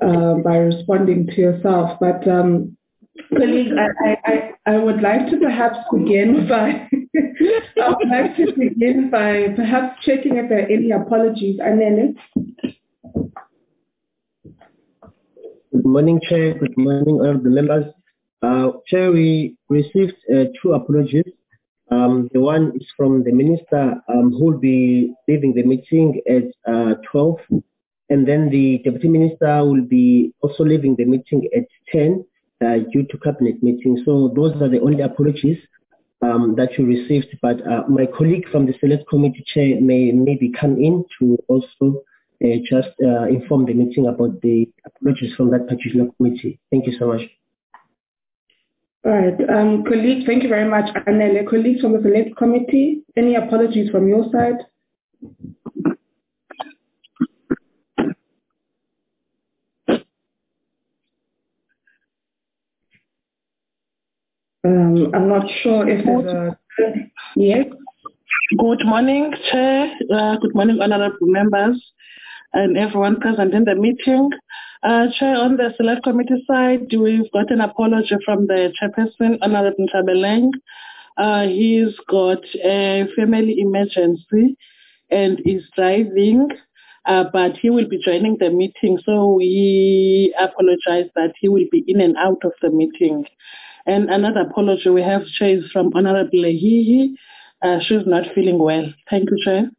by responding to yourself. But colleagues, I would like to perhaps begin by perhaps checking if there are any apologies. Anele? Good morning, Chair. Good morning, all the members. Chair, we received 2 apologies. The one is from the Minister who will be leaving the meeting at 12. And then the Deputy Minister will be also leaving the meeting at 10 due to cabinet meeting. So those are the only apologies that you received. But my colleague from the Select Committee Chair may maybe come in to also just inform the meeting about the apologies from that particular committee. Thank you so much. All right, colleagues, thank you very much, Anele. Colleagues from the Select Committee, any apologies from your side? I'm not sure if there's a... Yes? Good morning, Chair. Good morning, honorable members and everyone present in the meeting. Chair, on the Select Committee side, we've got an apology from the Chairperson, Honorable Ntabeleng. He's got a family emergency and is driving, but he will be joining the meeting. So we apologize that he will be in and out of the meeting. And another apology we have, Chair, is from Honorable Lehihi. She's not feeling well. Thank you, Chair.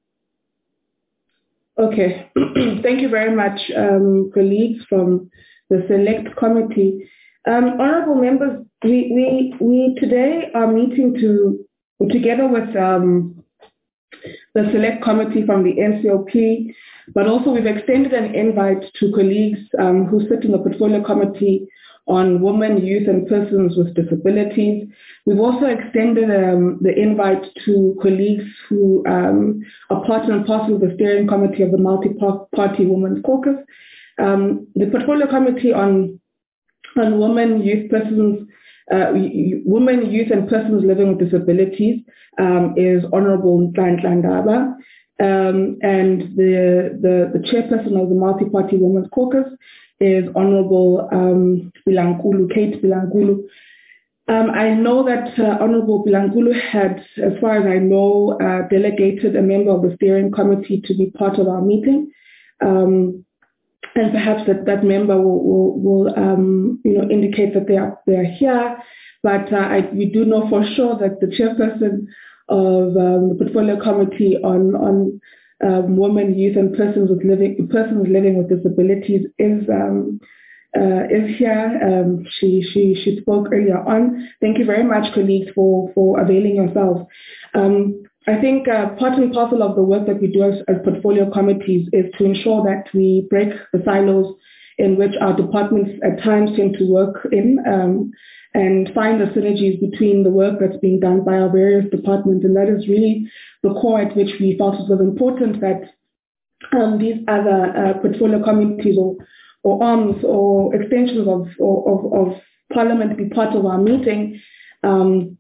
Okay. Thank you very much, colleagues from the Select Committee. Honorable members, we today are meeting together with the Select Committee from the NCOP, but also we've extended an invite to colleagues who sit in the Portfolio Committee on Women, Youth and Persons with Disabilities. We've also extended the invite to colleagues who are part and parcel of the Steering Committee of the Multi-Party Women's Caucus. The Portfolio Committee on Women, Youth, Women, Youth and Persons living with disabilities is Honorable Nhlanhla Ndaba, and the chairperson of the Multi-Party Women's Caucus is Honorable Kate Bilangulu. I know that Honorable Bilangulu had, as far as I know, delegated a member of the steering committee to be part of our meeting, and perhaps that member will indicate that they are here. But we do know for sure that the chairperson of the Portfolio Committee on Women, Youth, and Persons living with disabilities is here. She spoke earlier on. Thank you very much, colleagues, for availing yourselves. I think part and parcel of the work that we do as portfolio committees is to ensure that we break the silos in which our departments at times tend to work in, and find the synergies between the work that's being done by our various departments. And that is really the core at which we felt it was important that these other portfolio committees or arms or extensions of Parliament be part of our meeting, in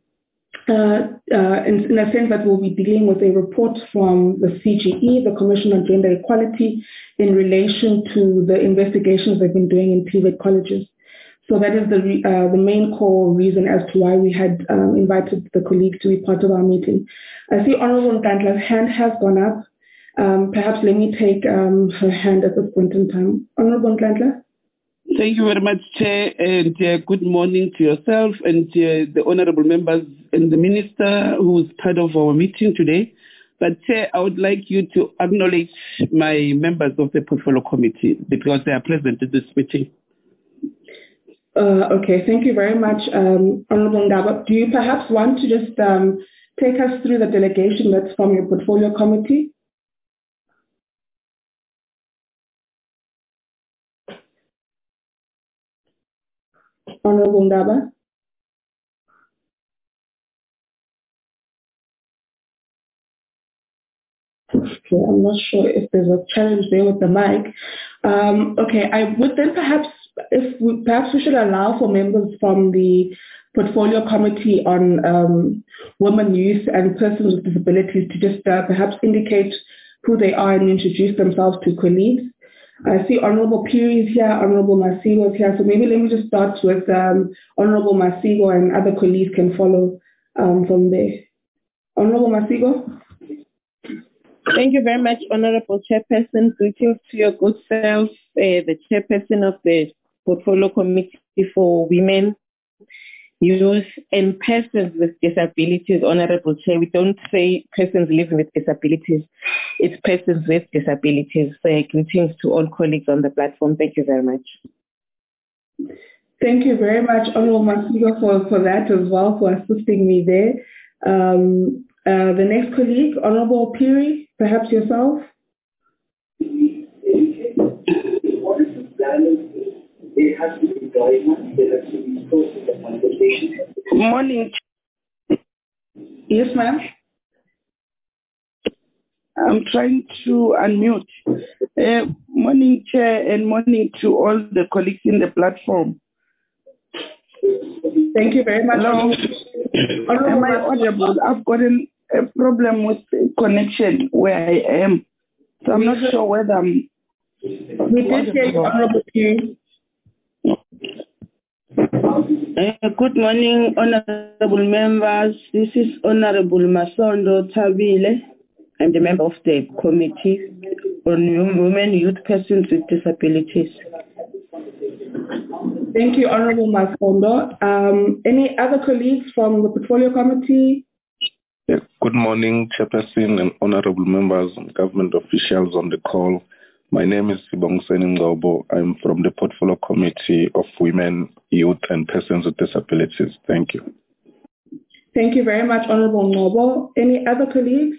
a sense that we'll be dealing with a report from the CGE, the Commission on Gender Equality, in relation to the investigations they've been doing in TVET colleges. So that is the main core reason as to why we had invited the colleagues to be part of our meeting. I see Honorable Nhlanhla's hand has gone up. Perhaps let me take her hand at this point in time. Honorable Nhlanhla. Thank you very much, Chair, and good morning to yourself and the honourable members and the Minister who's part of our meeting today. But Chair, I would like you to acknowledge my members of the Portfolio Committee because they are present at this meeting. Okay, thank you very much, Honourable Ndaba. Do you perhaps want to just take us through the delegation that's from your Portfolio Committee? Honourable Ndaba. Okay, I'm not sure if there's a challenge there with the mic. Okay, I would then perhaps we should allow for members from the Portfolio Committee on Women, Youth and Persons with Disabilities to just perhaps indicate who they are and introduce themselves to colleagues. I see Honorable Piri is here, Honorable Masigo is here. So maybe let me just start with Honorable Masigo, and other colleagues can follow from there. Honorable Masigo. Thank you very much, Honorable Chairperson. Greetings to your good self, the Chairperson of the Portfolio Committee for Women, Youth and Persons with Disabilities. Honorable Chair, we don't say persons living with disabilities, it's persons with disabilities. Greetings to all colleagues on the platform. Thank you very much. Thank you very much, Honorable Masigo, for that as well, for assisting me there. The next colleague, Honorable Piri, perhaps yourself. What is the plan? There has to be guidelines, there has to be process of conversation. Morning. Yes, ma'am. I'm trying to unmute. Morning, Chair, and morning to all the colleagues in the platform. Thank you very much. Hello. Am I audible? I've got a problem with the connection where I am. So I'm not sure whether I'm... We did hear you, Honorable Piri. Good morning, honorable members. This is Honorable Masondo Tabile. I'm the member of the Committee on Women, Youth, Persons with Disabilities. Thank you, Honorable Masondo. Any other colleagues from the Portfolio Committee? Good morning, Chairperson and honorable members and government officials on the call. My name is Sibongiseni Ngcobo. I'm from the Portfolio Committee of Women, Youth and Persons with Disabilities. Thank you. Thank you very much, Honorable Ngcobo. Any other colleagues?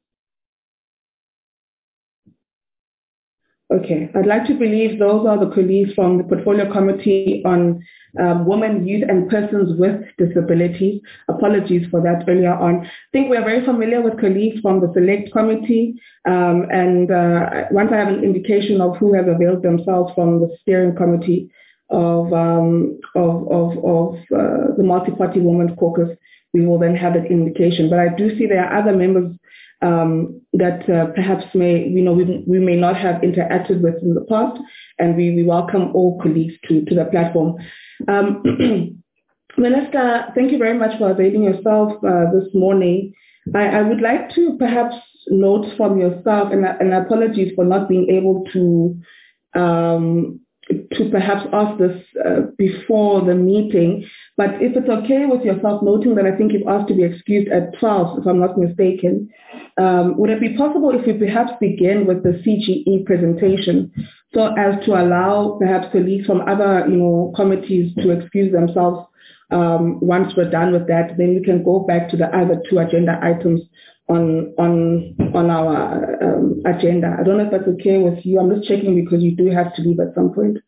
Okay, I'd like to believe those are the colleagues from the Portfolio Committee on Women, Youth and Persons with Disabilities. Apologies for that earlier on. I think we are very familiar with colleagues from the Select Committee, and once I have an indication of who have availed themselves from the Steering Committee of the Multi-Party Women's Caucus, we will then have that indication. But I do see there are other members that perhaps we may not have interacted with in the past, and we welcome all colleagues to the platform. Minister, thank you very much for availing yourself this morning. I would like to perhaps note from yourself, and apologies for not being able to perhaps ask this before the meeting, but if it's okay with yourself, noting that I think you've asked to be excused at 12, if I'm not mistaken, would it be possible if we perhaps begin with the CGE presentation, so as to allow perhaps colleagues from other committees to excuse themselves once we're done with that, then we can go back to the other two agenda items on our agenda. I don't know if that's okay with you. I'm just checking because you do have to leave at some point.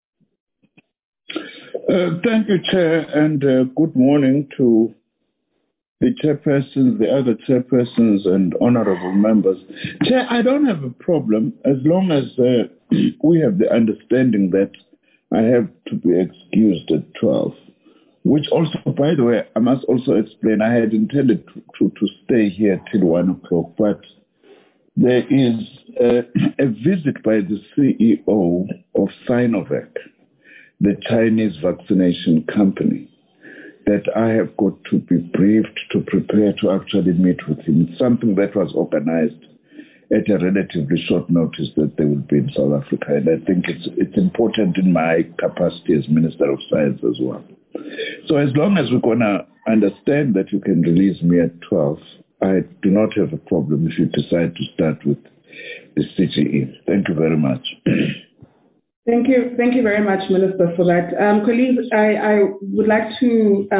Thank you, Chair, and good morning to the chairpersons, the other chairpersons, and honorable members. Chair, I don't have a problem as long as we have the understanding that I have to be excused at 12. Which also, by the way, I must also explain, I had intended to stay here till 1 o'clock, but there is a visit by the CEO of Sinovac, the Chinese vaccination company, that I have got to be briefed to prepare to actually meet with him. It's something that was organized at a relatively short notice that they will be in South Africa, and I think it's important in my capacity as Minister of Science as well. So as long as we're going to understand that you can release me at 12, I do not have a problem if you decide to start with the CGE. Thank you very much. Thank you very much, Minister, for that. Colleagues, I would like to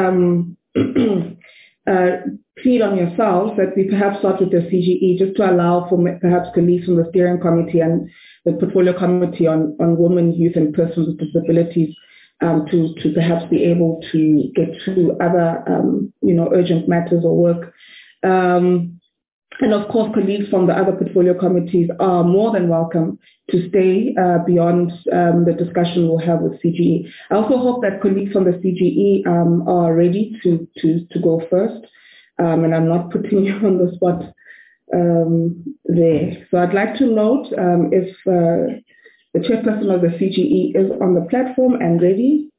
plead on yourselves that we perhaps start with the CGE, just to allow for perhaps colleagues from the Steering Committee and the Portfolio Committee on Women, Youth and Persons with Disabilities to perhaps be able to get through other urgent matters or work. And of course, colleagues from the other portfolio committees are more than welcome to stay beyond the discussion we'll have with CGE. I also hope that colleagues from the CGE are ready to go first, and I'm not putting you on the spot there. So I'd like to note if The chairperson of the CGE is on the platform and ready.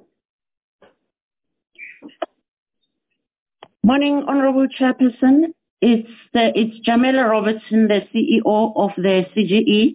Morning, Honorable Chairperson. It's Jamila Robertson, the CEO of the CGE.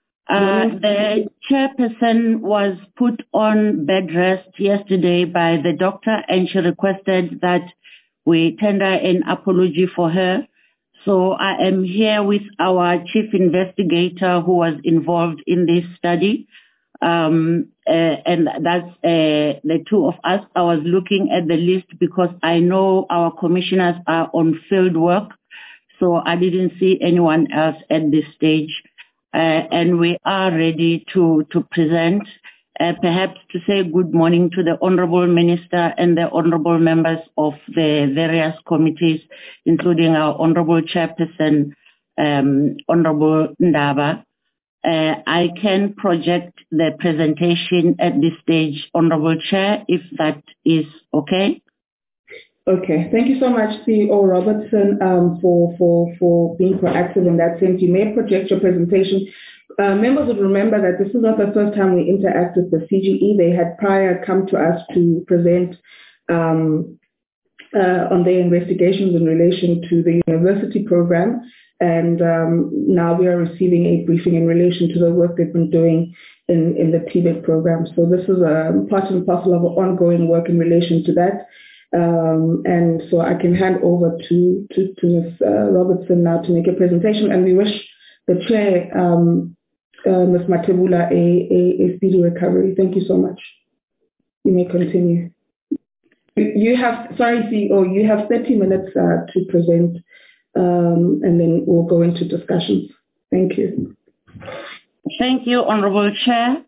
The chairperson was put on bed rest yesterday by the doctor, and she requested that we tender an apology for her. So I am here with our chief investigator who was involved in this study. And that's the two of us. I was looking at the list because I know our commissioners are on field work, so I didn't see anyone else at this stage. And we are ready to present, perhaps to say good morning to the Honorable Minister and the Honorable members of the various committees, including our Honorable Chairperson, Honorable Ndaba. I can project the presentation at this stage, Honorable Chair, if that is okay. Okay, thank you so much, CEO Robertson, for being proactive in that sense. You may project your presentation. Members would remember that this is not the first time we interact with the CGE. They had prior come to us to present on their investigations in relation to the university program. And now we are receiving a briefing in relation to the work they've been doing in the TVET program. So this is a part and parcel of ongoing work in relation to that. And so I can hand over to Ms. Robertson now to make a presentation. And we wish the chair, Ms. Matebula, a speedy recovery. Thank you so much. You may continue. You have, sorry, CEO, you have 30 minutes to present. And then we'll go into discussions. Thank you. Thank you, Honorable Chair.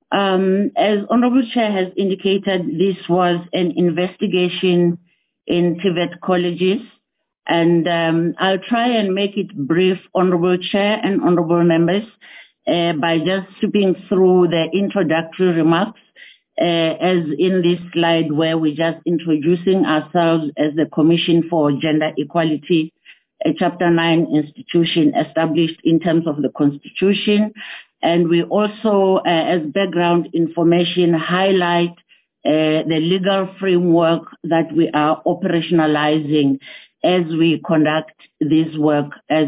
As Honorable Chair has indicated, this was an investigation in TVET colleges. And I'll try and make it brief, Honorable Chair and Honorable members, by just sweeping through the introductory remarks, as in this slide where we're just introducing ourselves as the Commission for Gender Equality, a Chapter 9 institution established in terms of the Constitution. And we also, as background information, highlight the legal framework that we are operationalizing as we conduct this work as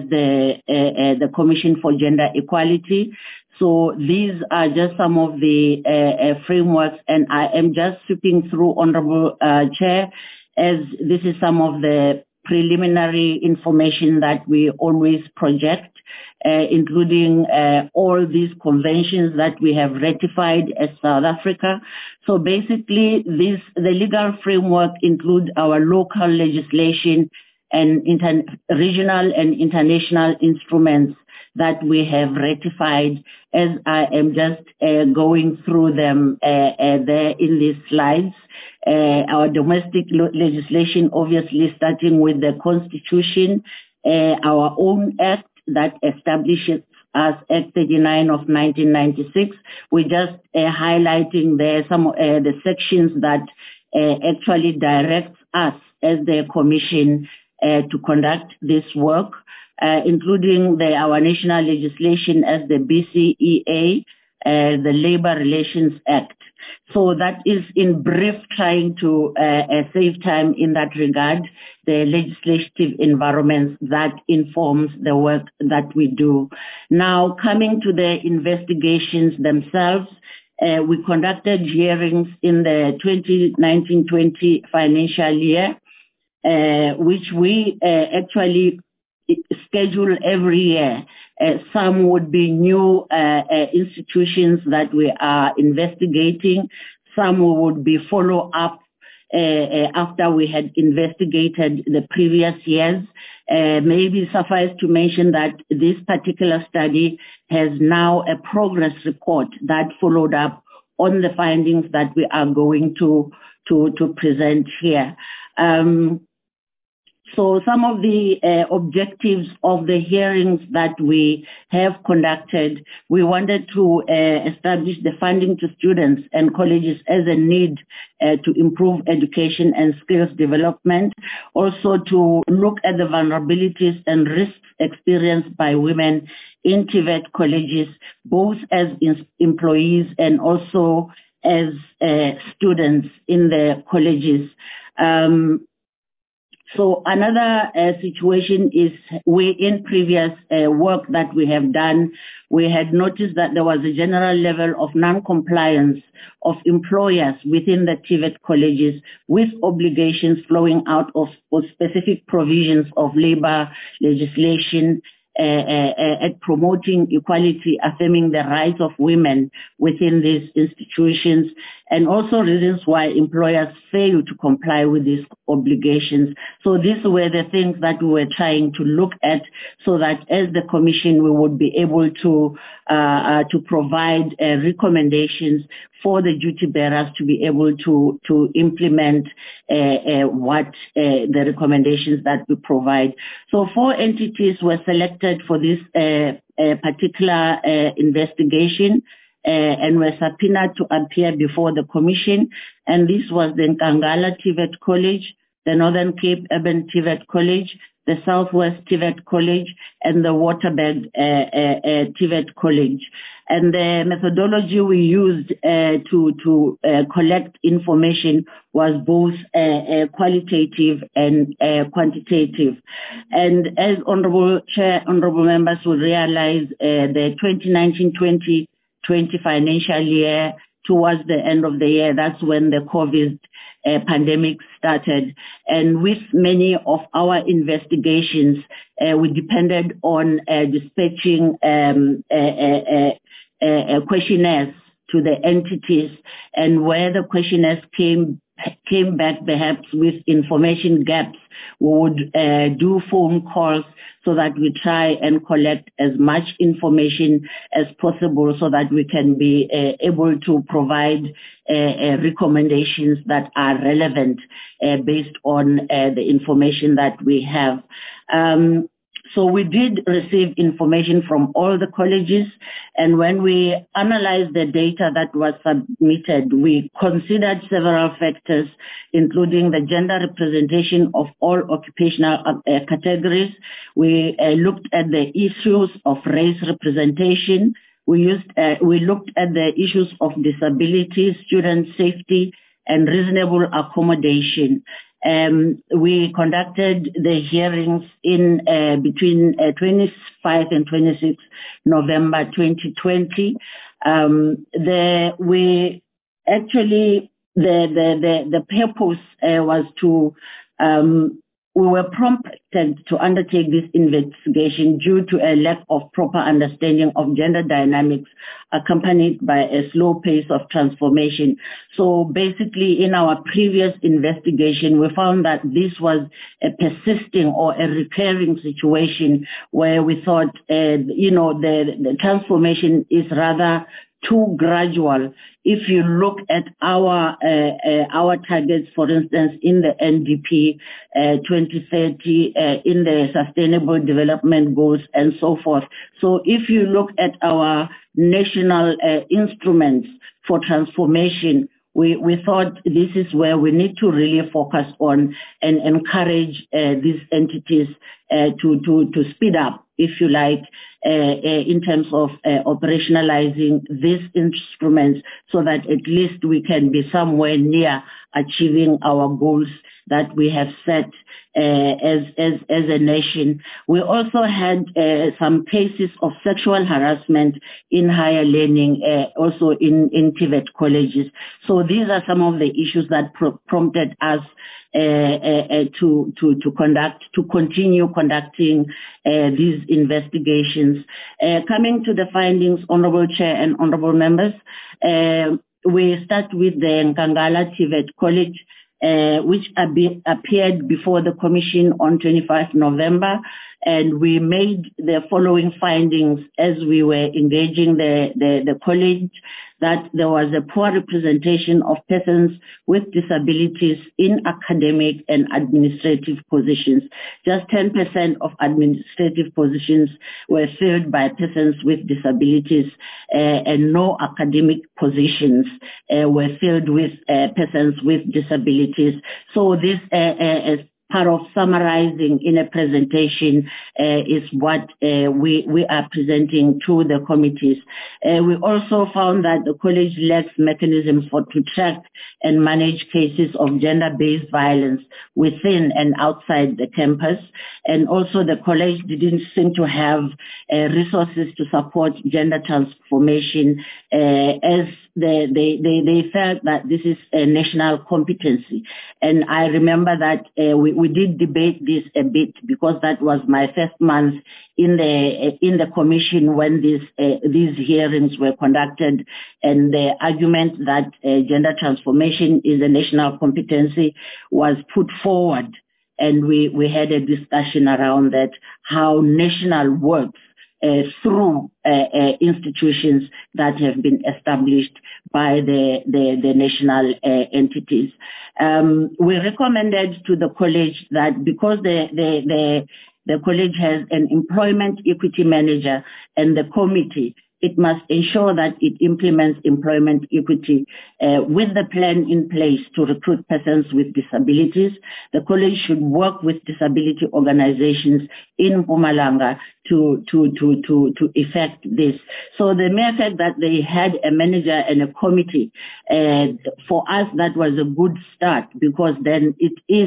the Commission for Gender Equality. So these are just some of the frameworks, and I am just sweeping through, Honorable Chair, as this is some of the preliminary information that we always project, including all these conventions that we have ratified as South Africa. So basically, the legal framework includes our local legislation and regional and international instruments that we have ratified, as I am just going through them there in these slides. Our domestic legislation, obviously starting with the Constitution, our own act that establishes us, Act 39 of 1996. We're just highlighting there some the sections that actually directs us as the Commission to conduct this work, including our national legislation as the BCEA, the Labor Relations Act. So that is in brief trying to save time in that regard, the legislative environment that informs the work that we do. Now, coming to the investigations themselves, we conducted hearings in the 2019-20 financial year, which we actually schedule every year. Some would be new institutions that we are investigating. Some would be follow-up after we had investigated the previous years. Maybe suffice to mention that this particular study has now a progress report that followed up on the findings that we are going to present here. So some of the objectives of the hearings that we have conducted, we wanted to establish the funding to students and colleges as a need to improve education and skills development. Also to look at the vulnerabilities and risks experienced by women in TVET colleges, both as employees and also as students in the colleges. So another situation is in previous work that we have done, we had noticed that there was a general level of non-compliance of employers within the TVET colleges with obligations flowing out of specific provisions of labor legislation at promoting equality, affirming the rights of women within these institutions, and also reasons why employers fail to comply with these obligations. So these were the things that we were trying to look at, so that as the Commission we would be able to provide recommendations for the duty bearers to be able to implement what the recommendations that we provide. So 4 entities were selected for this particular investigation and were subpoenaed to appear before the Commission. And this was the Nkangala TVET College, the Northern Cape Urban TVET College, the Southwest TVET College, and the Waterberg TVET College. And the methodology we used to collect information was both qualitative and quantitative. And as Honorable Chair, Honorable Members will realize, the 2019-2020 financial year, towards the end of the year, that's when the COVID pandemic started. And with many of our investigations, we depended on dispatching questionnaires to the entities, and where the questionnaires came back perhaps with information gaps, we would do phone calls so that we try and collect as much information as possible so that we can be able to provide recommendations that are relevant based on the information that we have. So we did receive information from all the colleges, and when we analyzed the data that was submitted, we considered several factors, including the gender representation of all occupational categories. We looked at the issues of race representation. We looked at the issues of disability, student safety, and reasonable accommodation. We conducted the hearings in between 25 and 26 November 2020. The purpose was to we were prompted to undertake this investigation due to a lack of proper understanding of gender dynamics accompanied by a slow pace of transformation. So basically, in our previous investigation, we found that this was a persisting or a recurring situation where we thought, the transformation is rather too gradual. If you look at our targets, for instance, in the NDP 2030, in the Sustainable Development Goals and so forth. So if you look at our national instruments for transformation, we thought this is where we need to really focus on and encourage these entities to speed up, if you like, in terms of operationalizing these instruments so that at least we can be somewhere near achieving our goals that we have set as a nation. We also had some cases of sexual harassment in higher learning, also in TVET colleges. So these are some of the issues that prompted us to continue conducting these investigations. Coming to the findings, Honorable Chair and Honorable Members, we start with the Nkangala TVET College, which appeared before the Commission on 25 November, and we made the following findings as we were engaging the college. that there was a poor representation of persons with disabilities in academic and administrative positions. Just 10% of administrative positions were filled by persons with disabilities, and no academic positions were filled with persons with disabilities. So this is part of summarizing in a presentation is what we are presenting to the committees. We also found that the college lacks mechanisms to track and manage cases of gender-based violence within and outside the campus. And also the college didn't seem to have resources to support gender transformation as they felt that this is a national competency. And I remember that we did debate this a bit because that was my first month in the commission when these hearings were conducted, and the argument that gender transformation is a national competency was put forward, and we had a discussion around that, how national works through institutions that have been established by the national entities. We recommended to the college that because the college has an employment equity manager and the committee, it must ensure that it implements employment equity with the plan in place to recruit persons with disabilities. The college should work with disability organizations in Mpumalanga to effect this. So the mere fact that they had a manager and a committee, for us that was a good start, because then it is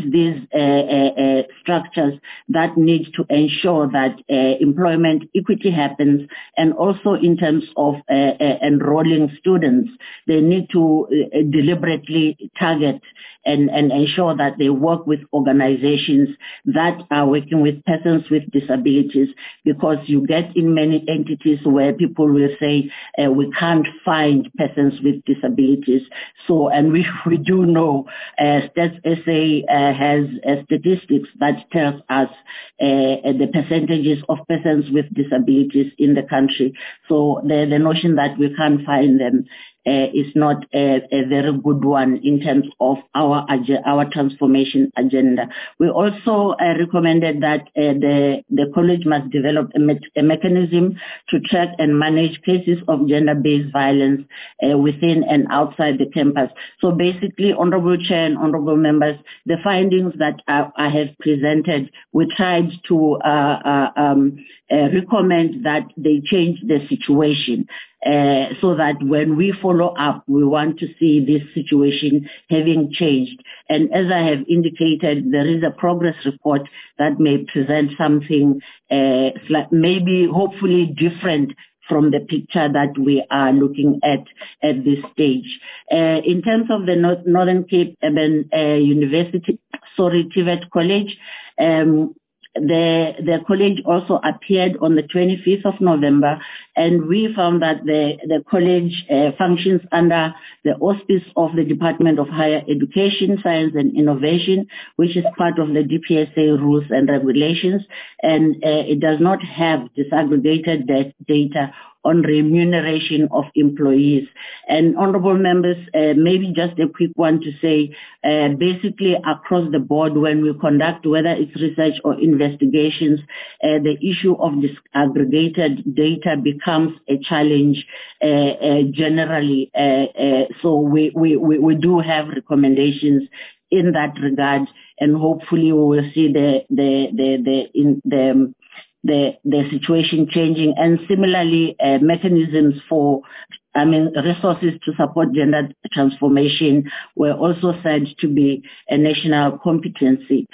these structures that need to ensure that employment equity happens, and also in terms of enrolling students, they need to deliberately target and ensure that they work with organizations that are working with persons with disabilities, because you get in many entities where people will say, we can't find persons with disabilities. So, and we do know, Stats SA has statistics that tells us the percentages of persons with disabilities in the country. So the notion that we can't find them is not a very good one in terms of our transformation agenda. We also recommended that the college must develop a mechanism to track and manage cases of gender-based violence within and outside the campus. So basically, Honorable Chair and Honorable Members, the findings that I have presented, we tried to recommend that they change the situation. So that when we follow up, we want to see this situation having changed. And as I have indicated, there is a progress report that may present something maybe hopefully different from the picture that we are looking at this stage. In terms of the Northern Cape Urban University, TVET College, the college also appeared on the 25th of November, and we found that the college functions under the auspice of the Department of Higher Education, Science and Innovation, which is part of the DPSA rules and regulations, and it does not have disaggregated data on remuneration of employees. And honorable members, maybe just a quick one to say, basically across the board, when we conduct, whether it's research or investigations, the issue of disaggregated data becomes a challenge generally. So we do have recommendations in that regard, and hopefully we will see the situation changing, and similarly mechanisms for resources to support gender transformation were also said to be a national competency.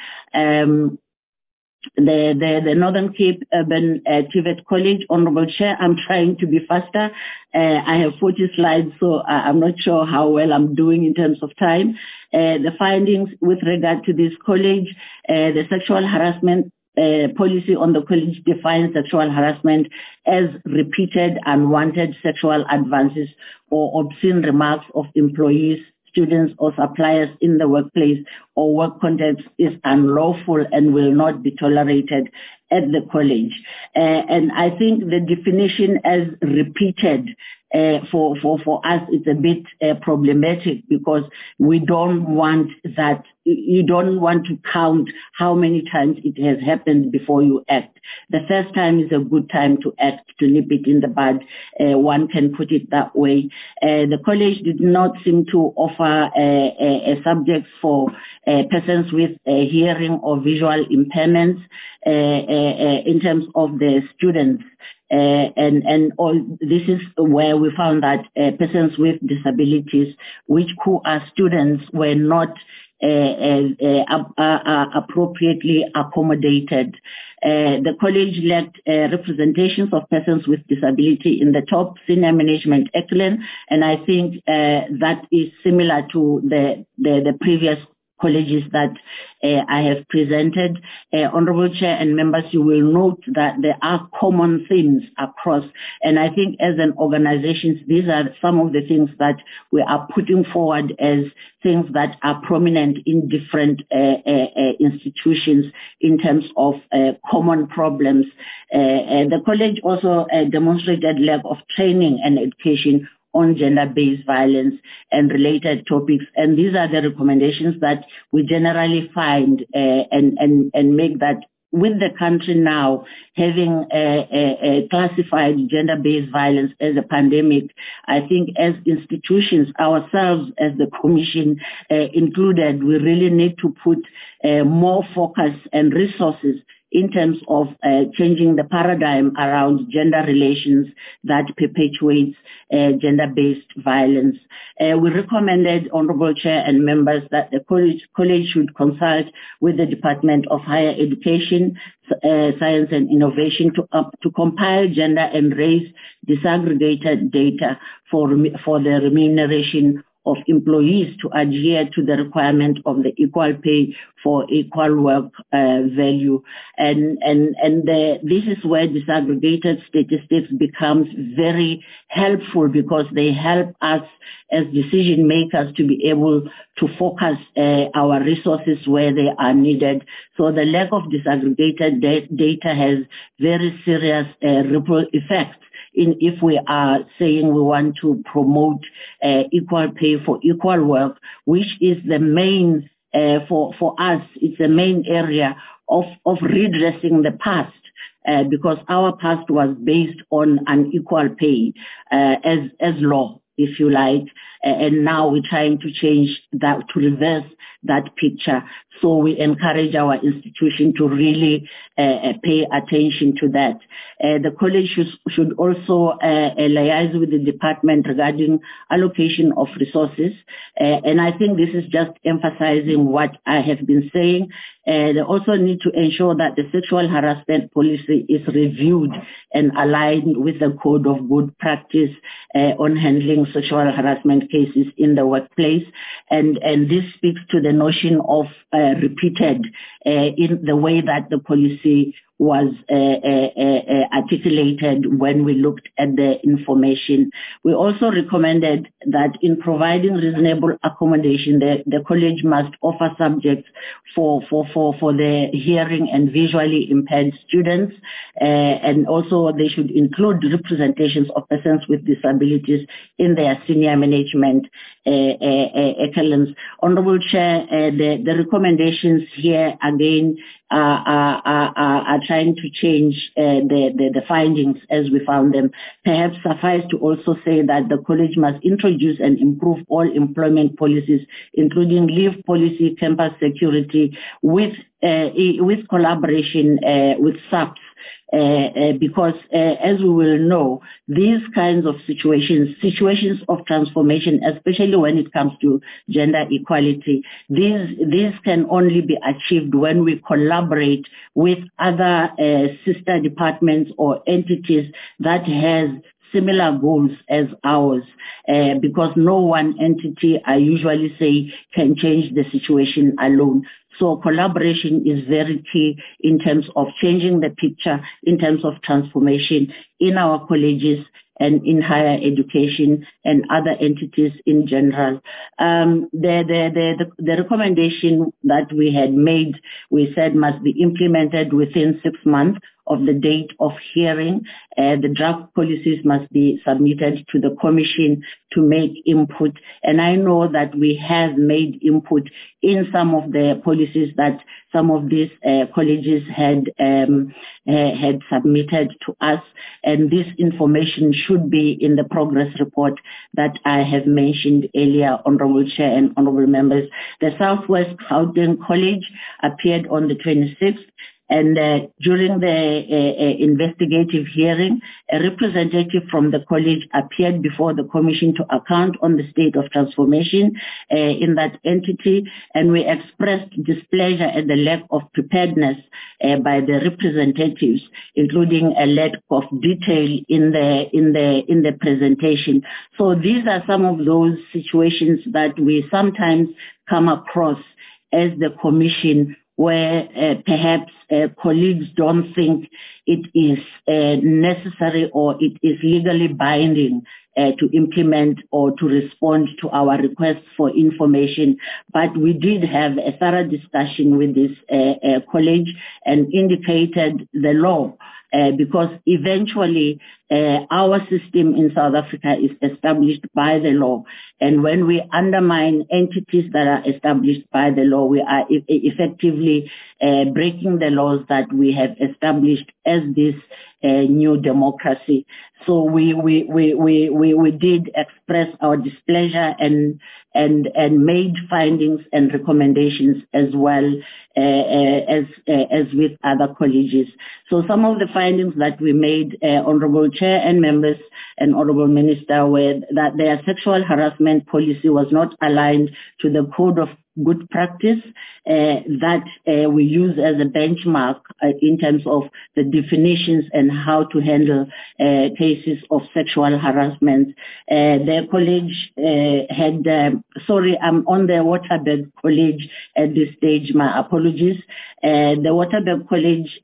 The Northern Cape Urban TVET College, Honorable Chair, I'm trying to be faster. I have 40 slides, so I'm not sure how well I'm doing in terms of time. The findings with regard to this college, the sexual harassment policy on the college defines sexual harassment as repeated unwanted sexual advances or obscene remarks of employees, students or suppliers in the workplace or work context is unlawful and will not be tolerated at the college. And I think the definition as repeated for us, it's a bit problematic because we don't want that. You don't want to count how many times it has happened before you act. The first time is a good time to act, to nip it in the bud. One can put it that way. The college did not seem to offer a subject for persons with hearing or visual impairments in terms of the students. And all this is where we found that persons with disabilities, who are students, were not appropriately accommodated. The college lacked representations of persons with disability in the top senior management echelon, and I think that is similar to the previous colleges that I have presented. Honorable Chair and members, you will note that there are common themes across, and I think as an organization, these are some of the things that we are putting forward as things that are prominent in different institutions in terms of common problems. The college also demonstrated lack of training and education on gender-based violence and related topics. And these are the recommendations that we generally find and make that with the country now having classified gender-based violence as a pandemic, I think as institutions, ourselves as the Commission included, we really need to put more focus and resources in terms of changing the paradigm around gender relations that perpetuates gender-based violence. We recommended, Honorable Chair and members, that the college should consult with the Department of Higher Education, Science and Innovation to compile gender and race disaggregated data for the remuneration of employees to adhere to the requirement of the equal pay for equal work value. And this is where disaggregated statistics becomes very helpful because they help us as decision makers to be able to focus our resources where they are needed. So the lack of disaggregated data has very serious ripple effects if we are saying we want to promote equal pay for equal work, which is the main, for us, it's the main area of redressing the past. Because our past was based on unequal pay as law, if you like, and now we're trying to change that, to reverse that picture. So we encourage our institution to really pay attention to that. The college should also liaise with the department regarding allocation of resources. And I think this is just emphasizing what I have been saying. They also need to ensure that the sexual harassment policy is reviewed and aligned with the code of good practice on handling sexual harassment cases in the workplace. And this speaks to the notion of repeated in the way that the policy was articulated when we looked at the information. We also recommended that in providing reasonable accommodation, the college must offer subjects for the hearing and visually impaired students, and also they should include representations of persons with disabilities in their senior management echelons. Honorable Chair, the recommendations here again are trying to change the findings as we found them. Perhaps suffice to also say that the college must introduce and improve all employment policies, including leave policy, campus security, with collaboration with SAPS. Because as we will know, these kinds of situations of transformation, especially when it comes to gender equality, these can only be achieved when we collaborate with other sister departments or entities that has similar goals as ours, because no one entity, I usually say, can change the situation alone. So collaboration is very key in terms of changing the picture, in terms of transformation in our colleges and in higher education and other entities in general. The recommendation that we had made, we said must be implemented within 6 months of the date of hearing, the draft policies must be submitted to the commission to make input. And I know that we have made input in some of the policies that some of these colleges had submitted to us, and this information should be in the progress report that I have mentioned earlier, Honourable Chair and Honourable Members. The Southwest Gauteng College appeared on the 26th, and during the investigative hearing, a representative from the college appeared before the commission to account on the state of transformation in that entity, and we expressed displeasure at the lack of preparedness by the representatives, including a lack of detail in the presentation. So these are some of those situations that we sometimes come across as the commission, where perhaps colleagues don't think it is necessary or it is legally binding to implement or to respond to our requests for information. But we did have a thorough discussion with this college and indicated the law, because eventually our system in South Africa is established by the law. And when we undermine entities that are established by the law, we are effectively breaking the laws that we have established as this new democracy. So we did express our displeasure and made findings and recommendations as well as with other colleges. So some of the findings that we made, Honourable Chair and members and Honourable Minister, were that their sexual harassment policy was not aligned to the Code of Good Practice that we use as a benchmark in terms of the definitions and how to handle cases of sexual harassment. The college sorry, I'm on the Waterberg College at this stage, my apologies. The Waterberg College,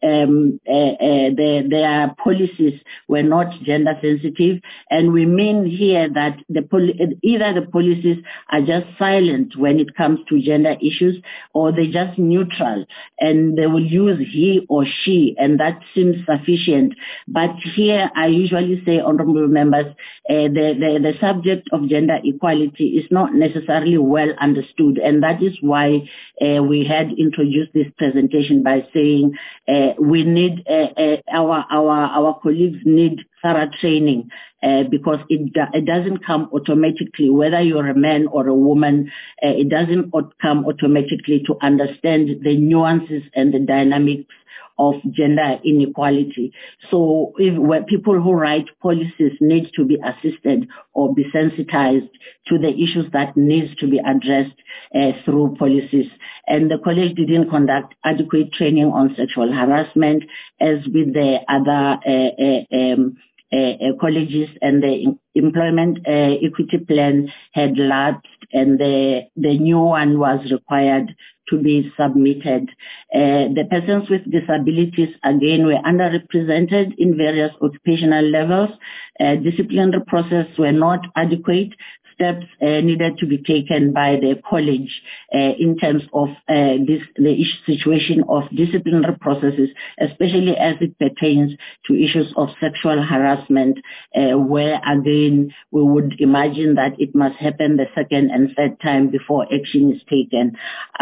their policies were not gender sensitive, and we mean here that either the policies are just silent when it comes to gender issues, or they're just neutral and they will use he or she, and that seems sufficient. But here I usually say, honourable members, the subject of gender equality is not necessarily well understood, and that is why we had introduced this presentation by saying we need our colleagues need thorough training, because it doesn't come automatically, whether you're a man or a woman, it doesn't come automatically to understand the nuances and the dynamics of gender inequality. So where people who write policies need to be assisted or be sensitized to the issues that needs to be addressed through policies. And the college didn't conduct adequate training on sexual harassment, as with the other colleges, and the employment equity plan had lapsed, and the new one was required to be submitted. The persons with disabilities, again, were underrepresented in various occupational levels. Disciplinary process were not adequate. Steps needed to be taken by the college in terms of the situation of disciplinary processes, especially as it pertains to issues of sexual harassment, where again we would imagine that it must happen the second and third time before action is taken.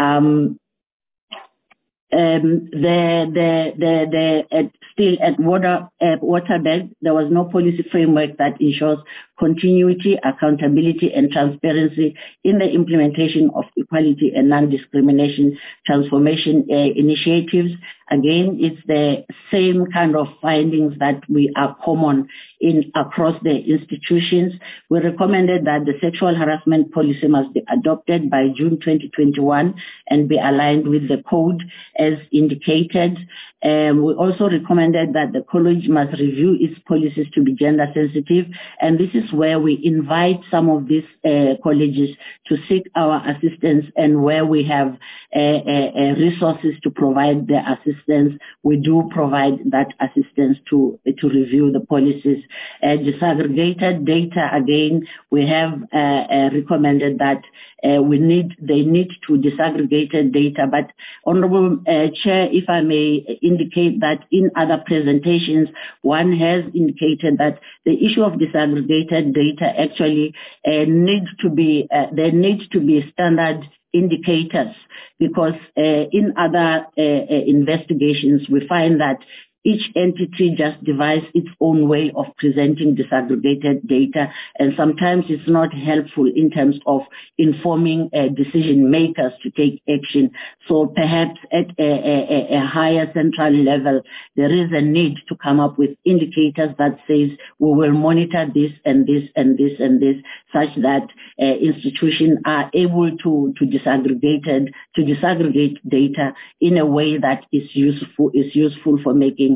Still at Waterberg, there was no policy framework that ensures continuity, accountability, and transparency in the implementation of equality and non-discrimination transformation initiatives. Again, it's the same kind of findings that we are common in across the institutions. We recommended that the sexual harassment policy must be adopted by June 2021 and be aligned with the code as indicated. We also recommended that the college must review its policies to be gender sensitive, and this is is where we invite some of these colleges to seek our assistance, and where we have resources to provide the assistance, we do provide that assistance to review the policies. Disaggregated data, again, we have recommended that they need to disaggregated data. But Honorable Chair, if I may indicate that in other presentations, one has indicated that the issue of disaggregated data actually there needs to be standard indicators, because in other investigations we find that each entity just devises its own way of presenting disaggregated data, and sometimes it's not helpful in terms of informing decision makers to take action. So perhaps at a higher central level, there is a need to come up with indicators that says we will monitor this and this and this and this, such that institutions are able to disaggregate data in a way that is useful for making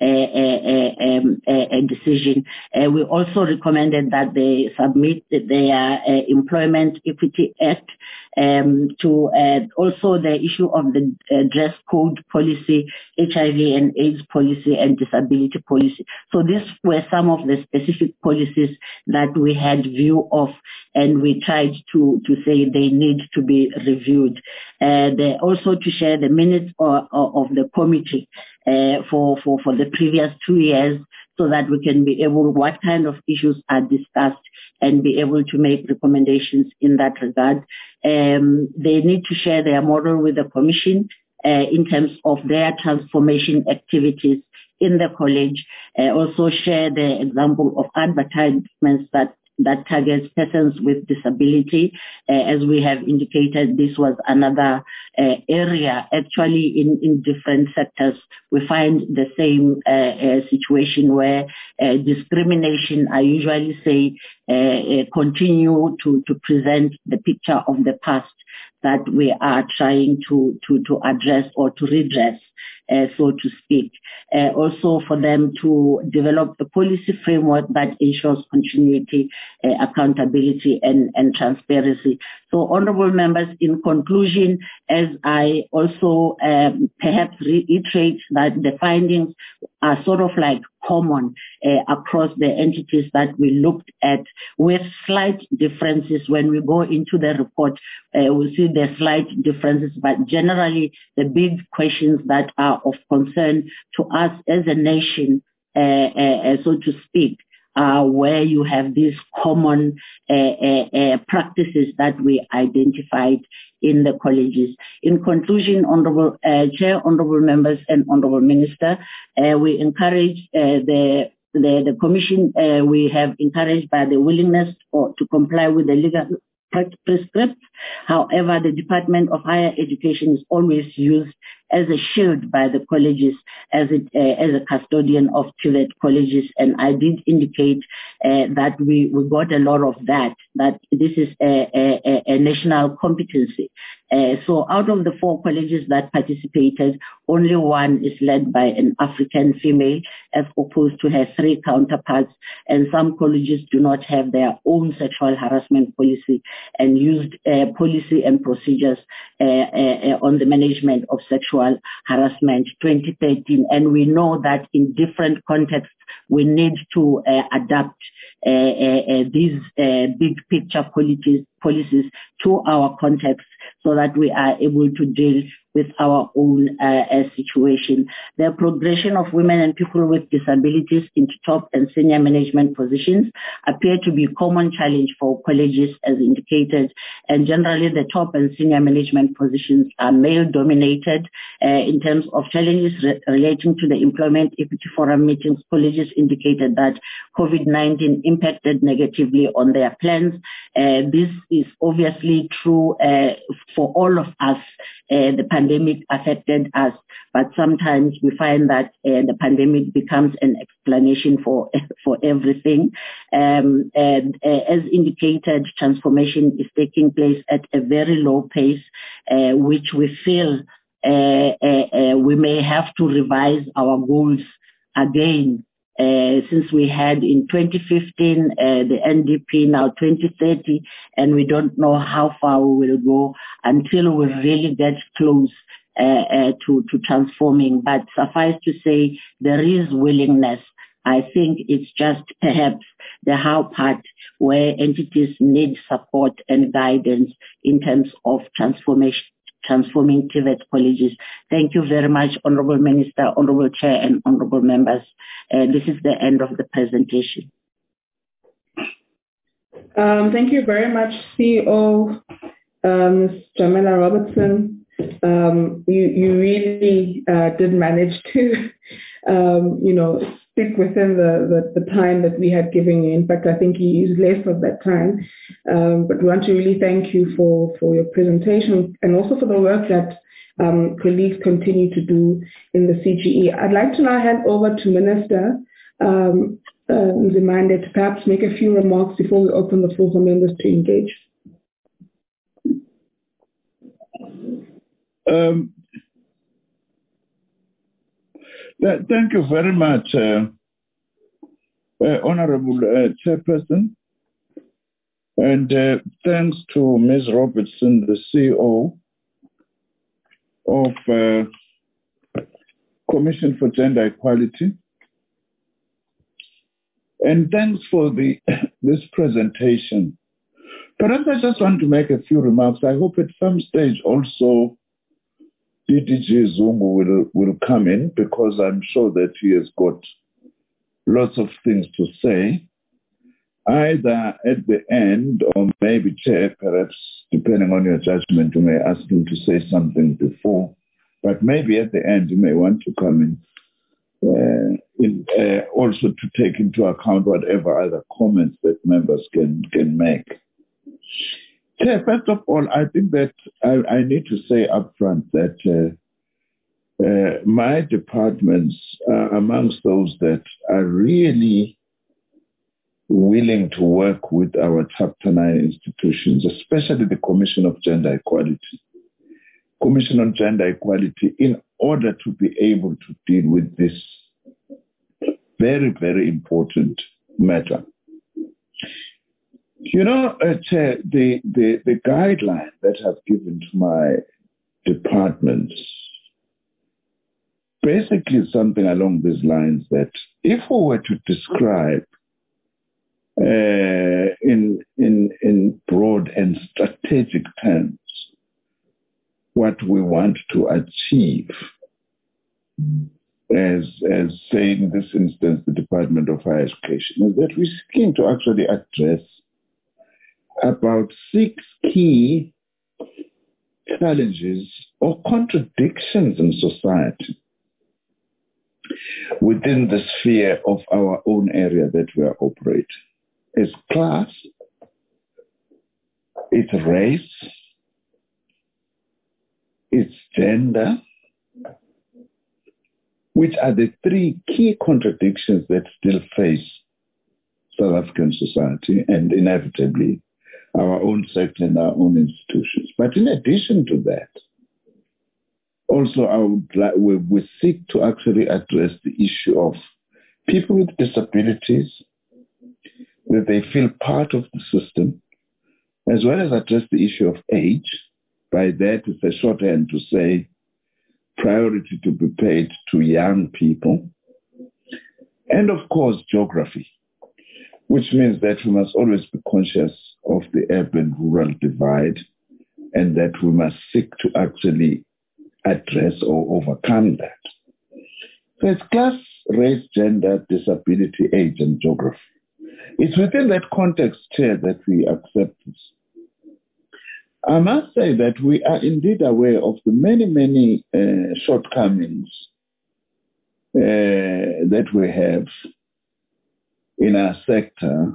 a decision. We also recommended that they submit their Employment Equity Act to also the issue of the dress code policy, HIV and AIDS policy, and disability policy. So these were some of the specific policies that we had view of, and we tried to say they need to be reviewed. They also to share the minutes of the committee for the previous 2 years, so that we can be able, what kind of issues are discussed, and be able to make recommendations in that regard. They need to share their model with the Commission in terms of their transformation activities in the college. Also share the example of advertisements that targets persons with disability. As we have indicated, this was another area. Actually, in different sectors, we find the same situation where discrimination, I usually say, continue to present the picture of the past that we are trying to address or to redress, so to speak. Also for them to develop a policy framework that ensures continuity, accountability, and transparency. So, honorable members, in conclusion, as I also perhaps reiterate that the findings are sort of like common across the entities that we looked at, with slight differences. When we go into the report, we'll see the slight differences, but generally the big questions that are of concern to us as a nation, so to speak, where you have these common practices that we identified in the colleges. In conclusion, Honorable Chair, Honorable Members, and Honorable Minister, we encourage the Commission, we have encouraged by the willingness to comply with the legal prescripts. However, the Department of Higher Education is always used as a shield by the colleges, as a custodian of TVET colleges, and I did indicate that we got a lot of that this is a national competency. So out of the 4 colleges that participated, only one is led by an African female, as opposed to her 3 counterparts, and some colleges do not have their own sexual harassment policy and used policy and procedures on the management of sexual harassment 2013. And we know that in different contexts, we need to adapt these big picture policies to our context, so that we are able to deal with our own situation. The progression of women and people with disabilities into top and senior management positions appear to be a common challenge for colleges, as indicated, and generally the top and senior management positions are male-dominated. In terms of challenges relating to the Employment Equity Forum meetings, colleges indicated that COVID-19 impacted negatively on their plans. This is obviously true for all of us. The pandemic affected us, but sometimes we find that the pandemic becomes an explanation for everything. And as indicated, transformation is taking place at a very low pace, which we feel we may have to revise our goals again since we had in 2015 the NDP, now 2030, and we don't know how far we will go until we really get close to transforming. But suffice to say, there is willingness. I think it's just perhaps the how part where entities need support and guidance in terms of transforming TVET colleges. Thank you very much, Honorable Minister, Honorable Chair, and Honorable Members. This is the end of the presentation. Thank you very much, CEO Ms. Jamela Robertson. You really did manage to, stick within the time that we had given you. In fact, I think you used less of that time. But we want to really thank you for your presentation and also for the work that colleagues continue to do in the CGE. I'd like to now hand over to Minister Nzimande to perhaps make a few remarks before we open the floor for members to engage. Thank you very much, Honorable Chairperson. And thanks to Ms. Robertson, the CEO of Commission for Gender Equality. And thanks for this presentation. Perhaps I just want to make a few remarks. I hope at some stage also DDG Zungu will come in, because I'm sure that he has got lots of things to say, either at the end or maybe, Chair, perhaps depending on your judgment, you may ask him to say something before, but maybe at the end you may want to come in, also to take into account whatever other comments that members can make. Chair, first of all, I think that I need to say up front that my departments are amongst those that are really willing to work with our Chapter 9 institutions, especially the Commission of Gender Equality. Commission on Gender Equality, in order to be able to deal with this very, very important matter. Chair, the guideline that I've given to my departments basically is something along these lines, that if we were to describe in broad and strategic terms what we want to achieve, as say in this instance the Department of Higher Education, is that we're seeking to actually address about 6 key challenges or contradictions in society within the sphere of our own area that we are operating. It's class, it's race, it's gender, which are the 3 key contradictions that still face South African society and inevitably our own sector and our own institutions. But in addition to that, also we seek to actually address the issue of people with disabilities, that they feel part of the system, as well as address the issue of age. By that, it's a shorthand to say priority to be paid to young people. And of course, geography, which means that we must always be conscious of the urban-rural divide, and that we must seek to actually address or overcome that. So it's class, race, gender, disability, age, and geography. It's within that context, Chair, that we accept this. I must say that we are indeed aware of the many, many shortcomings that we have in our sector,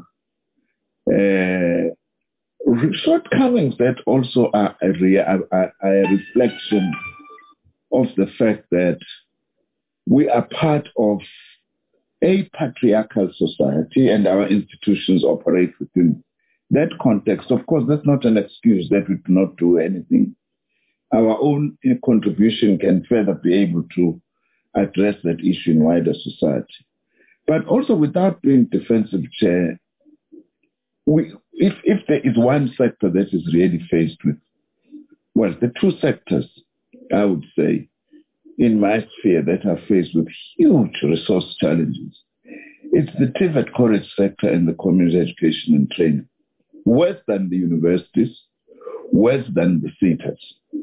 shortcomings that also are a reflection of the fact that we are part of a patriarchal society and our institutions operate within that context. Of course, that's not an excuse that we do not do anything. Our own contribution can further be able to address that issue in wider society. But also without being defensive, Chair, if there is one sector that is really faced with, well, the two sectors, I would say, in my sphere that are faced with huge resource challenges, it's the TVET college sector and the community education and training, worse than the universities, worse than the theatres,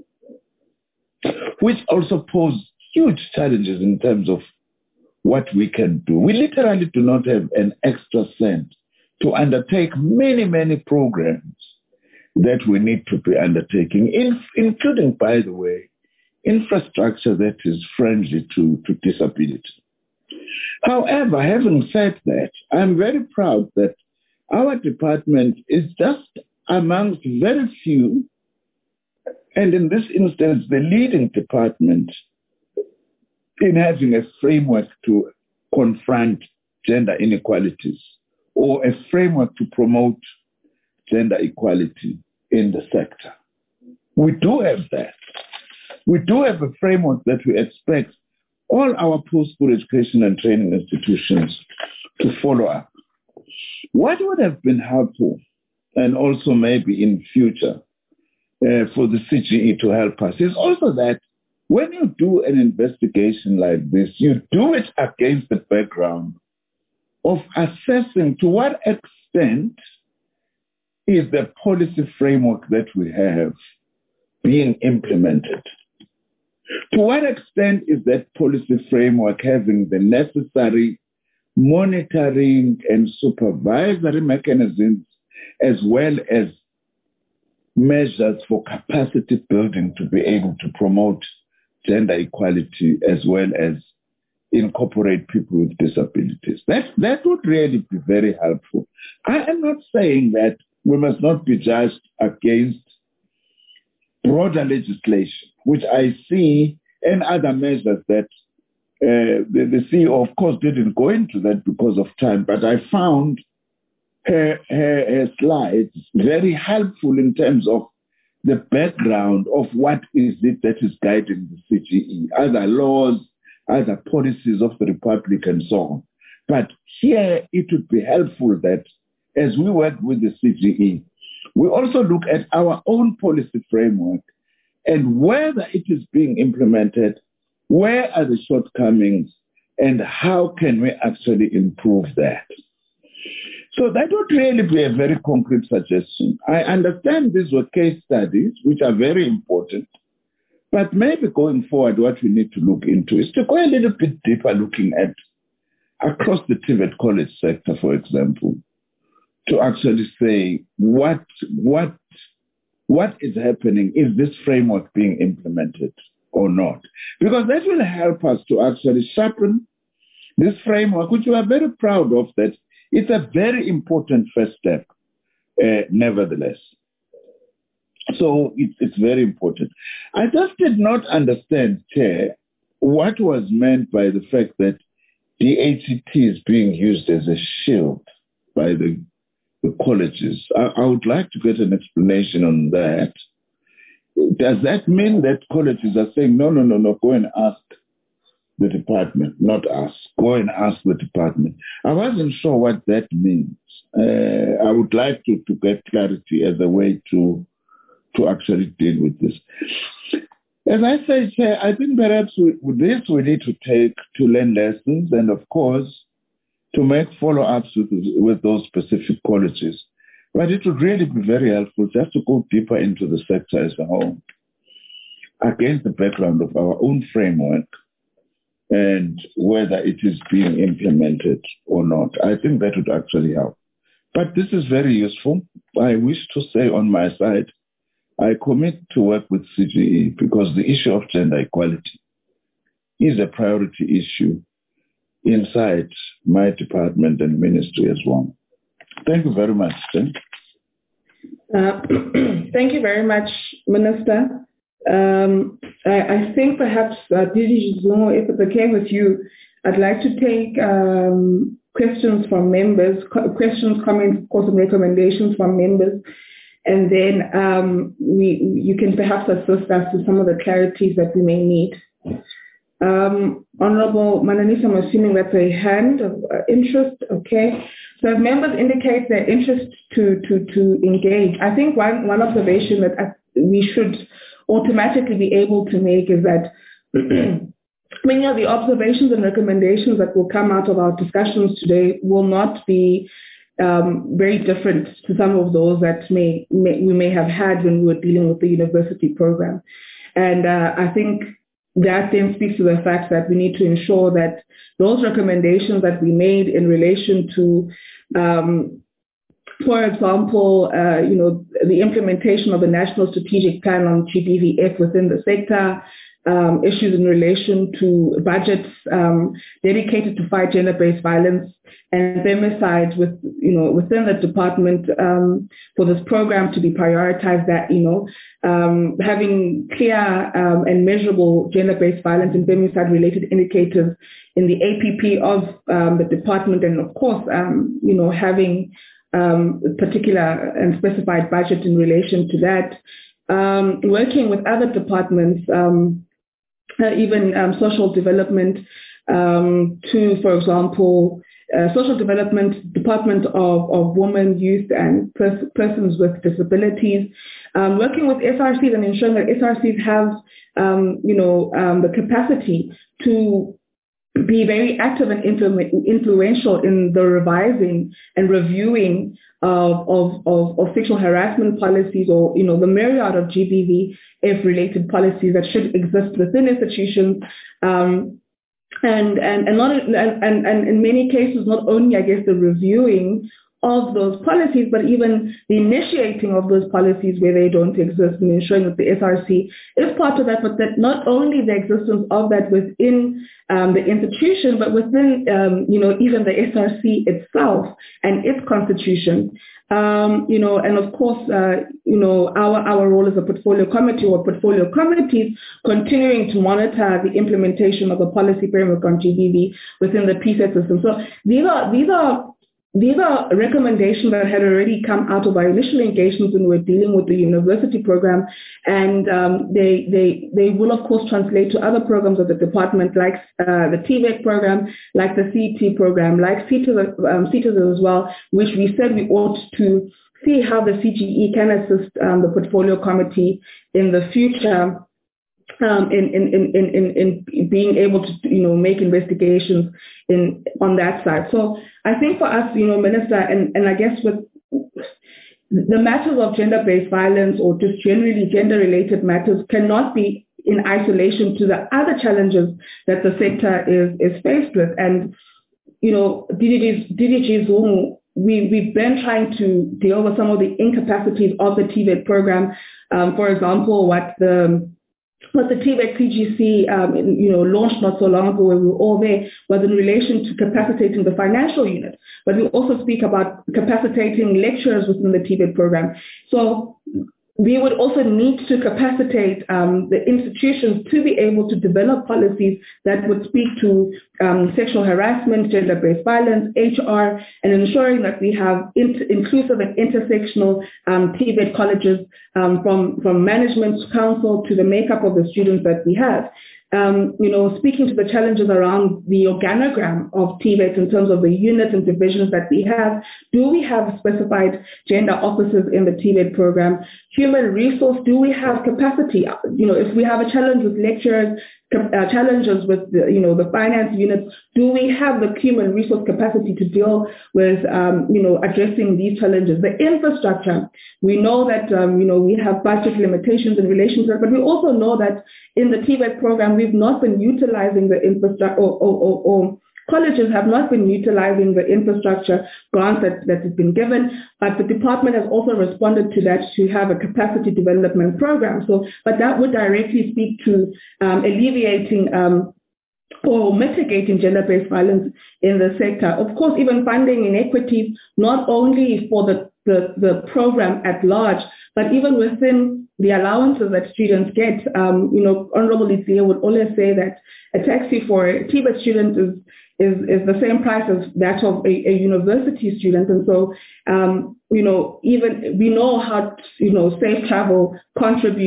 which also pose huge challenges in terms of what we can do. We literally do not have an extra cent to undertake many, many programs that we need to be undertaking, including, by the way, infrastructure that is friendly to disability. However, having said that, I'm very proud that our department is just amongst very few, and in this instance, the leading department in having a framework to confront gender inequalities or a framework to promote gender equality in the sector. We do have that. We do have a framework that we expect all our post-school education and training institutions to follow up. What would have been helpful, and also maybe in future, for the CGE to help us, is also that when you do an investigation like this, you do it against the background of assessing to what extent is the policy framework that we have being implemented. To what extent is that policy framework having the necessary monitoring and supervisory mechanisms, as well as measures for capacity building to be able to promote gender equality as well as incorporate people with disabilities? That would really be very helpful. I am not saying that we must not be judged against broader legislation, which I see, and other measures that the CEO, of course, didn't go into that because of time, but I found her slides very helpful in terms of the background of what is it that is guiding the CGE, other laws, other policies of the Republic, and so on. But here it would be helpful that as we work with the CGE, we also look at our own policy framework and whether it is being implemented, where are the shortcomings, and how can we actually improve that. So that would really be a very concrete suggestion. I understand these were case studies, which are very important, but maybe going forward, what we need to look into is to go a little bit deeper, looking at across the TVET college sector, for example, to actually say what is happening, is this framework being implemented or not? Because that will help us to actually sharpen this framework, which we are very proud of, that it's a very important first step, nevertheless. So it's very important. I just did not understand, Chair, what was meant by the fact that DHET is being used as a shield by the colleges. I would like to get an explanation on that. Does that mean that colleges are saying, no, go and ask the department, not us. Go and ask the department. I wasn't sure what that means. I would like to get clarity as a way to actually deal with this. As I say, Chair, I think perhaps with this we need to take to learn lessons and, of course, to make follow-ups with those specific colleges. But it would really be very helpful just to go deeper into the sector as a whole, against the background of our own framework and whether it is being implemented or not. I think that would actually help. But this is very useful. I wish to say on my side, I commit to work with CGE because the issue of gender equality is a priority issue inside my department and ministry as well. Thank you very much, Jen. Thank you very much, Minister. I think perhaps, Didi Zungu, if it's okay with you, I'd like to take questions from members, questions, comments, of course, and recommendations from members, and then you can perhaps assist us with some of the clarities that we may need. Honorable Mananisa, I'm assuming that's a hand of interest. Okay. So if members indicate their interest to engage, I think one observation that we should automatically be able to make is that many of the observations and recommendations that will come out of our discussions today will not be very different to some of those that we may have had when we were dealing with the university program. And I think that then speaks to the fact that we need to ensure that those recommendations that we made in relation to, for example, the implementation of the National Strategic Plan on GBVF within the sector, issues in relation to budgets dedicated to fight gender-based violence and femicide within the department for this program to be prioritized, that having clear and measurable gender-based violence and femicide related indicators in the APP of the department, and of course having particular and specified budget in relation to that, working with other departments, even social development, to, for example, social development, Department of Women, Youth and Persons with Disabilities, working with SRCs and ensuring that SRCs have, the capacity to be very active and influential in the revising and reviewing of sexual harassment policies, or the myriad of GBVF related policies that should exist within institutions, and in many cases not only, I guess, the reviewing of those policies, but even the initiating of those policies where they don't exist, and ensuring that the SRC is part of that, but that not only the existence of that within the institution, but within, even the SRC itself and its constitution. And of course, our role as a portfolio committee or portfolio committees continuing to monitor the implementation of the policy framework on GBV within the PSET system. So these are recommendations that had already come out of our initial engagements when we were dealing with the university program, and they will of course translate to other programs of the department, like the TVET program, like the CET program, like CETAs as well, which we said we ought to see how the CGE can assist the portfolio committee in the future in being able to make investigations on that side. So I think for us, Minister, and I guess with the matters of gender-based violence or just generally gender-related matters cannot be in isolation to the other challenges that the sector is faced with. And DDG Zungu, we've been trying to deal with some of the incapacities of the TVET program. For example, what the TVET CGC, launched not so long ago, where we were all there, was in relation to capacitating the financial unit. But we also speak about capacitating lecturers within the TVET program. So we would also need to capacitate the institutions to be able to develop policies that would speak to sexual harassment, gender-based violence, HR, and ensuring that we have inclusive and intersectional TVET colleges, from management council to the makeup of the students that we have. Speaking to the challenges around the organogram of TVET in terms of the units and divisions that we have, do we have specified gender officers in the TVET program? Human resource, do we have capacity? If we have a challenge with lecturers, challenges with the finance units, do we have the human resource capacity to deal with addressing these challenges? The infrastructure, we know that we have budget limitations in relation to that, but we also know that in the TVET program we've not been utilizing the infrastructure, or colleges have not been utilizing the infrastructure grants that has been given, but the department has also responded to that to have a capacity development program. But that would directly speak to alleviating or mitigating gender-based violence in the sector. Of course, even funding inequities, not only for the program at large, but even within the allowances that students get. Honorable Lizia would always say that a taxi for a TVET student is the same price as that of a university student. And so, even we know how, safe travel contributes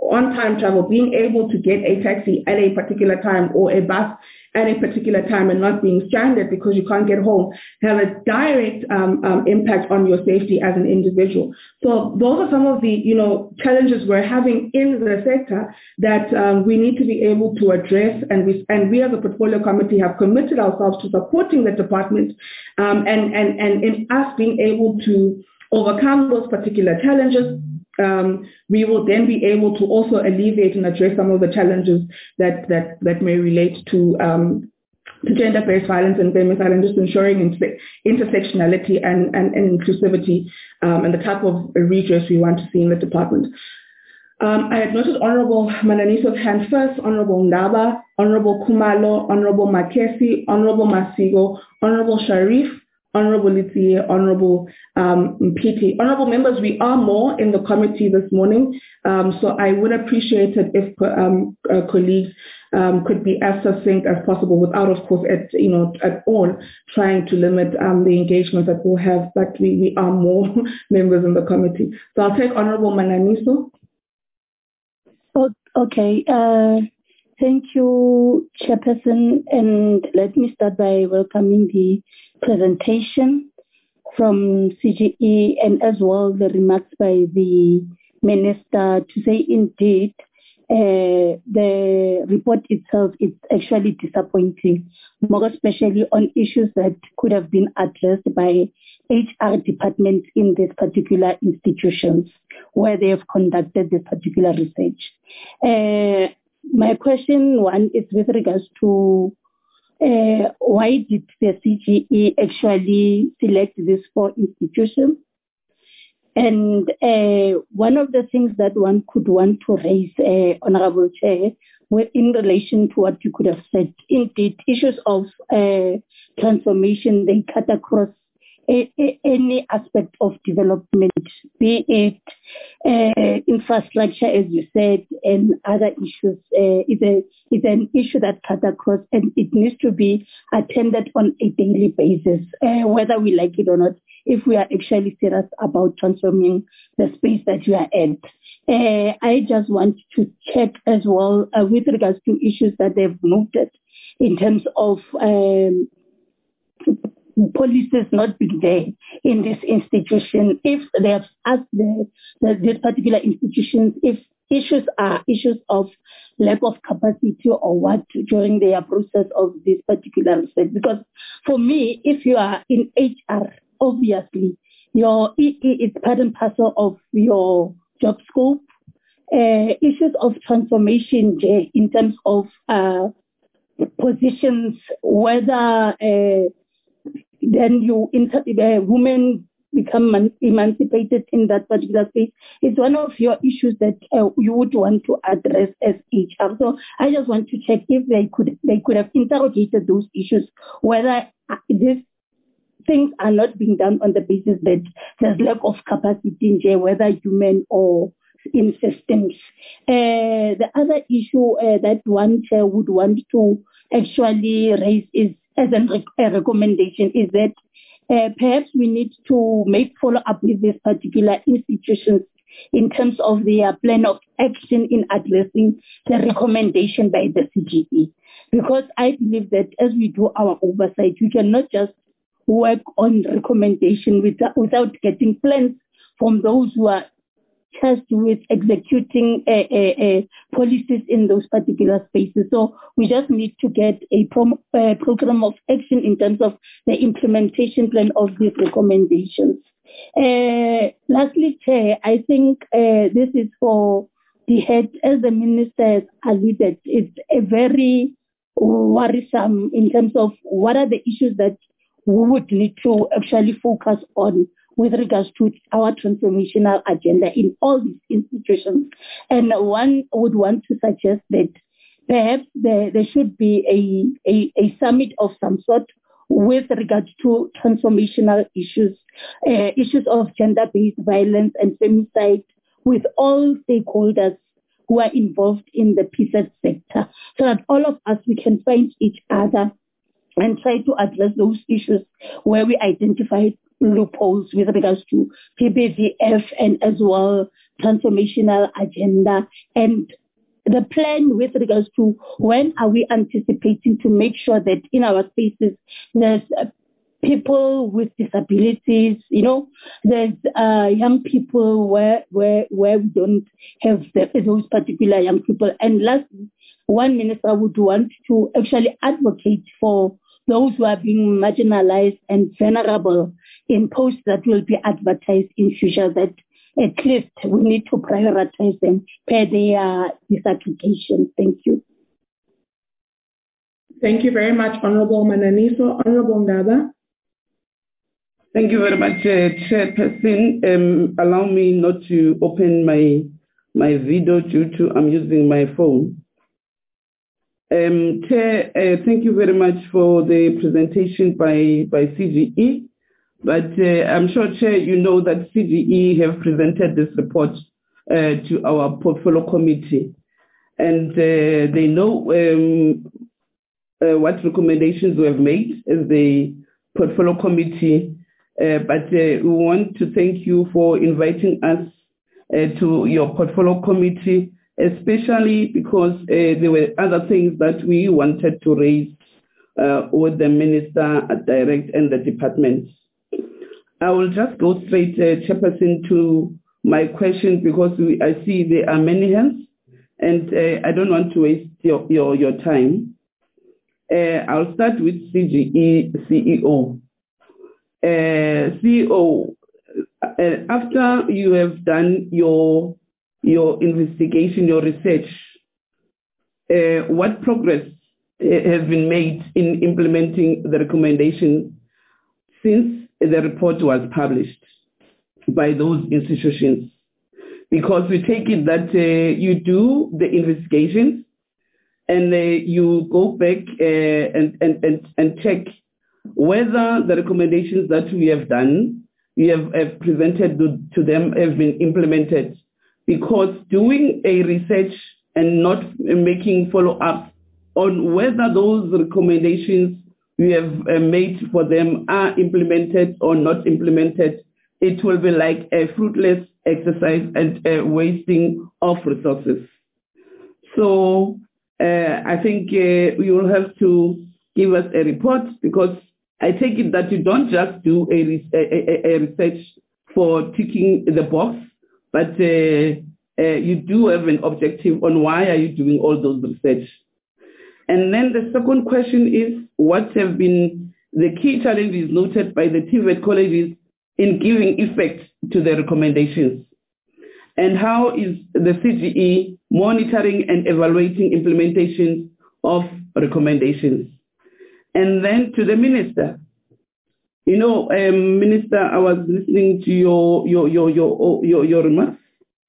on-time travel, being able to get a taxi at a particular time or a bus at a particular time and not being stranded because you can't get home, have a direct impact on your safety as an individual. So those are some of the, challenges we're having in the sector that we need to be able to address, and we as a portfolio committee have committed ourselves to supporting the department and in us being able to overcome those particular challenges. We will then be able to also alleviate and address some of the challenges that may relate to gender-based violence and family violence, just ensuring intersectionality and inclusivity and the type of redress we want to see in the department. I had noted Honorable Mananiso's hand first, Honorable Ndaba, Honorable Kumalo, Honorable Makesi, Honorable Masigo, Honorable Sharif, Honorable Litsi, Honorable Mpiti. Honorable members, we are more in the committee this morning, so I would appreciate it if colleagues could be as succinct as possible without, of course, at all trying to limit the engagement that we'll have, but we are more members in the committee. So I'll take Honorable Mananiso. Okay. Thank you, Chairperson, and let me start by welcoming the presentation from CGE and as well the remarks by the Minister to say indeed the report itself is actually disappointing, more especially on issues that could have been addressed by HR departments in these particular institutions where they have conducted this particular research. My question one is with regards to why did the CGE actually select these 4 institutions? And one of the things that one could want to raise, Honorable Chair, in relation to what you could have said, indeed, issues of transformation, they cut across any aspect of development, be it infrastructure, as you said, and other issues. It's an issue that cuts across, and it needs to be attended on a daily basis, whether we like it or not, if we are actually serious about transforming the space that we are in. I just want to check as well with regards to issues that they've noted in terms of policies not being there in this institution. If they have asked this particular institutions if issues are issues of lack of capacity or what during their process of this particular research. Because for me, if you are in HR, obviously it's part and parcel of your job scope. Issues of transformation in terms of positions, whether then women become emancipated in that particular space. It's one of your issues that you would want to address as HR. So I just want to check if they could have interrogated those issues, whether these things are not being done on the basis that there's lack of capacity in jail, whether human or in systems. The other issue that one chair would want to actually raise is as a recommendation is that perhaps we need to make follow-up with these particular institutions in terms of their plan of action in addressing the recommendation by the CGE. Because I believe that as we do our oversight, we cannot just work on recommendation without getting plans from those who are tasked with executing policies in those particular spaces. So we just need to get a program of action in terms of the implementation plan of these recommendations. Lastly, Chair, I think this is for the head, as the Minister has alluded, it's a very worrisome in terms of what are the issues that we would need to actually focus on with regards to our transformational agenda in all these institutions. And one would want to suggest that perhaps there should be a summit of some sort with regards to transformational issues, issues of gender-based violence and femicide with all stakeholders who are involved in the PSET sector, so that all of us, we can find each other and try to address those issues where we identify loopholes with regards to PBVF and as well transformational agenda and the plan with regards to when are we anticipating to make sure that in our spaces there's people with disabilities, there's young people where we don't have those particular young people. And lastly, one minister would want to actually advocate for those who are being marginalized and vulnerable in posts that will be advertised in future, that at least we need to prioritize them per their disapplication. Thank you. Thank you very much, Honorable Mananiso. Honorable Ndaba. Thank you very much, Chairperson. Allow me not to open my video due to I'm using my phone. Chair, thank you very much for the presentation by CGE. But I'm sure, Chair, you know that CGE have presented this report to our portfolio committee. And they know what recommendations we have made as the portfolio committee. But we want to thank you for inviting us to your portfolio committee, especially because there were other things that we wanted to raise with the minister direct and the department. I will just go straight, Chairperson, to my question because I see there are many hands and I don't want to waste your time. I'll start with CGE CEO. CEO, after you have done your investigation, your research, what progress has been made in implementing the recommendation since the report was published by those institutions? Because we take it that you do the investigations and you go back and check whether the recommendations that we have done, we have presented to them have been implemented. Because doing a research and not making follow-up on whether those recommendations we have made for them are implemented or not implemented, it will be like a fruitless exercise and a wasting of resources. So I think you will have to give us a report, because I take it that you don't just do a research for ticking the box, but you do have an objective on why are you doing all those research. And then the second question is, what have been the key challenges noted by the TVET colleges in giving effect to the recommendations? And how is the CGE monitoring and evaluating implementation of recommendations? And then to the minister, Minister, I was listening to your remarks,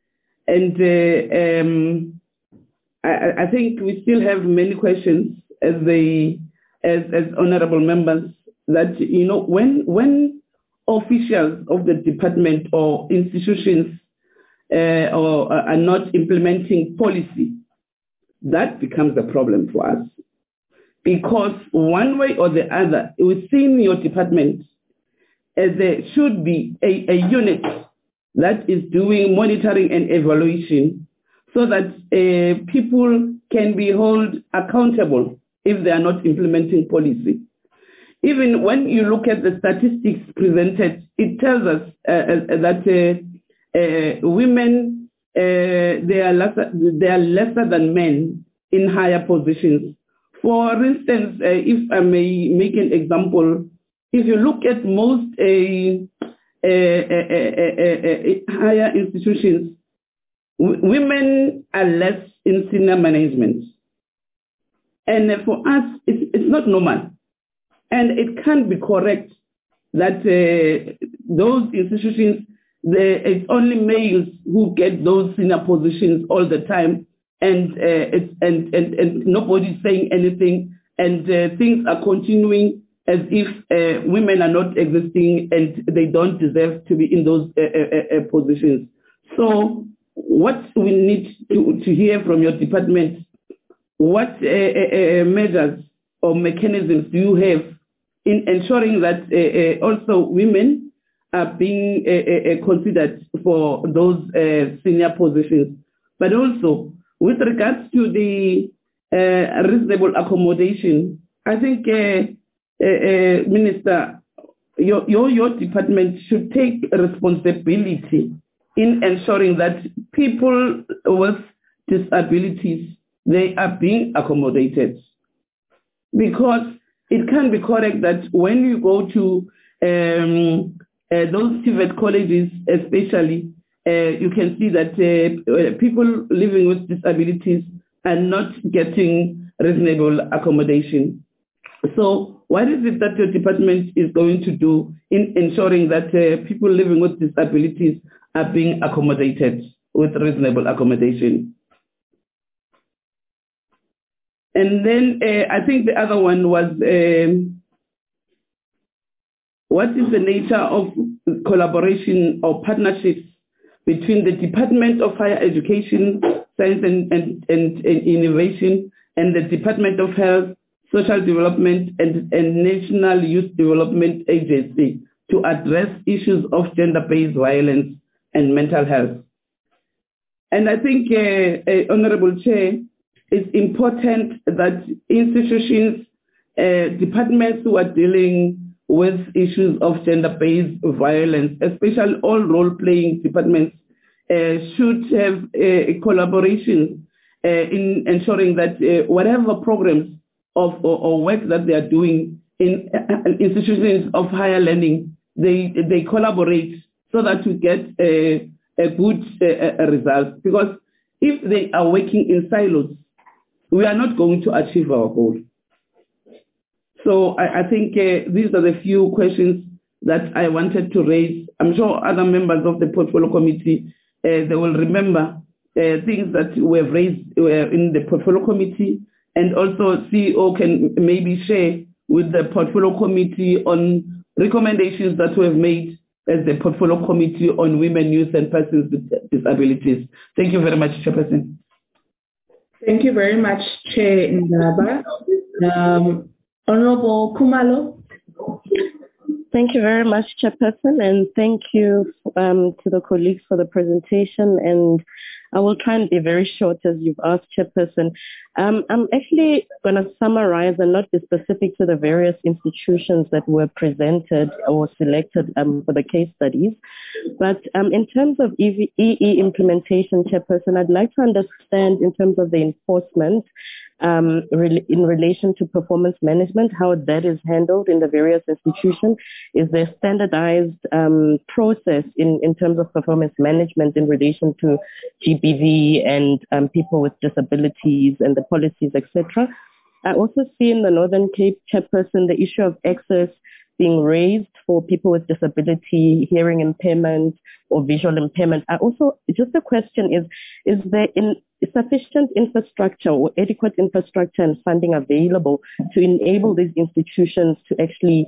and I think we still have many questions as honorable members, that when officials of the department or institutions are not implementing policy, that becomes a problem for us. Because one way or the other, within your department, there should be a unit that is doing monitoring and evaluation, so that people can be held accountable if they are not implementing policy. Even when you look at the statistics presented, it tells us that women, they are lesser than men in higher positions. For instance, if I may make an example, if you look at most higher institutions, women are less in senior management. And for us, it's not normal. And it can't be correct that those institutions, it's only males who get those senior positions all the time, and nobody's saying anything, and things are continuing as if women are not existing and they don't deserve to be in those positions. So what we need to hear from your department, what measures or mechanisms do you have in ensuring that also women are being considered for those senior positions. But also, with regards to the reasonable accommodation, I think, Minister, your department should take responsibility in ensuring that people with disabilities, they are being accommodated. Because it can be correct that when you go to those TVET colleges especially, you can see that people living with disabilities are not getting reasonable accommodation. So what is it that your department is going to do in ensuring that people living with disabilities are being accommodated with reasonable accommodation? And then I think the other one was, what is the nature of collaboration or partnerships between the Department of Higher Education, Science and Innovation and the Department of Health, Social Development and National Youth Development Agency to address issues of gender-based violence and mental health? And I think, Honorable Chair, it's important that institutions, departments who are dealing with issues of gender-based violence, especially all role-playing departments, should have a collaboration in ensuring that whatever programs or work that they are doing in institutions of higher learning, they collaborate so that we get a good result. Because if they are working in silos, we are not going to achieve our goal. So I think these are the few questions that I wanted to raise. I'm sure other members of the Portfolio Committee, they will remember things that were raised in the Portfolio Committee, and also CEO can maybe share with the Portfolio Committee on recommendations that were made as the Portfolio Committee on Women, Youth and Persons with Disabilities. Thank you very much, Chairperson. Thank you very much, Chair Ndaba. Honorable Khumalo. Thank you very much, Chairperson, and thank you to the colleagues for the presentation. And I will try and be very short as you've asked, Chairperson. I'm actually going to summarize and not be specific to the various institutions that were presented or selected for the case studies. But in terms of EE implementation, Chairperson, I'd like to understand in terms of the enforcement in relation to performance management, how that is handled in the various institutions. Is there standardized process in terms of performance management in relation to GBV and people with disabilities and the policies, etc.? I also see in the Northern Cape, Chairperson, the issue of access being raised for people with disability, hearing impairment or visual impairment. Just the question is there sufficient infrastructure or adequate infrastructure and funding available to enable these institutions to actually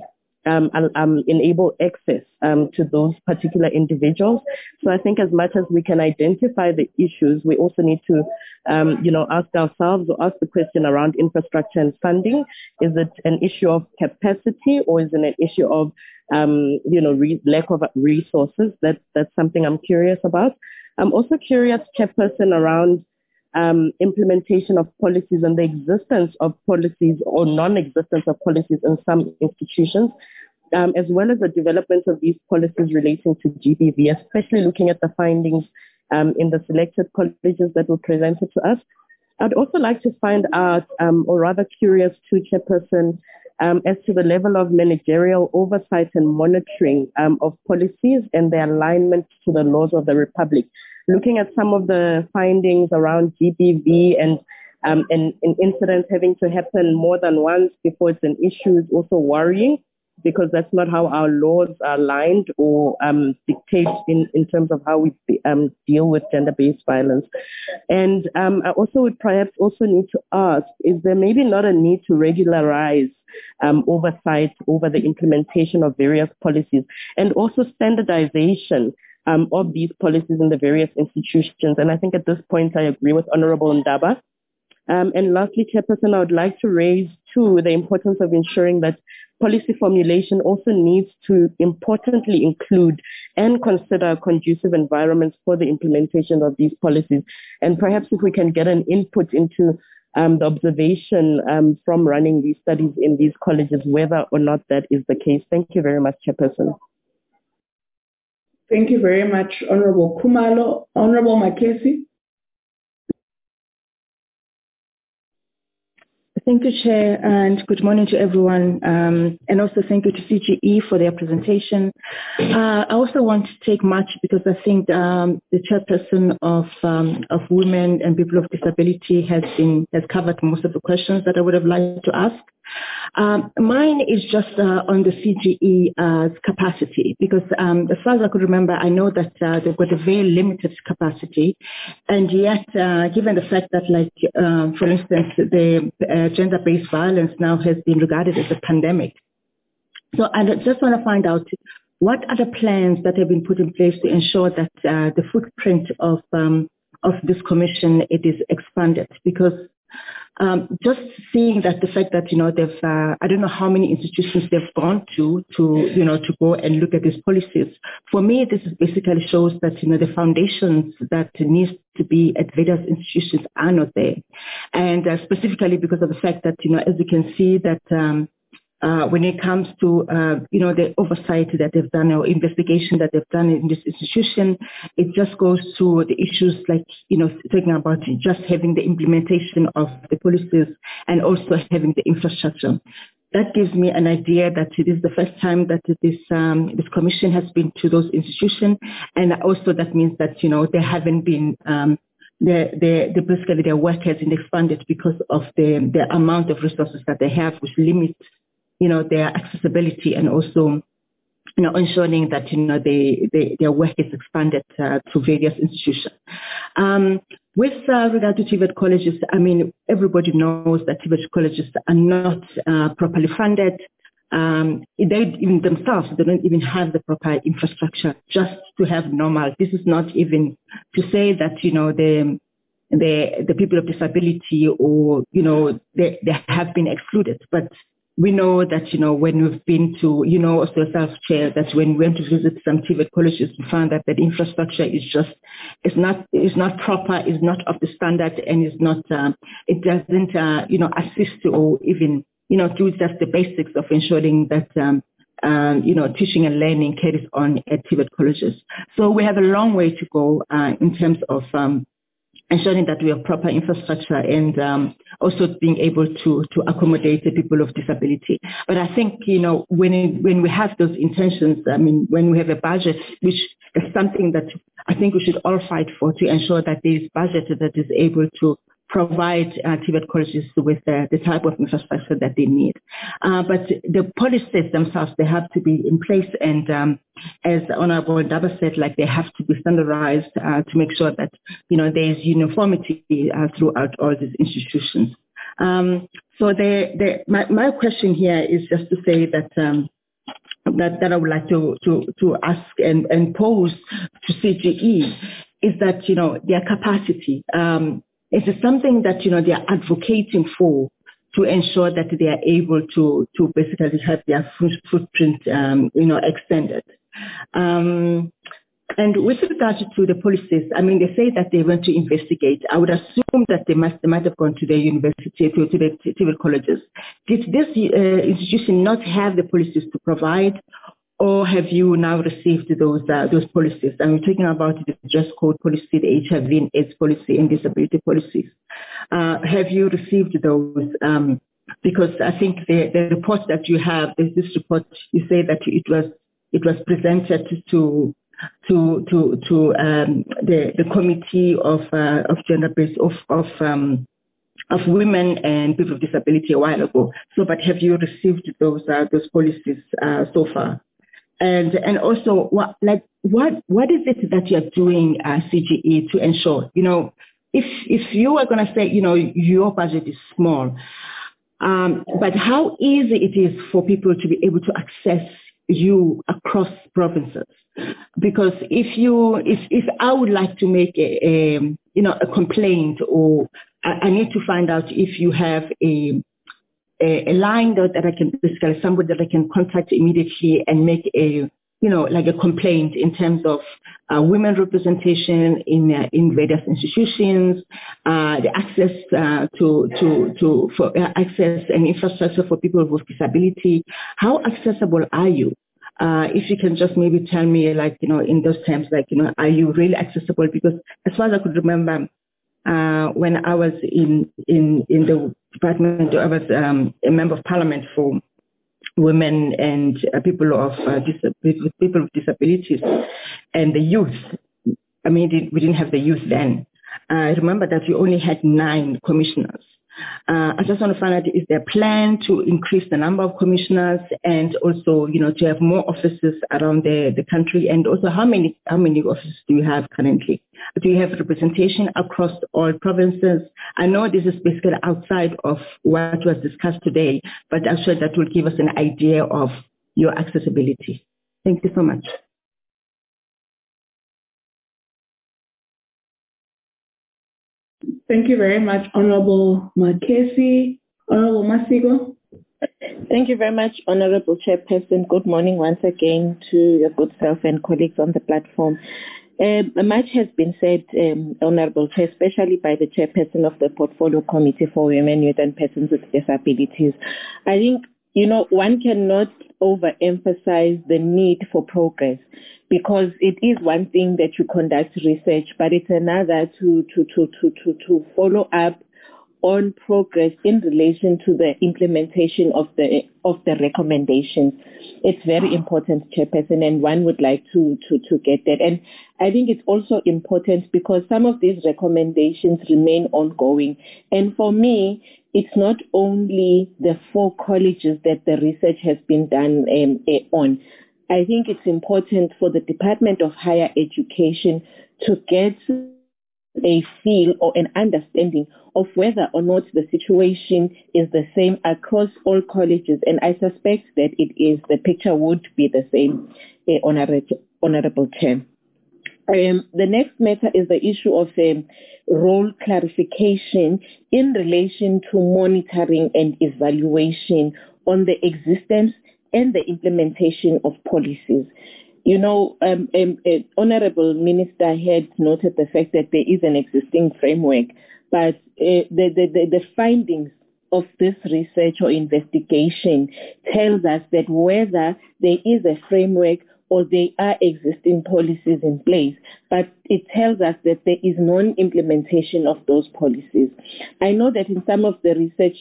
enable access to those particular individuals? So I think as much as we can identify the issues, we also need to, ask ourselves or ask the question around infrastructure and funding. Is it an issue of capacity or is it an issue of, lack of resources? That's something I'm curious about. I'm also curious, Chairperson, around implementation of policies and the existence of policies or non-existence of policies in some institutions, as well as the development of these policies relating to GBV, especially looking at the findings in the selected colleges that were presented to us. I'd also like to find out, or rather curious to Chairperson, as to the level of managerial oversight and monitoring of policies and their alignment to the laws of the Republic. Looking at some of the findings around GBV and incidents having to happen more than once before it's an issue is also worrying, because that's not how our laws are aligned or dictate in terms of how we deal with gender-based violence. And I also would perhaps also need to ask, is there maybe not a need to regularize oversight over the implementation of various policies and also standardization of these policies in the various institutions? And I think at this point I agree with Honorable Ndaba. And lastly, Chairperson, I would like to raise too, the importance of ensuring that policy formulation also needs to importantly include and consider conducive environments for the implementation of these policies. And perhaps if we can get an input into the observation from running these studies in these colleges, whether or not that is the case. Thank you very much, Chairperson. Thank you very much, Honorable Khumalo. Honorable Makesi. Thank you, Chair, and good morning to everyone. And also thank you to CGE for their presentation. I also want to take much because I think the chairperson of Women and People of Disability has covered most of the questions that I would have liked to ask. Mine is just on the CGE's capacity, because as far as I could remember, I know that they've got a very limited capacity, and yet given the fact that, like, for instance, the gender-based violence now has been regarded as a pandemic. So I just want to find out what are the plans that have been put in place to ensure that the footprint of this commission, it is expanded, because just seeing that the fact that, they've, I don't know how many institutions they've gone to go and look at these policies. For me, this basically shows that, the foundations that needs to be at various institutions are not there. And specifically because of the fact that, as you can see that, when it comes to, the oversight that they've done or investigation that they've done in this institution, it just goes to the issues like, talking about just having the implementation of the policies and also having the infrastructure. That gives me an idea that it is the first time that this commission has been to those institutions, and also that means that, they haven't been, basically their work has been expanded because of the amount of resources that they have, which limits their accessibility, and also, ensuring that, their work is expanded to various institutions. With regard to TVET colleges, I mean, everybody knows that TVET colleges are not properly funded. They even themselves, they don't even have the proper infrastructure just to have normal. This is not even to say that, the people of disability or, they have been excluded, but we know that, when we've been to, also yourself, Chair, that when we went to visit some TVET colleges, we found that the infrastructure is not proper, is not of the standard, and is not, it doesn't, assist or even, do just the basics of ensuring that, teaching and learning carries on at TVET colleges. So we have a long way to go in terms of ensuring that we have proper infrastructure and also being able to accommodate the people of disability. But I think, when we have those intentions, I mean, when we have a budget, which is something that I think we should all fight for, to ensure that there is budget that is able to provide TVET colleges with the type of infrastructure that they need. But the policies themselves, they have to be in place, and as Honorable Ndaba said, like, they have to be standardized to make sure that, there is uniformity throughout all these institutions. So my question here is just to say that that I would like to ask and pose to CGE is that, their capacity, is it something that, they are advocating for to ensure that they are able to basically have their footprint, extended? And with regard to the policies, I mean, they say that they want to investigate. I would assume that they might have gone to the university, to the civil colleges. Did this institution not have the policies to provide, or have you now received those policies? I'm talking about the dress code policy, the HIV and AIDS policy, and disability policies. Have you received those? Because I think the report that you have, this report, you say that it was presented to the committee of gender-based of women and people with disability a while ago. So, but have you received those policies so far? And also, what is it that you're doing, CGE, to ensure, if you are going to say, your budget is small, but how easy it is for people to be able to access you across provinces? Because if I would like to make a complaint, or I need to find out if you have a a line that I can basically, somebody that I can contact immediately and make a, like a complaint in terms of women representation in various institutions, the access for access and infrastructure for people with disability. How accessible are you? If you can just maybe tell me, in those terms, are you really accessible? Because as far as I could remember, when I was in the department, I was a member of parliament for women and people with disabilities and the youth. I mean, we didn't have the youth then. I remember that we only had 9 commissioners. I just want to find out, is there a plan to increase the number of commissioners and also, to have more offices around the country? And also, how many offices do you have currently? Do you have representation across all provinces? I know this is basically outside of what was discussed today, but I'm sure that will give us an idea of your accessibility. Thank you so much. Thank you very much, Honorable Makesi. Honorable Masigo. Thank you very much, Honorable Chairperson. Good morning once again to your good self and colleagues on the platform. Much has been said, Honorable Chair, especially by the Chairperson of the Portfolio Committee for Women, Youth and Persons with Disabilities. I think, one cannot overemphasize the need for progress, because it is one thing that you conduct research, but it's another to follow up on progress in relation to the implementation of the recommendations. It's very important, Chairperson, and one would like to get that. And I think it's also important because some of these recommendations remain ongoing. And for me, it's not only the 4 colleges that the research has been done on. I think it's important for the Department of Higher Education to get a feel or an understanding of whether or not the situation is the same across all colleges. And I suspect that it is. The picture would be the same, Honorable Chair. The next matter is the issue of role clarification in relation to monitoring and evaluation on the existence and the implementation of policies. Honorable Minister had noted the fact that there is an existing framework, but the findings of this research or investigation tells us that whether there is a framework or there are existing policies in place, but it tells us that there is non-implementation of those policies. I know that in some of the research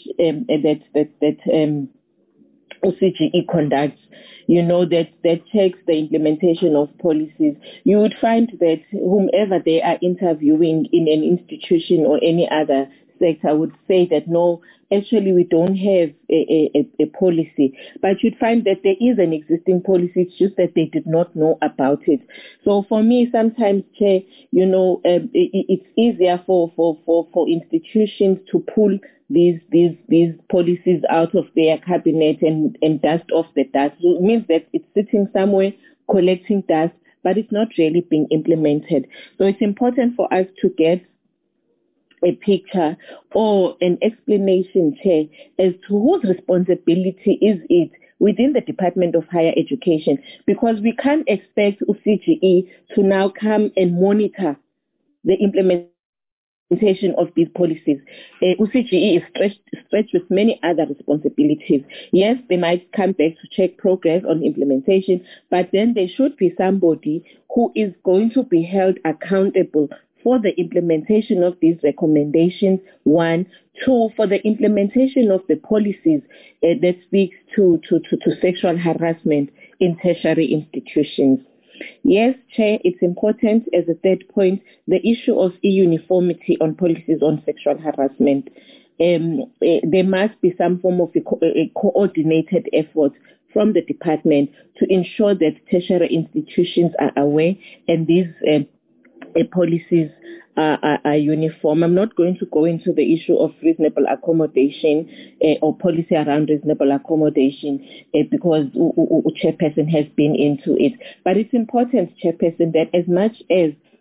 that OCGE conducts, that checks the implementation of policies, you would find that whomever they are interviewing in an institution or any other sector would say that no, actually we don't have a policy. But you'd find that there is an existing policy, it's just that they did not know about it. So for me, sometimes, Chair, it's easier for institutions to pull these policies out of their cabinet and dust off the dust. So it means that it's sitting somewhere collecting dust, but it's not really being implemented. So it's important for us to get a picture or an explanation, Chair, as to whose responsibility is it within the Department of Higher Education, because we can't expect OCGE to now come and monitor the implementation of these policies. OCGE is stretched with many other responsibilities. Yes, they might come back to check progress on implementation, but then there should be somebody who is going to be held accountable for the implementation of these recommendations, 1. 2, for the implementation of the policies that speaks to sexual harassment in tertiary institutions. Yes, Chair, it's important as a third point, the issue of uniformity on policies on sexual harassment. There must be some form of a coordinated effort from the department to ensure that tertiary institutions are aware and these policies are uniform. I'm not going to go into the issue of reasonable accommodation or policy around reasonable accommodation because Chairperson has been into it. But it's important, Chairperson, that as much as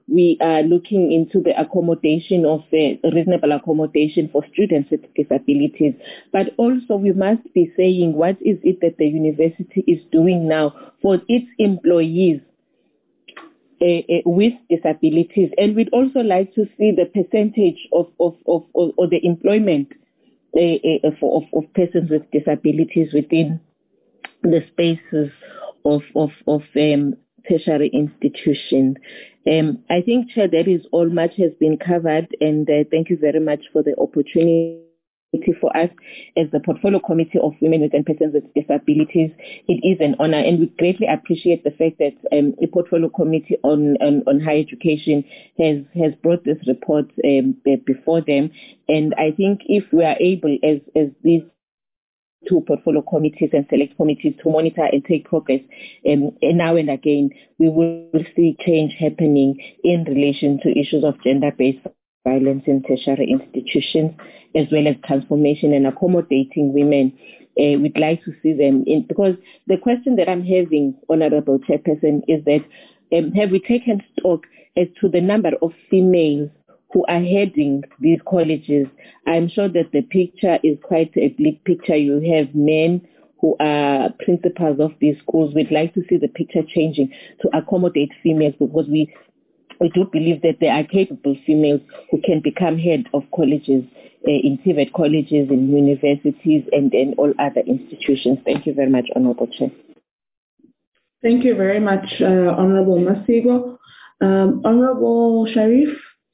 we are looking into the accommodation of the reasonable accommodation for students with disabilities. But also we must be saying what is it that the university is doing now for its employees with disabilities. And we'd also like to see the percentage of the employment of persons with disabilities within the spaces of tertiary institutions. I think, Chair, that is all. Much has been covered, and thank you very much for the opportunity for us as the Portfolio Committee of Women and Persons with Disabilities. It is an honor, and we greatly appreciate the fact that the Portfolio Committee on Higher Education has brought this report before them. And I think if we are able, as these two portfolio committees and select committees, to monitor and take progress now and again, we will see change happening in relation to issues of gender-based violence in tertiary institutions, as well as transformation and accommodating women. We'd like to see them in, because the question that I'm having, Honorable Chairperson, is that have we taken stock as to the number of females who are heading these colleges? I'm sure that the picture is quite a bleak picture. You have men who are principals of these schools. We'd like to see the picture changing to accommodate females, because we do believe that there are capable females who can become head of colleges, in TVET colleges, in universities, and all other institutions. Thank you very much, Honorable Chair. Thank you very much, Honorable Masigo. Honorable Sharif.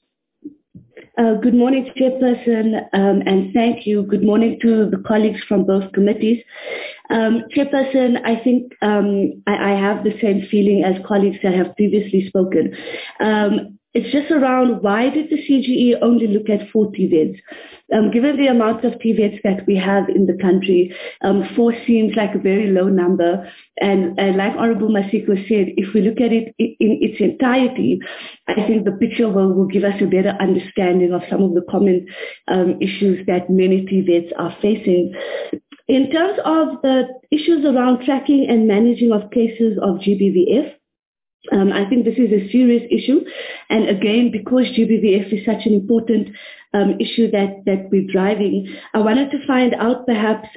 Good morning, Chairperson, and thank you. Good morning to the colleagues from both committees. Chairperson, I think I have the same feeling as colleagues that have previously spoken. It's just around, why did the CGE only look at 4 TVETs? Given the amount of TVETs that we have in the country, 4 seems like a very low number. And like Honorable Masiko said, if we look at it in its entirety, I think the picture will give us a better understanding of some of the common issues that many TVETs are facing. In terms of the issues around tracking and managing of cases of GBVF, I think this is a serious issue. And again, because GBVF is such an important issue that we're driving, I wanted to find out perhaps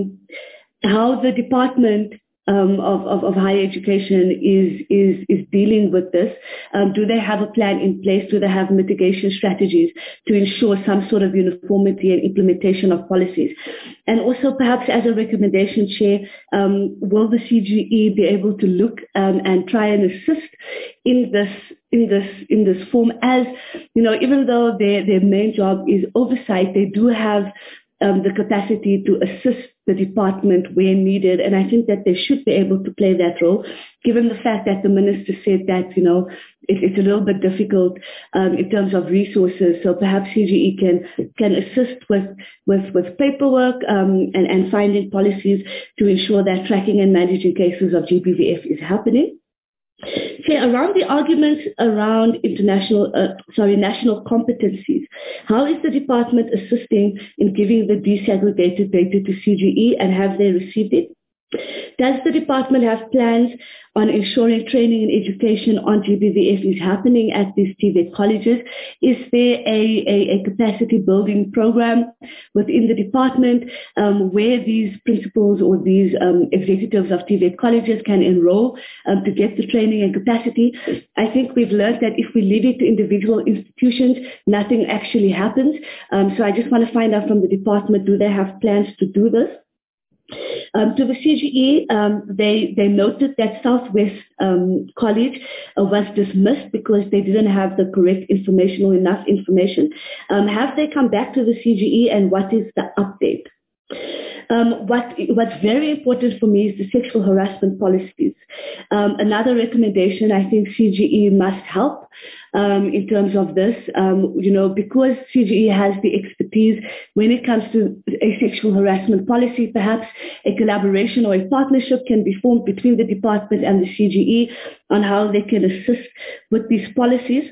how the Department of Higher Education is dealing with this. Do they have a plan in place? Do they have mitigation strategies to ensure some sort of uniformity and implementation of policies? And also perhaps as a recommendation, Chair, will the CGE be able to look and try and assist in this form? As you know, even though their main job is oversight, they do have the capacity to assist the department where needed, and I think that they should be able to play that role, given the fact that the Minister said that, you know, it's a little bit difficult in terms of resources. So perhaps CGE can assist with paperwork and finding policies to ensure that tracking and managing cases of GBVF is happening. Okay, around the arguments around national competencies, how is the department assisting in giving the desegregated data to CGE, and have they received it? Does the department have plans on ensuring training and education on GBVF is happening at these TVET colleges? Is there a capacity building program within the department where these principals or these executives of TVET colleges can enroll to get the training and capacity? I think we've learned that if we leave it to individual institutions, nothing actually happens. So I just want to find out from the department, do they have plans to do this? To the CGE, they noted that Southwest College was dismissed because they didn't have the correct information or enough information. Have they come back to the CGE, and what is the update? What's very important for me is the sexual harassment policies. Another recommendation, I think CGE must help in terms of this, because CGE has the expertise when it comes to a sexual harassment policy. Perhaps a collaboration or a partnership can be formed between the department and the CGE on how they can assist with these policies.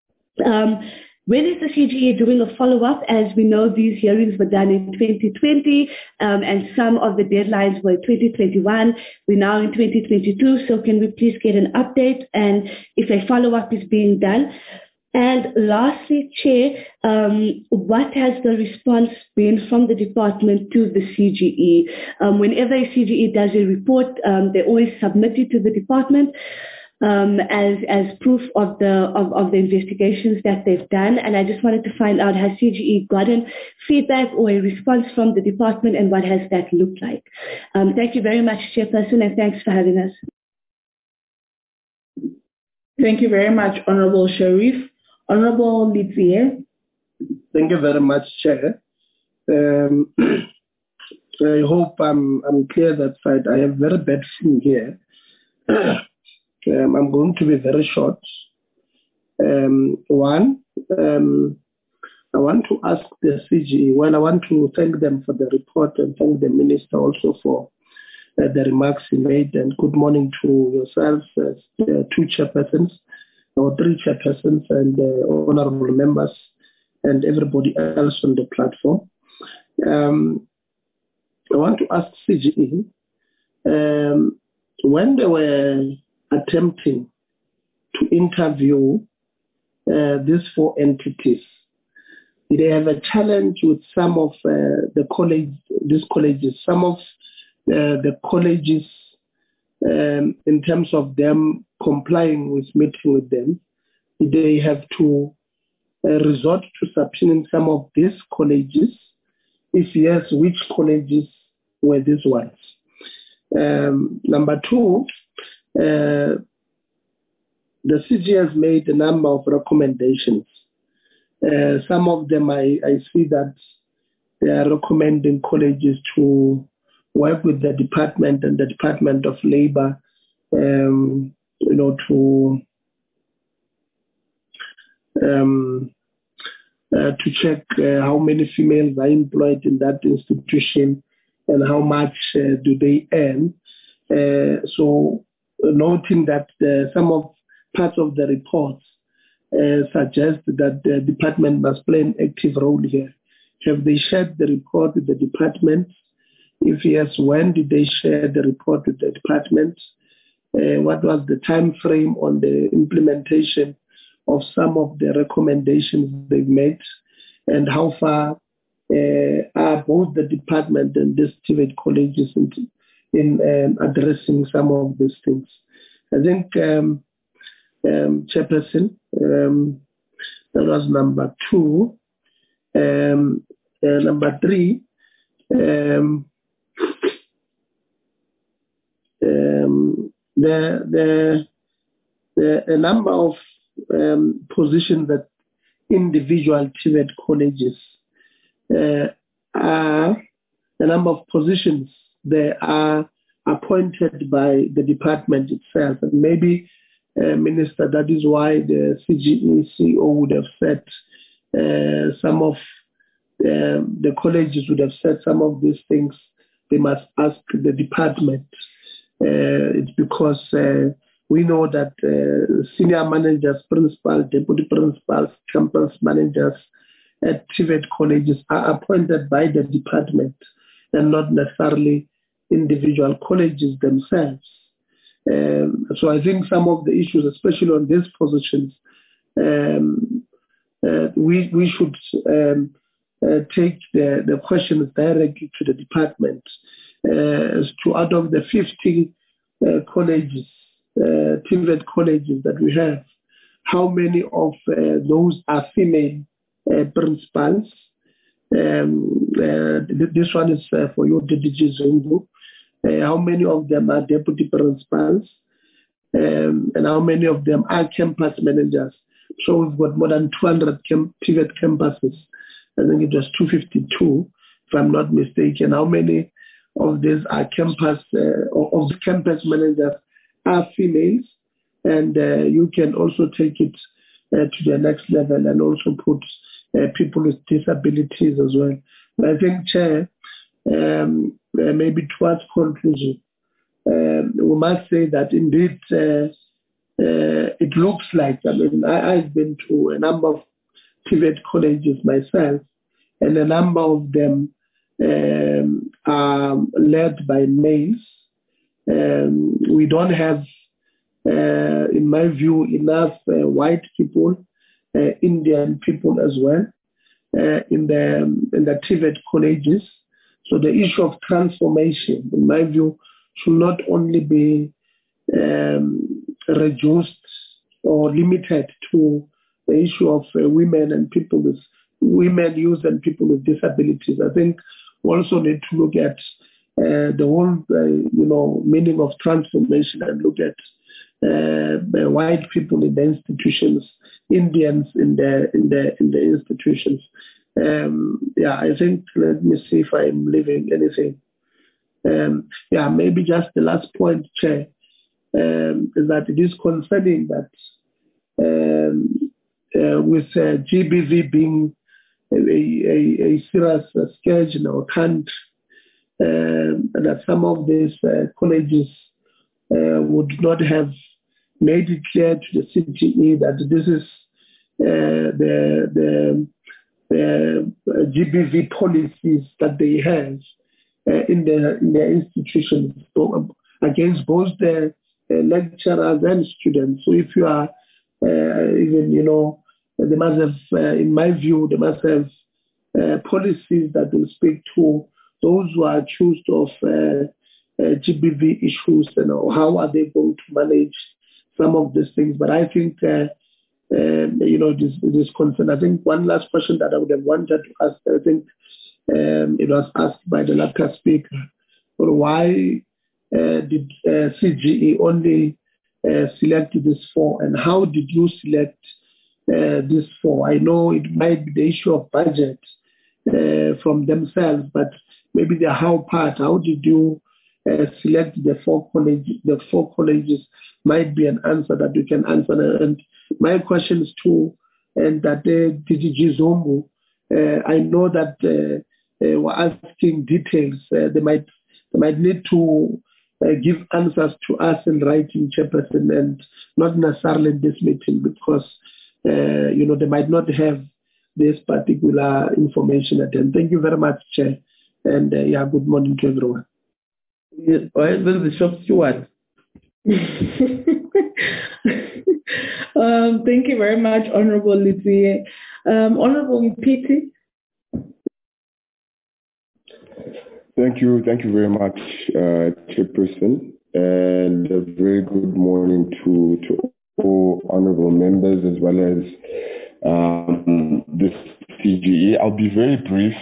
When is the CGE doing a follow-up? As we know, these hearings were done in 2020, and some of the deadlines were 2021. We're now in 2022, so can we please get an update, and if a follow-up is being done? And lastly, Chair, what has the response been from the department to the CGE? Whenever a CGE does a report, they always submit it to the department as proof of the investigations that they've done. And I just wanted to find out, has CGE gotten feedback or a response from the department, and what has that looked like? Thank you very much, Chairperson, and thanks for having us. Thank you very much, Honorable Sharif. Honorable Lidziye. Thank you very much, Chair. I hope I'm clear that side. I have very bad flu here. I'm going to be very short. One, I want to ask the CGE, well, I want to thank them for the report and thank the Minister also for the remarks he made, and good morning to yourselves as two chairpersons, or three chairpersons, and honorable members, and everybody else on the platform. I want to ask CGE, when they were attempting to interview these four entities, did they have a challenge with some of these colleges, some of the colleges, in terms of them complying with meeting with them? Did they have to resort to subpoenaing some of these colleges? If yes, which colleges were these ones? Number two, the CG has made a number of recommendations. Some of them I see that they are recommending colleges to work with the department and the Department of Labor, to check how many females are employed in that institution and how much do they earn. So noting that some of parts of the reports suggest that the department must play an active role here. Have they shared the report with the department? If yes, when did they share the report with the department? What was the time frame on the implementation of some of the recommendations they've made? And how far are both the department and the TVET colleges in addressing some of these things? I think, Chairperson, that was number two. Number three, a number of positions that individual TVET colleges are, a number of positions they are appointed by the department itself. And maybe, Minister, that is why the CGE CEO would have said some of the colleges would have said some of these things they must ask the department. It's because we know that senior managers, principals, deputy principals, campus managers at TVET colleges are appointed by the department and not necessarily individual colleges themselves. So I think some of the issues, especially on these positions, we should take the questions directly to the department as to, out of the 50 colleges, TVET colleges that we have, how many of those are female principals? This one is for you, DDG Zungu. How many of them are deputy principals? And how many of them are campus managers? So we've got more than 200 TVET campuses. I think it was 252, if I'm not mistaken. How many of these are campus managers are females? And you can also take it to the next level and also put people with disabilities as well. But I think, Chair, maybe towards conclusion, we must say that indeed it looks like, I mean, I've been to a number of TVET colleges myself, and a number of them are led by males. We don't have, in my view, enough white people Indian people as well in the TVET colleges. So the issue of transformation, in my view, should not only be reduced or limited to the issue of women, youth, and people with disabilities. I think we also need to look at the whole, meaning of transformation and look at the white people in the institutions, Indians in the institutions. I think, let me see if I'm leaving anything. Maybe just the last point, Chair, is that it is concerning that with GBV being a serious scourge in our country, that some of these colleges would not have made it clear to the CGE that this is the GBV policies that they have in their institutions against both the lecturers and students. So if you are they must have, in my view, they must have policies that will speak to those who are accused of GBV issues, how are they going to manage some of these things. But I think, this concern. I think one last question that I would have wanted to ask, I think it was asked by the last speaker, why did CGE only select this 4, and how did you select this 4? I know it might be the issue of budget from themselves, but maybe the how part. How did you select the 4 colleges? The 4 colleges might be an answer that you can answer. And my question is too, and that DDG Zombo, I know that they were asking details. They might need to give answers to us in writing, Chairperson, and not necessarily in this meeting, because they might not have this particular information at hand. Thank you very much, Chair, and good morning to everyone. Will Bishop Stewart. Thank you very much, Honorable Litsie. Honorable Mpiti. Thank you very much, Chairperson, and a very good morning to all honorable members as well as the CGE. I'll be very brief.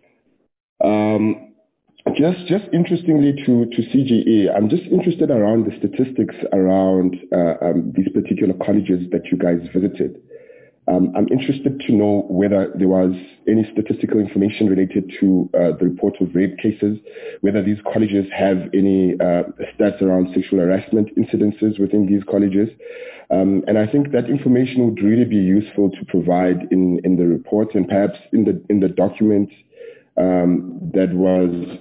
Just interestingly to CGE, I'm just interested around the statistics around these particular colleges that you guys visited. I'm interested to know whether there was any statistical information related to the report of rape cases, whether these colleges have any stats around sexual harassment incidences within these colleges. And I think that information would really be useful to provide in the report, and perhaps in the document that was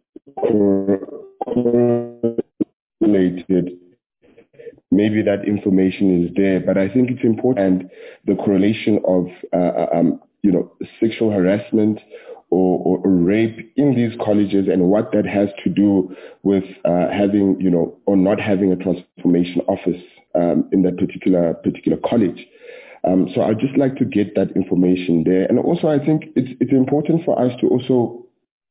correlated. Maybe that information is there, but I think it's important, and the correlation of sexual harassment or rape in these colleges, and what that has to do with having or not having a transformation office in that particular college. So I'd just like to get that information there, and also I think it's important for us to also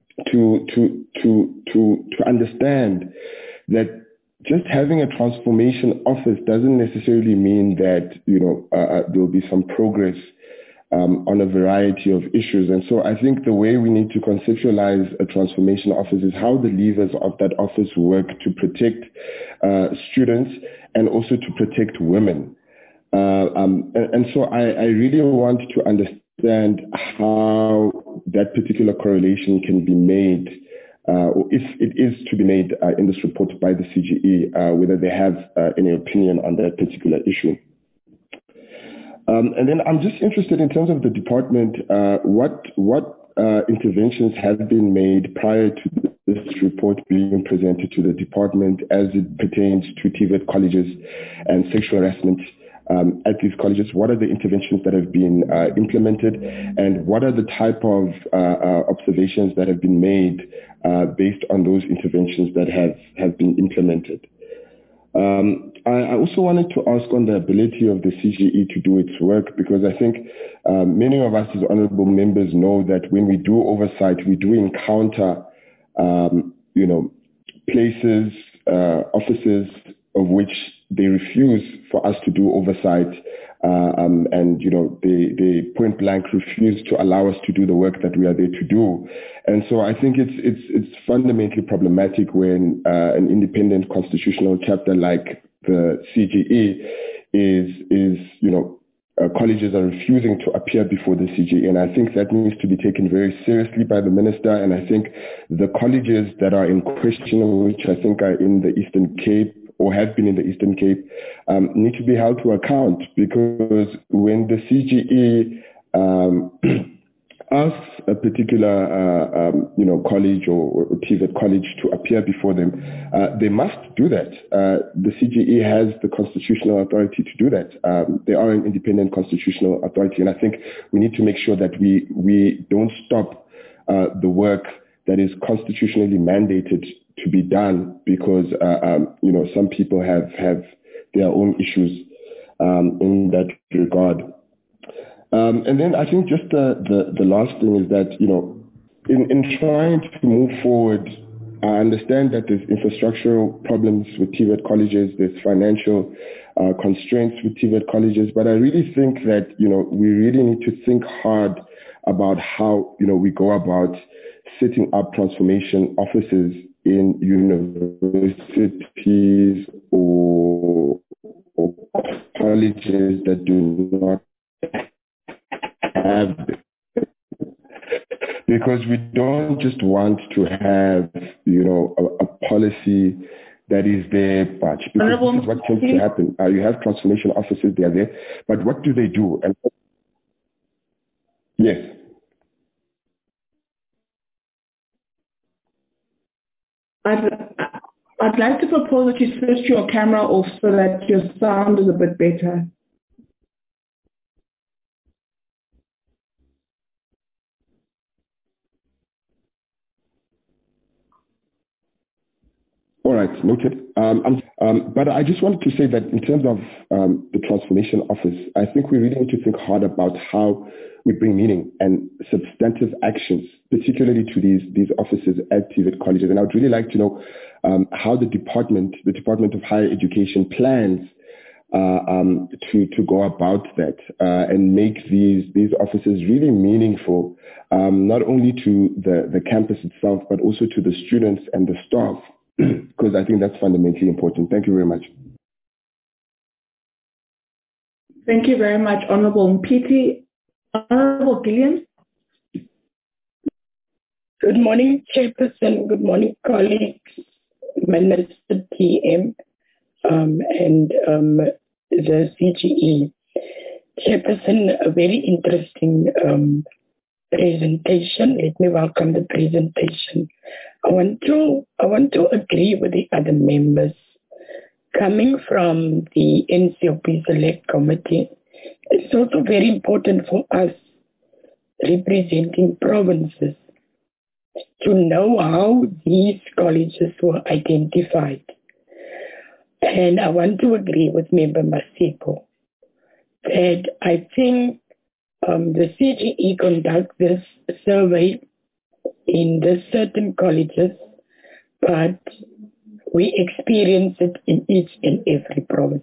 to understand that just having a transformation office doesn't necessarily mean that there'll be some progress on a variety of issues. And so I think the way we need to conceptualize a transformation office is how the levers of that office work to protect students and also to protect women. And so I really want to understand how that particular correlation can be made, or if it is to be made in this report by the CGE, whether they have any opinion on that particular issue. And then I'm just interested in terms of the department, what interventions have been made prior to this report being presented to the department as it pertains to TVET colleges and sexual harassment at these colleges. What are the interventions that have been implemented, and what are the type of observations that have been made based on those interventions that have been implemented? I also wanted to ask on the ability of the CGE to do its work, because I think many of us as honorable members know that when we do oversight, we do encounter, places, offices of which they refuse for us to do oversight, and they point blank refuse to allow us to do the work that we are there to do. And so I think it's fundamentally problematic when an independent constitutional chapter like the CGE colleges are refusing to appear before the CGE, and I think that needs to be taken very seriously by the minister. And I think the colleges that are in question, which I think are in the Eastern Cape or have been in the Eastern Cape, need to be held to account, because when the CGE asks a particular college or TVET college to appear before them, they must do that. The CGE has the constitutional authority to do that. They are an independent constitutional authority, and I think we need to make sure that we don't stop the work that is constitutionally mandated to be done because some people have their own issues in that regard. And then I think just the last thing is that, in trying to move forward, I understand that there's infrastructural problems with TVET colleges, there's financial constraints with TVET colleges, but I really think that, we really need to think hard about how, we go about setting up transformation offices in universities or colleges that do not have, because we don't just want to have, a policy that is there, but because this is what tends to happen. You have transformation officers, they are there, but what do they do? And yes. I'd like to propose that you switch your camera off so that your sound is a bit better. All right, noted. But I just wanted to say that in terms of the transformation office, I think we really need to think hard about how we bring meaning and substantive actions, particularly to these offices at TVET colleges. And I would really like to know how the Department of Higher Education plans to go about that and make these offices really meaningful, not only to the campus itself, but also to the students and the staff, because I think that's fundamentally important. Thank you very much. Thank you very much, Honourable Mpiti. Honourable Gillian. Good morning, Chairperson. Good morning, colleagues, Minister TM, and the CGE. Chairperson, a very interesting presentation. Let me welcome the presentation. I want to agree with the other members. Coming from the NCOP Select Committee, it's also very important for us representing provinces to know how these colleges were identified. And I want to agree with Member Masiko that I think the CGE conduct this survey in the certain colleges, but we experience it in each and every province.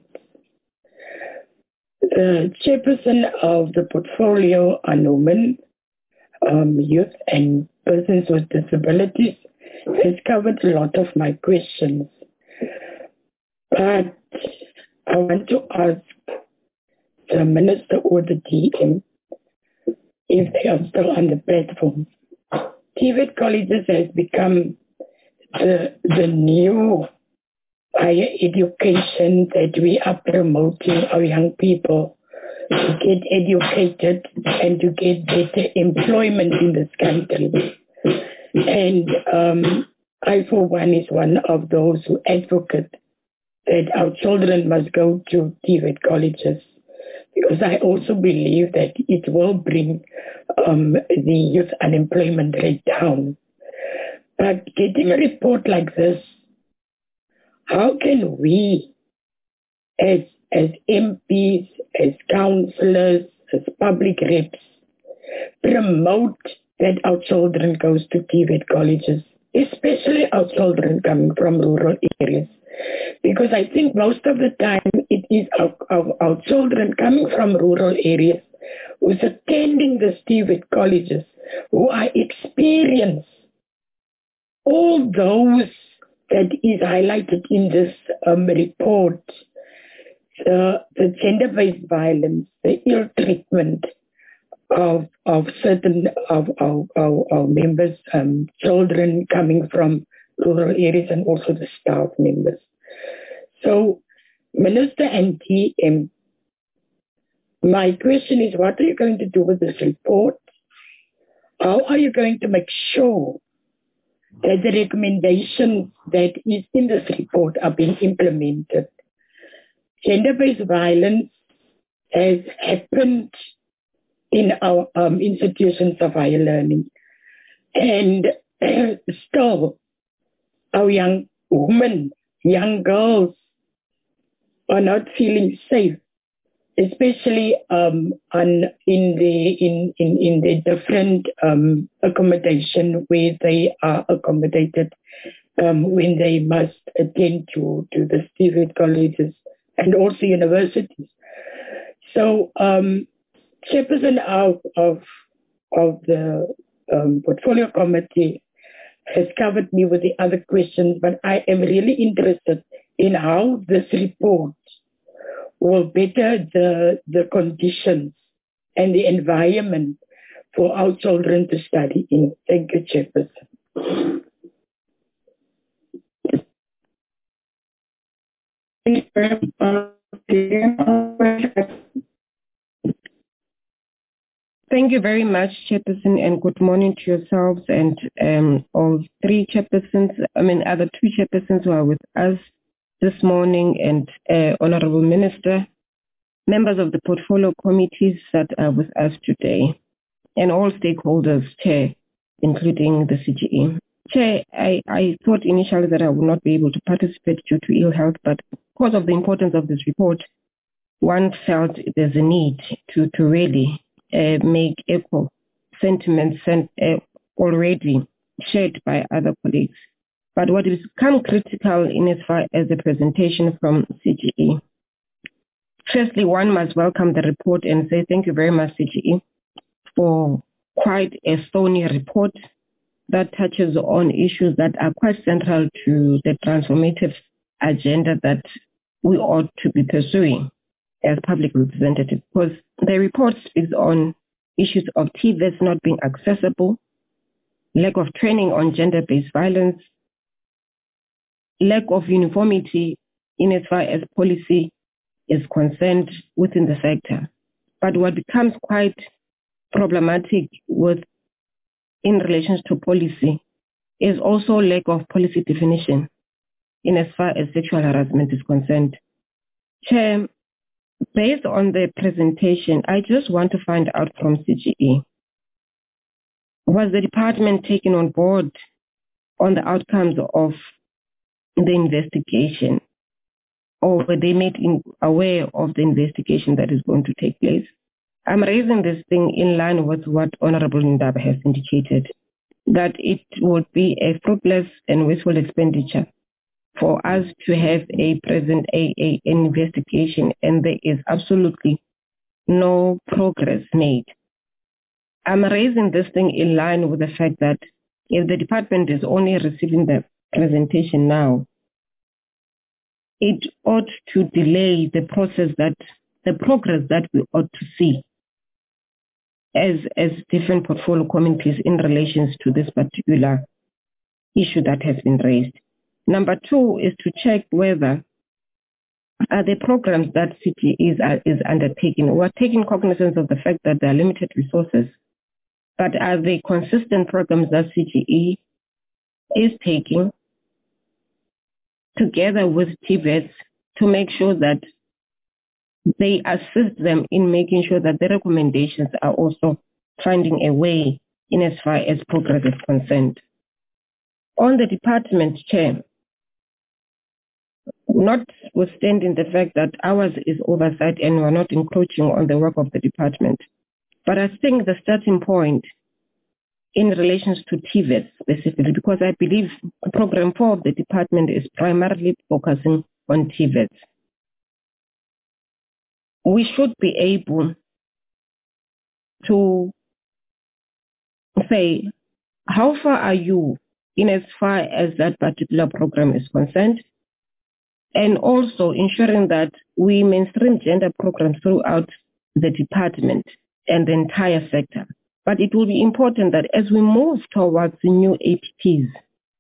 The chairperson of the portfolio on women, youth and persons with disabilities has covered a lot of my questions. But I want to ask the Minister or the DM if they are still on the platform. TVET colleges has become the new higher education that we are promoting our young people to get educated and to get better employment in this country. And I, for one, is one of those who advocate that our children must go to TVET colleges, because I also believe that it will bring the youth unemployment rate down. But getting a report like this, how can we as MPs, as councillors, as public reps, promote that our children goes to TVET colleges, especially our children coming from rural areas. Because I think most of the time it is our children coming from rural areas who's attending the TVET colleges who are experienced all those that is highlighted in this report, the gender-based violence, the ill treatment of certain of our members, children coming from rural areas, and also the staff members. So, Minister and TM, my question is, what are you going to do with this report? How are you going to make sure that the recommendations that is in this report are being implemented? Gender-based violence has happened in our institutions of higher learning. And still, our young women, young girls are not feeling safe, especially in the different accommodation where they are accommodated when they must attend to the TVET colleges and also universities. So, Chairperson of the Portfolio Committee has covered me with the other questions, but I am really interested in how this report will better the conditions and the environment for our children to study in. Thank you, Chairperson. Thank you very much, Chairperson, and good morning to yourselves and all three chairpersons, other two chairpersons who are with us this morning, and Honorable Minister, members of the portfolio committees that are with us today, and all stakeholders, Chair, including the CGE. Chair, I thought initially that I would not be able to participate due to ill health, but because of the importance of this report, one felt there's a need to really make echo sentiments already shared by other colleagues. But what has become critical in as far as the presentation from CGE, firstly, one must welcome the report and say thank you very much, CGE, for quite a stony report that touches on issues that are quite central to the transformative agenda that we ought to be pursuing as public representatives, because the report speaks on issues of TVETs not being accessible, lack of training on gender-based violence, lack of uniformity in as far as policy is concerned within the sector. But what becomes quite problematic in relation to policy is also lack of policy definition in as far as sexual harassment is concerned. Chair, based on the presentation, I just want to find out from CGE, was the department taken on board on the outcomes of the investigation, or were they made aware of the investigation that is going to take place? I'm raising this thing in line with what Honorable Ndaba has indicated, that it would be a fruitless and wasteful expenditure for us to have an investigation and there is absolutely no progress made. I'm raising this thing in line with the fact that if the department is only receiving the presentation now, it ought to delay the progress that we ought to see as different portfolio committees in relation to this particular issue that has been raised. Number two is to check whether the programs that CGE is undertaking, we're taking cognizance of the fact that there are limited resources, but are they consistent programs that CGE is taking together with TVETs to make sure that they assist them in making sure that the recommendations are also finding a way in as far as progress is concerned. On the department, Chair, notwithstanding the fact that ours is oversight and we're not encroaching on the work of the department. But I think the starting point in relation to TVET specifically, because I believe Program 4 of the department is primarily focusing on TVET. We should be able to say, how far are you in as far as that particular program is concerned? And also ensuring that we mainstream gender programs throughout the department and the entire sector. But it will be important that as we move towards the new APTs,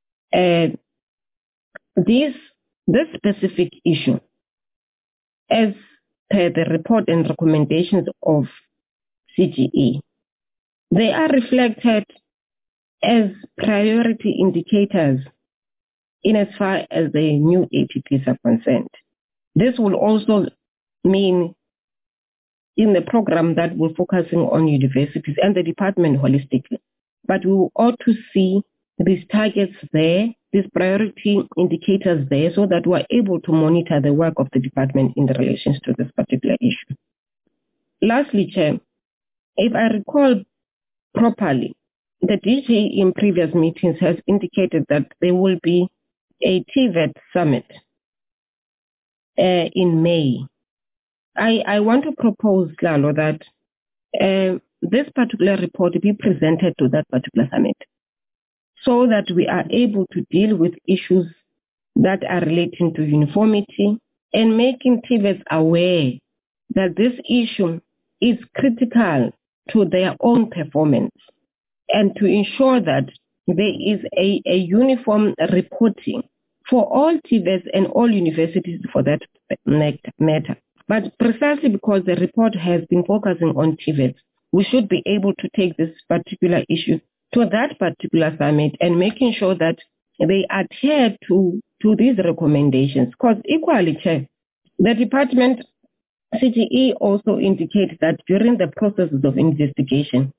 this specific issue, as per the report and recommendations of CGE, they are reflected as priority indicators in as far as the new APTs are concerned. This will also mean in the program that we're focusing on universities and the department holistically. But we ought to see these targets there, these priority indicators there, so that we're able to monitor the work of the department in relation to this particular issue. Lastly, Chair, if I recall properly, the DG in previous meetings has indicated that there will be a TVET summit in May. I want to propose, Lalo, that this particular report be presented to that particular summit so that we are able to deal with issues that are relating to uniformity and making TVETs aware that this issue is critical to their own performance and to ensure that there is a uniform reporting for all TVETs and all universities for that matter. But precisely because the report has been focusing on TVET, we should be able to take this particular issue to that particular summit and making sure that they adhere to these recommendations. Because equally, Chair, the department, CGE also indicates that during the processes of investigation,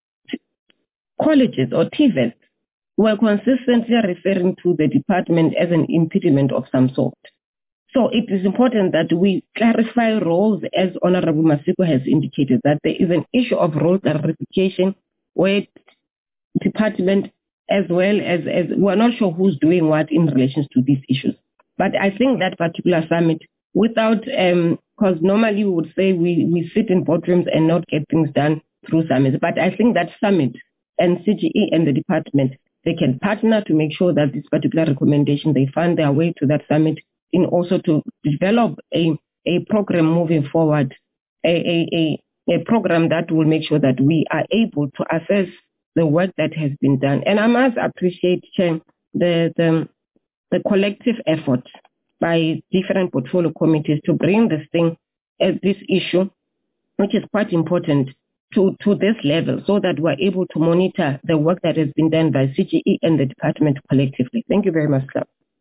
colleges or TVET were consistently referring to the department as an impediment of some sort. So it is important that we clarify roles, as Honorable Masiko has indicated, that there is an issue of role clarification where department as well as we're not sure who's doing what in relation to these issues. But I think that particular summit, without, because normally we would say we sit in boardrooms and not get things done through summits. But I think that summit and CGE and the department, they can partner to make sure that this particular recommendation, they find their way to that summit in also to develop a program moving forward, a program that will make sure that we are able to assess the work that has been done. And I must appreciate, Chair, the collective effort by different portfolio committees to bring this issue, which is quite important, to this level so that we're able to monitor the work that has been done by CGE and the department collectively. Thank you very much, sir.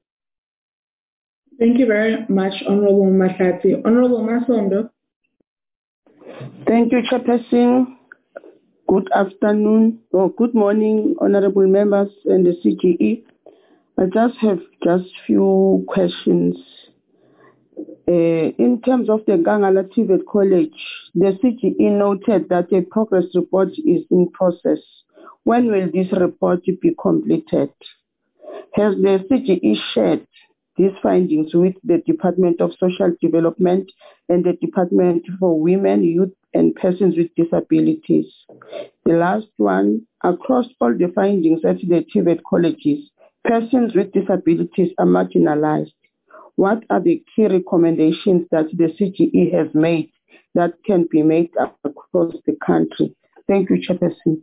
Thank you very much, Honorable Mahlati. Honorable Masondo. Thank you, Chairperson. Good afternoon or good morning, honorable members and the CGE. I just have few questions. In terms of the Nkangala TVET College, the CGE noted that a progress report is in process. When will this report be completed? Has the CGE shared these findings with the Department of Social Development and the Department for Women, Youth and Persons with Disabilities? The last one, across all the findings at the TVET colleges, persons with disabilities are marginalized. What are the key recommendations that the CGE has made that can be made across the country? Thank you, Chairperson.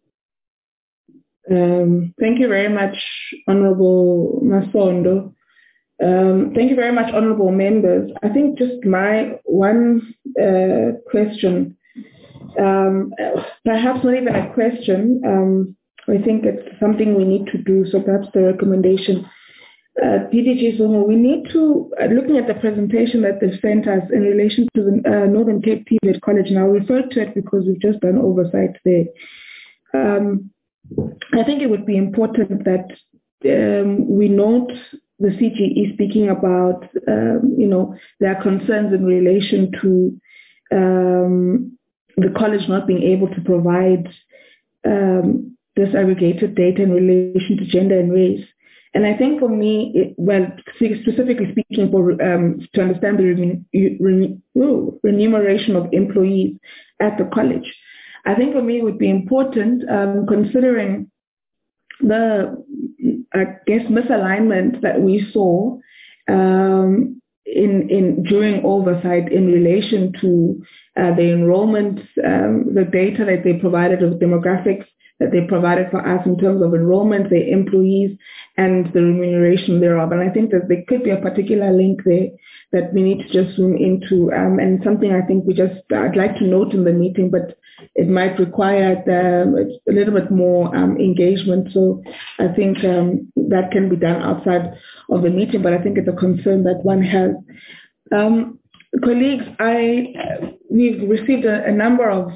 Thank you very much, Honorable Masondo. Thank you very much, honorable members. I think just my one question, perhaps not even a question, I think it's something we need to do, so perhaps the recommendation. DDG Zungu, we need to, looking at the presentation that they've sent us in relation to the Northern Cape TVET College, and I'll refer to it because we've just done oversight there. I think it would be important that we note the CGE speaking about, their concerns in relation to the college not being able to provide disaggregated data in relation to gender and race. And I think for me, specifically speaking, to understand the remuneration of employees at the college, I think for me it would be important, considering the, misalignment that we saw during oversight in relation to the enrollment, the data that they provided of demographics that they provided for us in terms of enrollment, their employees, and the remuneration thereof. And I think that there could be a particular link there that we need to just zoom into, and something I think I'd like to note in the meeting, but it might require a little bit more engagement. So I think that can be done outside of the meeting, but I think it's a concern that one has. Colleagues, we've received a number of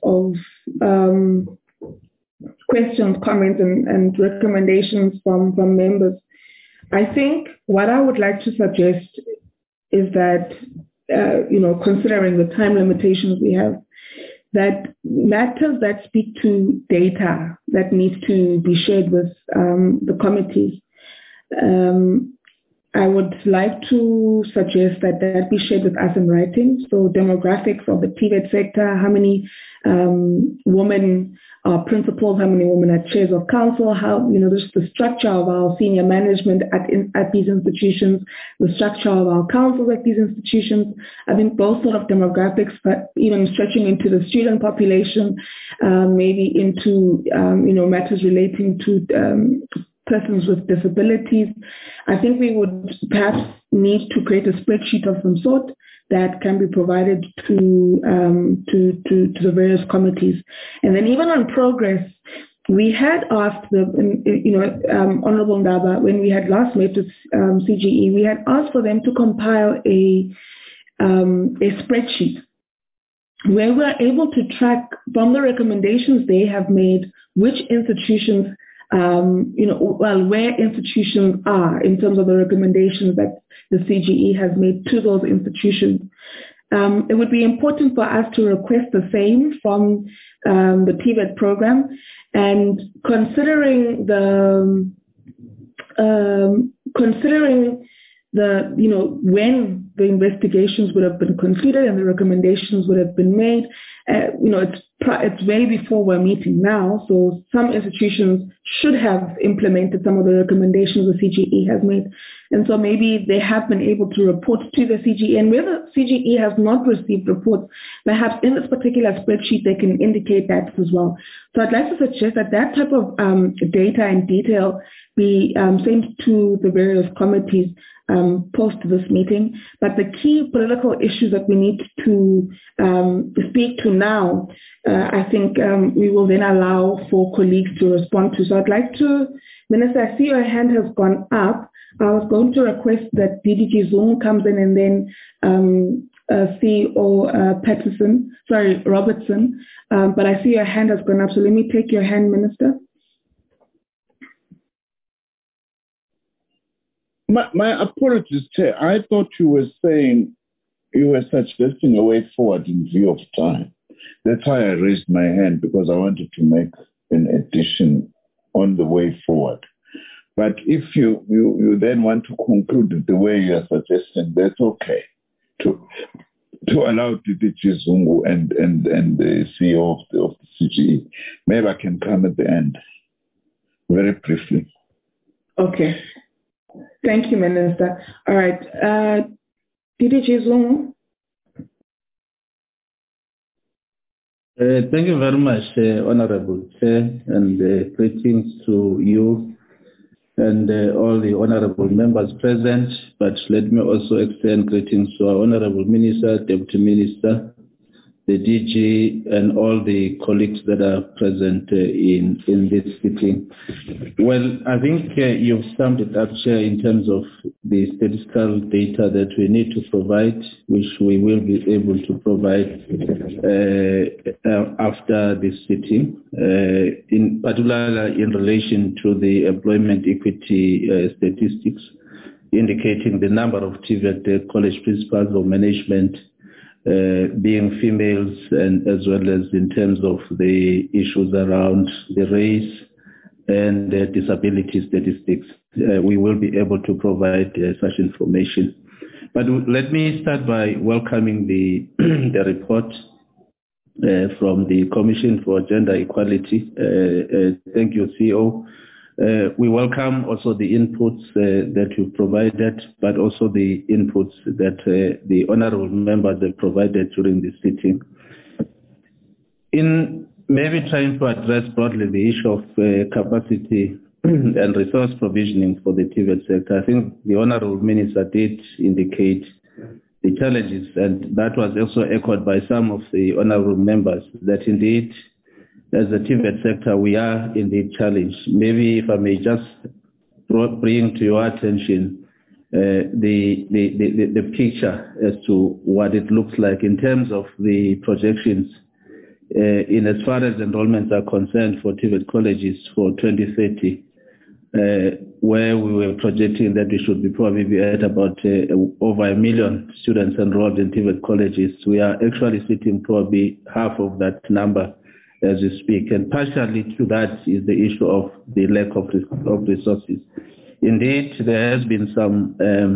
questions, comments, and recommendations from members. I think what I would like to suggest is that, considering the time limitations we have, that matters that speak to data that needs to be shared with the committees, I would like to suggest that be shared with us in writing. So demographics of the TVET sector, how many women are principals, how many women are chairs of council, how, just the structure of our senior management at these institutions, the structure of our councils at these institutions. I think those sort of demographics, but even stretching into the student population, maybe into, matters relating to persons with disabilities. I think we would perhaps need to create a spreadsheet of some sort that can be provided to the various committees. And then even on progress, we had asked Honorable Ndaba, when we had last met with CGE, we had asked for them to compile a spreadsheet where we're able to track from the recommendations they have made which institutions where institutions are in terms of the recommendations that the CGE has made to those institutions. It would be important for us to request the same from the TVET program, and considering when the investigations would have been concluded and the recommendations would have been made, it's way before we're meeting now, so some institutions should have implemented some of the recommendations the CGE has made. And so maybe they have been able to report to the CGE, and where the CGE has not received reports, perhaps in this particular spreadsheet they can indicate that as well. So I'd like to suggest that type of data and detail be sent to the various committees post this meeting. But the key political issues that we need to speak to now, I think we will then allow for colleagues to respond to. So I'd like to, Minister, I see your hand has gone up. I was going to request that DDG Zungu comes in, and then CEO Robertson, but I see your hand has gone up. So let me take your hand, Minister. My apologies, Chair. I thought you were suggesting a way forward in view of time. That's why I raised my hand, because I wanted to make an addition on the way forward. But if you then want to conclude it the way you are suggesting, that's okay. To allow DDG Zungu and the CEO of the CGE. Maybe I can come at the end, very briefly. Okay. Thank you, Minister. All right. DDG Zungu. Thank you very much, Honorable Chair, and greetings to you and all the honorable members present. But let me also extend greetings to our Honorable Minister, Deputy Minister, the DG, and all the colleagues that are present in this sitting. Well, I think you've summed it up, Chair, in terms of the statistical data that we need to provide, which we will be able to provide after this sitting, in particular in relation to the employment equity statistics, indicating the number of TVET college principals or management being females, and as well as in terms of the issues around the race and disability statistics. We will be able to provide such information. But let me start by welcoming the report from the Commission for Gender Equality. Thank you, CEO. We welcome also the inputs that you provided, but also the inputs that the honorable members have provided during this sitting. In maybe trying to address broadly the issue of capacity and resource provisioning for the TVET sector, I think the honorable minister did indicate the challenges, and that was also echoed by some of the honorable members, that indeed as the TVET sector, we are indeed challenged. Maybe if I may just bring to your attention the picture as to what it looks like in terms of the projections in as far as enrollments are concerned for TVET colleges for 2030, where we were projecting that we should be probably at about over 1 million students enrolled in TVET colleges. We are actually sitting probably half of that number as we speak, and partially to that is the issue of the lack of resources. Indeed, there has been some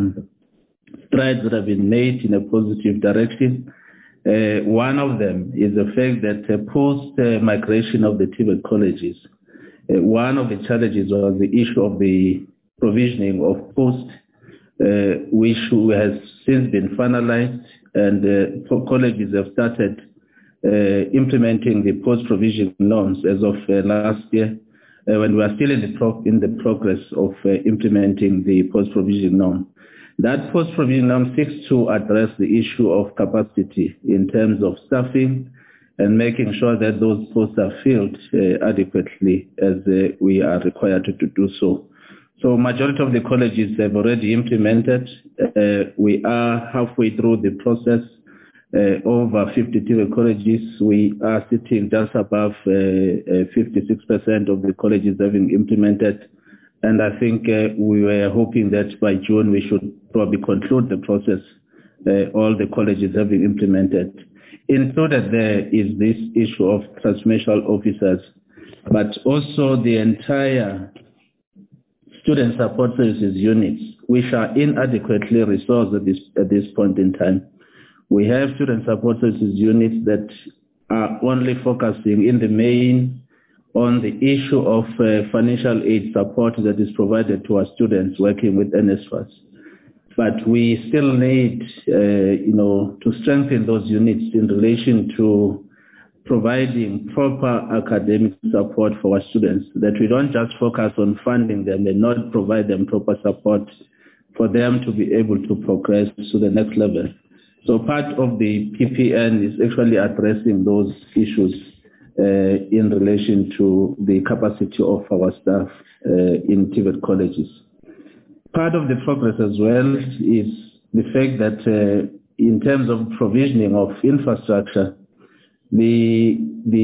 strides that have been made in a positive direction. One of them is the fact that post-migration of the TVET colleges, one of the challenges was the issue of the provisioning of posts, which has since been finalized, and colleges have started implementing the post-provision norms as of last year, when we are still in the progress of implementing the post-provision norm. That post-provision norm seeks to address the issue of capacity in terms of staffing and making sure that those posts are filled adequately as we are required to do so. So majority of the colleges have already implemented. We are halfway through the process. Over 50 TVET colleges, we are sitting just above 56% of the colleges having implemented. And I think we were hoping that by June we should probably conclude the process, all the colleges having implemented. Included there is this issue of transformational officers, but also the entire student support services units, which are inadequately resourced at this point in time. We have student support services units that are only focusing in the main on the issue of financial aid support that is provided to our students working with NSFAS. But we still need, to strengthen those units in relation to providing proper academic support for our students, that we don't just focus on funding them and not provide them proper support for them to be able to progress to the next level. So part of the PPN is actually addressing those issues in relation to the capacity of our staff in TVET colleges. Part of the progress as well is the fact that in terms of provisioning of infrastructure, the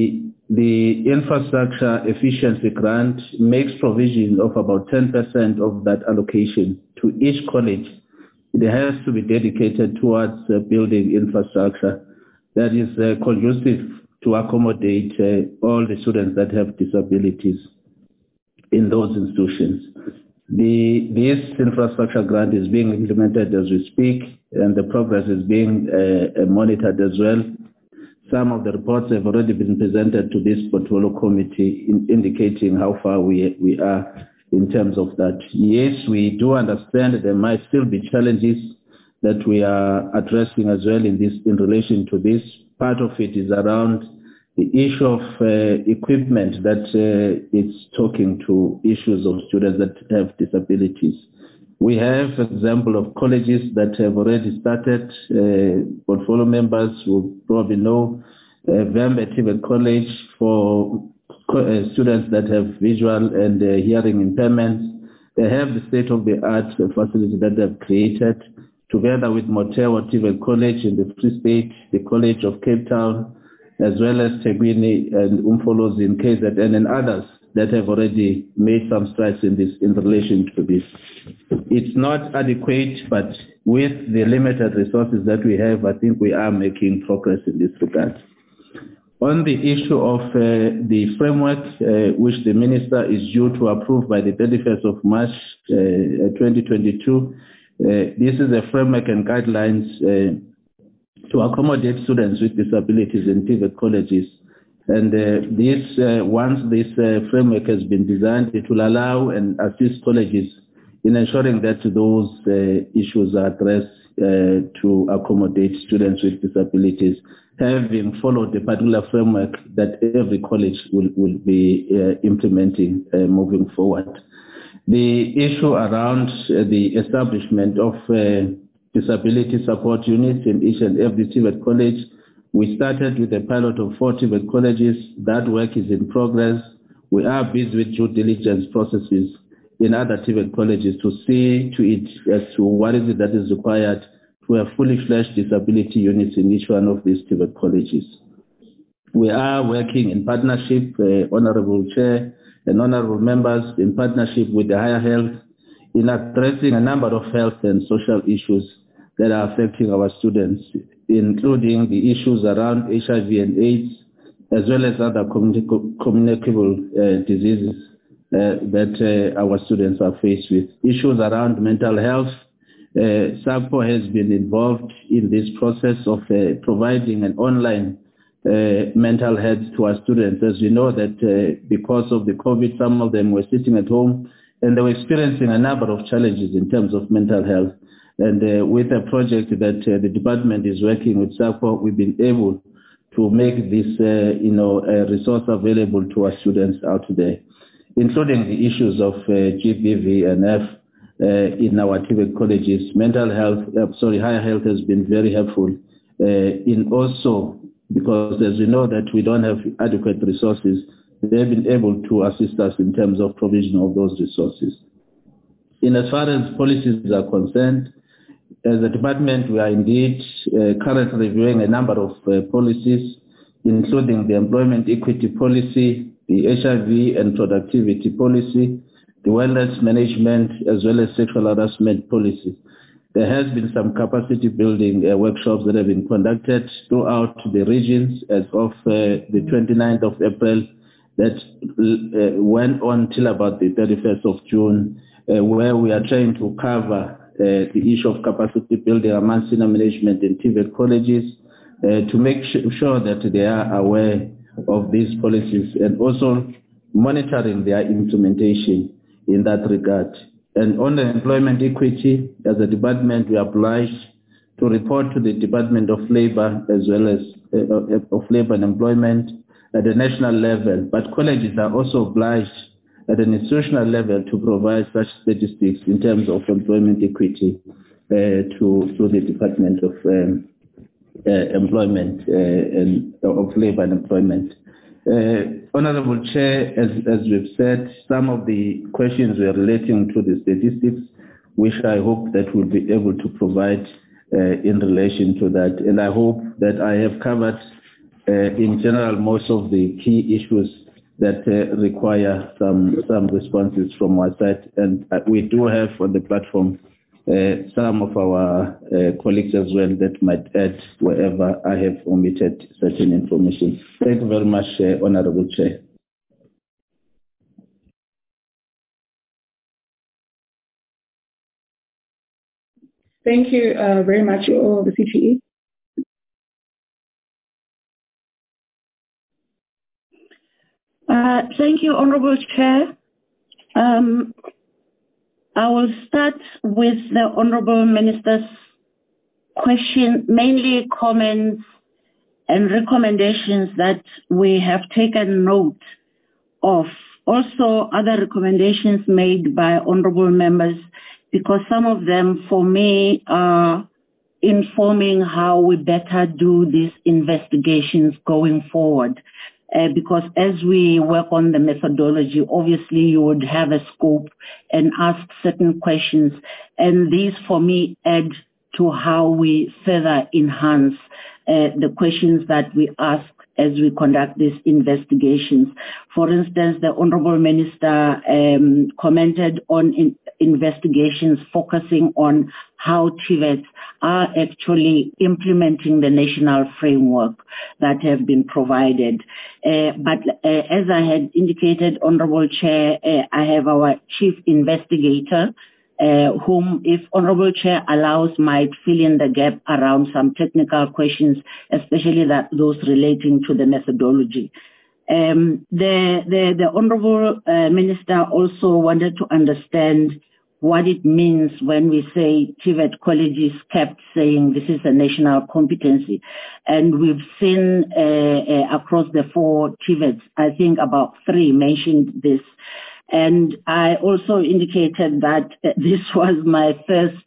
infrastructure efficiency grant makes provision of about 10% of that allocation to each college. It has to be dedicated towards building infrastructure that is conducive to accommodate all the students that have disabilities in those institutions. This infrastructure grant is being implemented as we speak, and the progress is being monitored as well. Some of the reports have already been presented to this portfolio committee indicating how far we are in terms of that. Yes, we do understand that there might still be challenges that we are addressing as well in relation to this. Part of it is around the issue of equipment that it's talking to issues of students that have disabilities. We have example of colleges that have already started. Portfolio members will probably know Vembe TVET College for students that have visual and hearing impairments. They have the state-of-the-art facility that they've created together with Motewa TVET College in the Free State, the College of Cape Town, as well as Tegwini and Umfolozi in KZN and others that have already made some strides in relation to this. It's not adequate, but with the limited resources that we have, I think we are making progress in this regard. On the issue of the framework, which the Minister is due to approve by the 31st of March 2022, this is a framework and guidelines to accommodate students with disabilities in TVET colleges. And once this framework has been designed, it will allow and assist colleges in ensuring that those issues are addressed to accommodate students with disabilities, having followed the particular framework that every college will be implementing moving forward. The issue around the establishment of disability support units in each and every TVET college, we started with a pilot of 4 TVET colleges. That work is in progress. We are busy with due diligence processes in other TVET colleges to see to it as to what is it that is required to have fully fledged disability units in each one of these TVET colleges. We are working in partnership, Honorable Chair and Honorable Members, in partnership with the Higher Health in addressing a number of health and social issues that are affecting our students, including the issues around HIV and AIDS, as well as other communicable diseases that our students are faced with. Issues around mental health. SAGPO has been involved in this process of providing an online mental health to our students. As you know that because of the COVID, some of them were sitting at home and they were experiencing a number of challenges in terms of mental health. And with a project that the department is working with SAGPO, we've been able to make this, resource available to our students out there, including the issues of GBV and F in our TVET colleges. Higher Health has been very helpful in also, because as you know that we don't have adequate resources, they've been able to assist us in terms of provision of those resources. In as far as policies are concerned, as a department, we are indeed currently reviewing a number of policies, including the employment equity policy, the HIV and productivity policy, the wellness management, as well as sexual harassment policy. There has been some capacity building workshops that have been conducted throughout the regions as of the 29th of April that went on till about the 31st of June, where we are trying to cover the issue of capacity building among senior management in TVET colleges to make sure that they are aware of these policies and also monitoring their implementation in that regard. And on the employment equity, as a department, we are obliged to report to the Department of Labor as well as of Labor and Employment at the national level. But colleges are also obliged at an institutional level to provide such statistics in terms of employment equity to the Department of Employment and of Labor and Employment. Honorable Chair, as we've said, some of the questions were relating to the statistics, which I hope that we'll be able to provide in relation to that. And I hope that I have covered in general most of the key issues that require some responses from our side. And we do have on the platform some of our colleagues as well that might add wherever I have omitted certain information. Thank you very much, Honorable Chair. Thank you very much, the CGE. Thank you, Honorable Chair. I will start with the Honorable Minister's question, mainly comments and recommendations that we have taken note of. Also, other recommendations made by Honorable Members because some of them, for me, are informing how we better do these investigations going forward. Because as we work on the methodology, obviously you would have a scope and ask certain questions. And these, for me, add to how we further enhance the questions that we ask as we conduct these investigations. For instance, the Honorable Minister commented on investigations focusing on how TVETs are actually implementing the national framework that have been provided. But as I had indicated, Honorable Chair, I have our Chief Investigator, whom, if Honorable Chair allows, might fill in the gap around some technical questions, especially those relating to the methodology. The Honorable Minister also wanted to understand what it means when we say TVET colleges kept saying this is a national competency. And we've seen across the 4 TVETs, I think about 3 mentioned this. And I also indicated that this was my first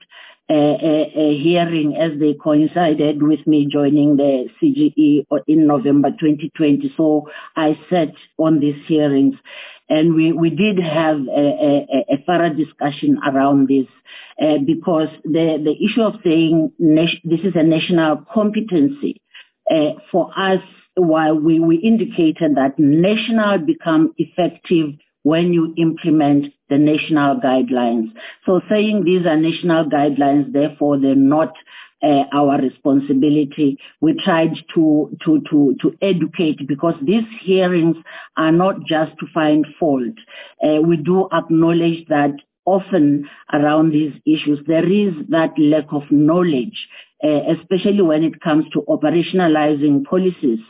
hearing as they coincided with me joining the CGE in November 2020. So I sat on these hearings, and we did have a thorough discussion around this because the issue of saying this is a national competency, for us, while we indicated that national become effective when you implement the national guidelines. So saying these are national guidelines, therefore they're not our responsibility. We tried to educate, because these hearings are not just to find fault. We do acknowledge that often around these issues there is that lack of knowledge, especially when it comes to operationalizing policies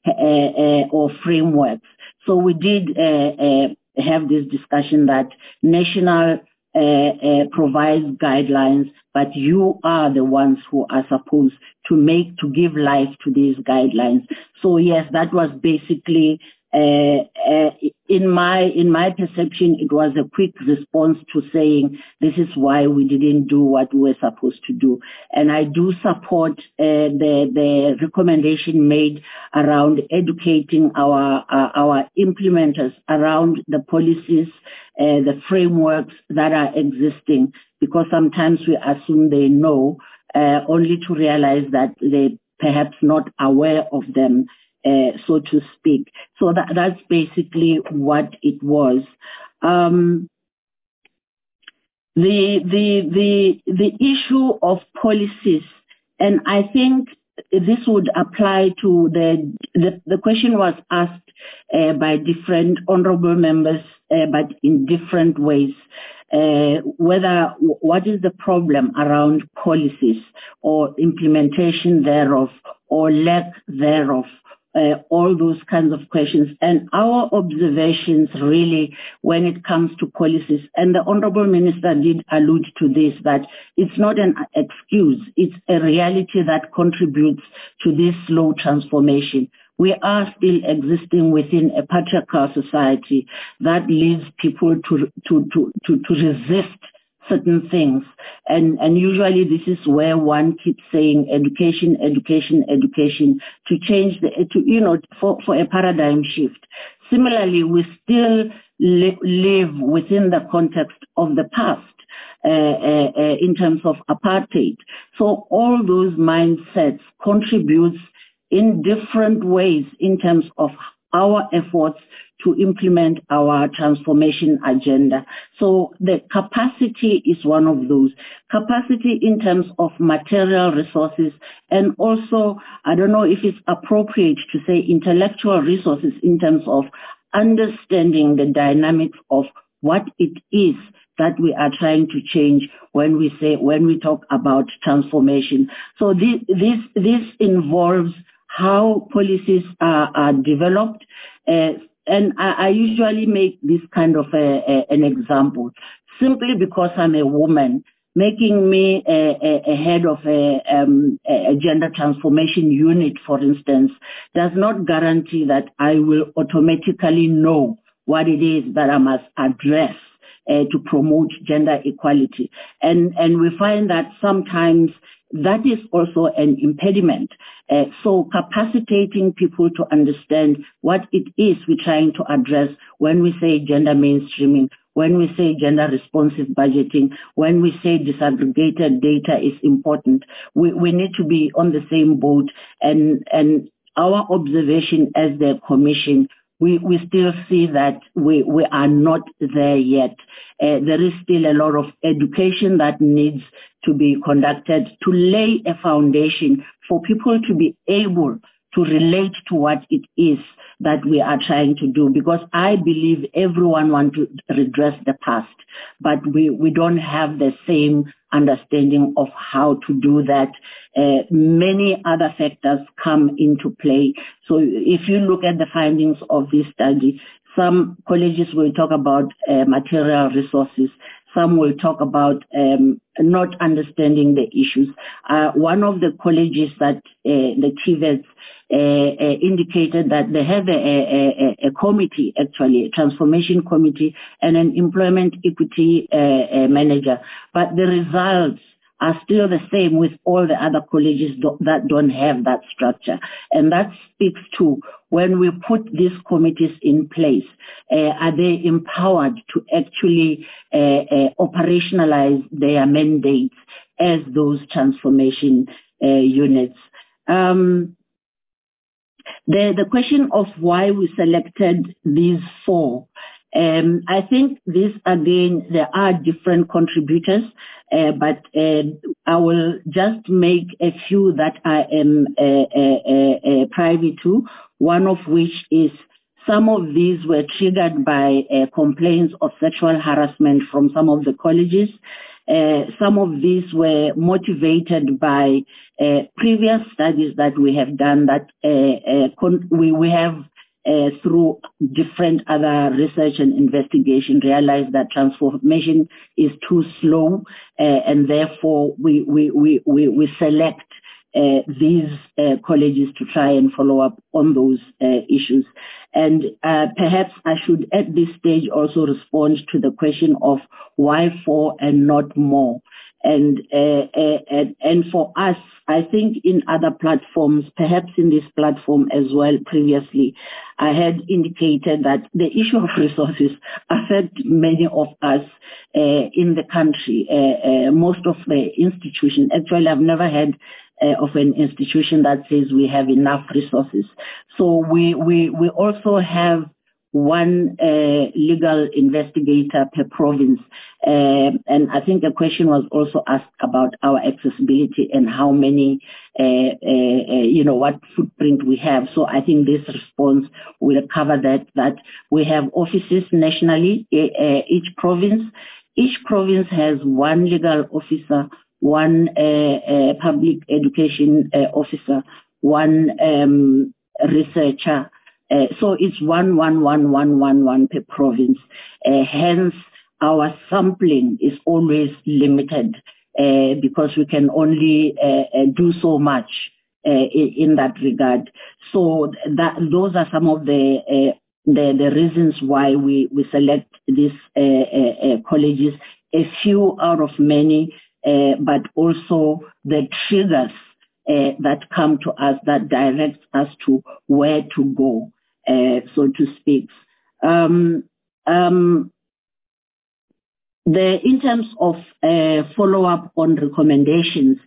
or frameworks. So we did have this discussion that national provides guidelines, but you are the ones who are supposed to give life to these guidelines. So yes, that was basically in my perception, it was a quick response to saying this is why we didn't do what we were supposed to do. And I do support the recommendation made around educating our implementers around the policies, the frameworks that are existing, because sometimes we assume they know, only to realize that they're perhaps not aware of them. So to speak. So that's basically what it was. The issue of policies, and I think this would apply to the question was asked by different honorable members, but in different ways. What is the problem around policies or implementation thereof or lack thereof? All those kinds of questions. And our observations really when it comes to policies, and the Honorable Minister did allude to this, that it's not an excuse, it's a reality that contributes to this slow transformation. We are still existing within a patriarchal society that leads people to resist certain things, and usually this is where one keeps saying education to change for a paradigm shift. Similarly, we still live within the context of the past in terms of apartheid. So all those mindsets contributes in different ways in terms of our efforts to implement our transformation agenda. So the capacity is one of those. Capacity in terms of material resources, and also, I don't know if it's appropriate to say intellectual resources in terms of understanding the dynamics of what it is that we are trying to change when we talk about transformation. So this involves how policies are developed, and I usually make this kind of an example. Simply because I'm a woman, making me a head of a gender transformation unit, for instance, does not guarantee that I will automatically know what it is that I must address to promote gender equality. And we find that sometimes that is also an impediment. So capacitating people to understand what it is we're trying to address when we say gender mainstreaming, when we say gender responsive budgeting, when we say disaggregated data is important, we need to be on the same boat. And our observation as the Commission, we still see that we are not there yet. There is still a lot of education that needs to be conducted to lay a foundation for people to be able to relate to what it is that we are trying to do. Because I believe everyone wants to redress the past, but we don't have the same understanding of how to do that. Many other factors come into play. So if you look at the findings of this study, some colleges will talk about material resources. Some will talk about not understanding the issues. One of the colleges that the TVETs indicated that they have a committee, actually, a transformation committee and an employment equity manager. But the results are still the same with all the other colleges that don't have that structure. And that speaks to when we put these committees in place, are they empowered to actually operationalize their mandates as those transformation units? The question of why we selected these four, I think this, again, there are different contributors, but I will just make a few that I am privy to, one of which is some of these were triggered by complaints of sexual harassment from some of the colleges. Some of these were motivated by previous studies that we have done that we have through different other research and investigation realized that transformation is too slow, and therefore we select these colleges to try and follow up on those issues. And perhaps I should at this stage also respond to the question of why 4 and not more. And for us, I think in other platforms, perhaps in this platform as well previously, I had indicated that the issue of resources affect many of us in the country. Most of the institutions, actually I've never heard of an institution that says we have enough resources. So we also have one legal investigator per province. And I think a question was also asked about our accessibility and how many, what footprint we have. So I think this response will cover that we have offices nationally, each province has one legal officer, one public education officer, one researcher. So it's one per province. Hence, our sampling is always limited because we can only do so much in that regard. So those are some of the reasons why we select these colleges. A few out of many, but also the triggers that come to us that direct us to where to go, so to speak. In terms of follow-up on recommendations,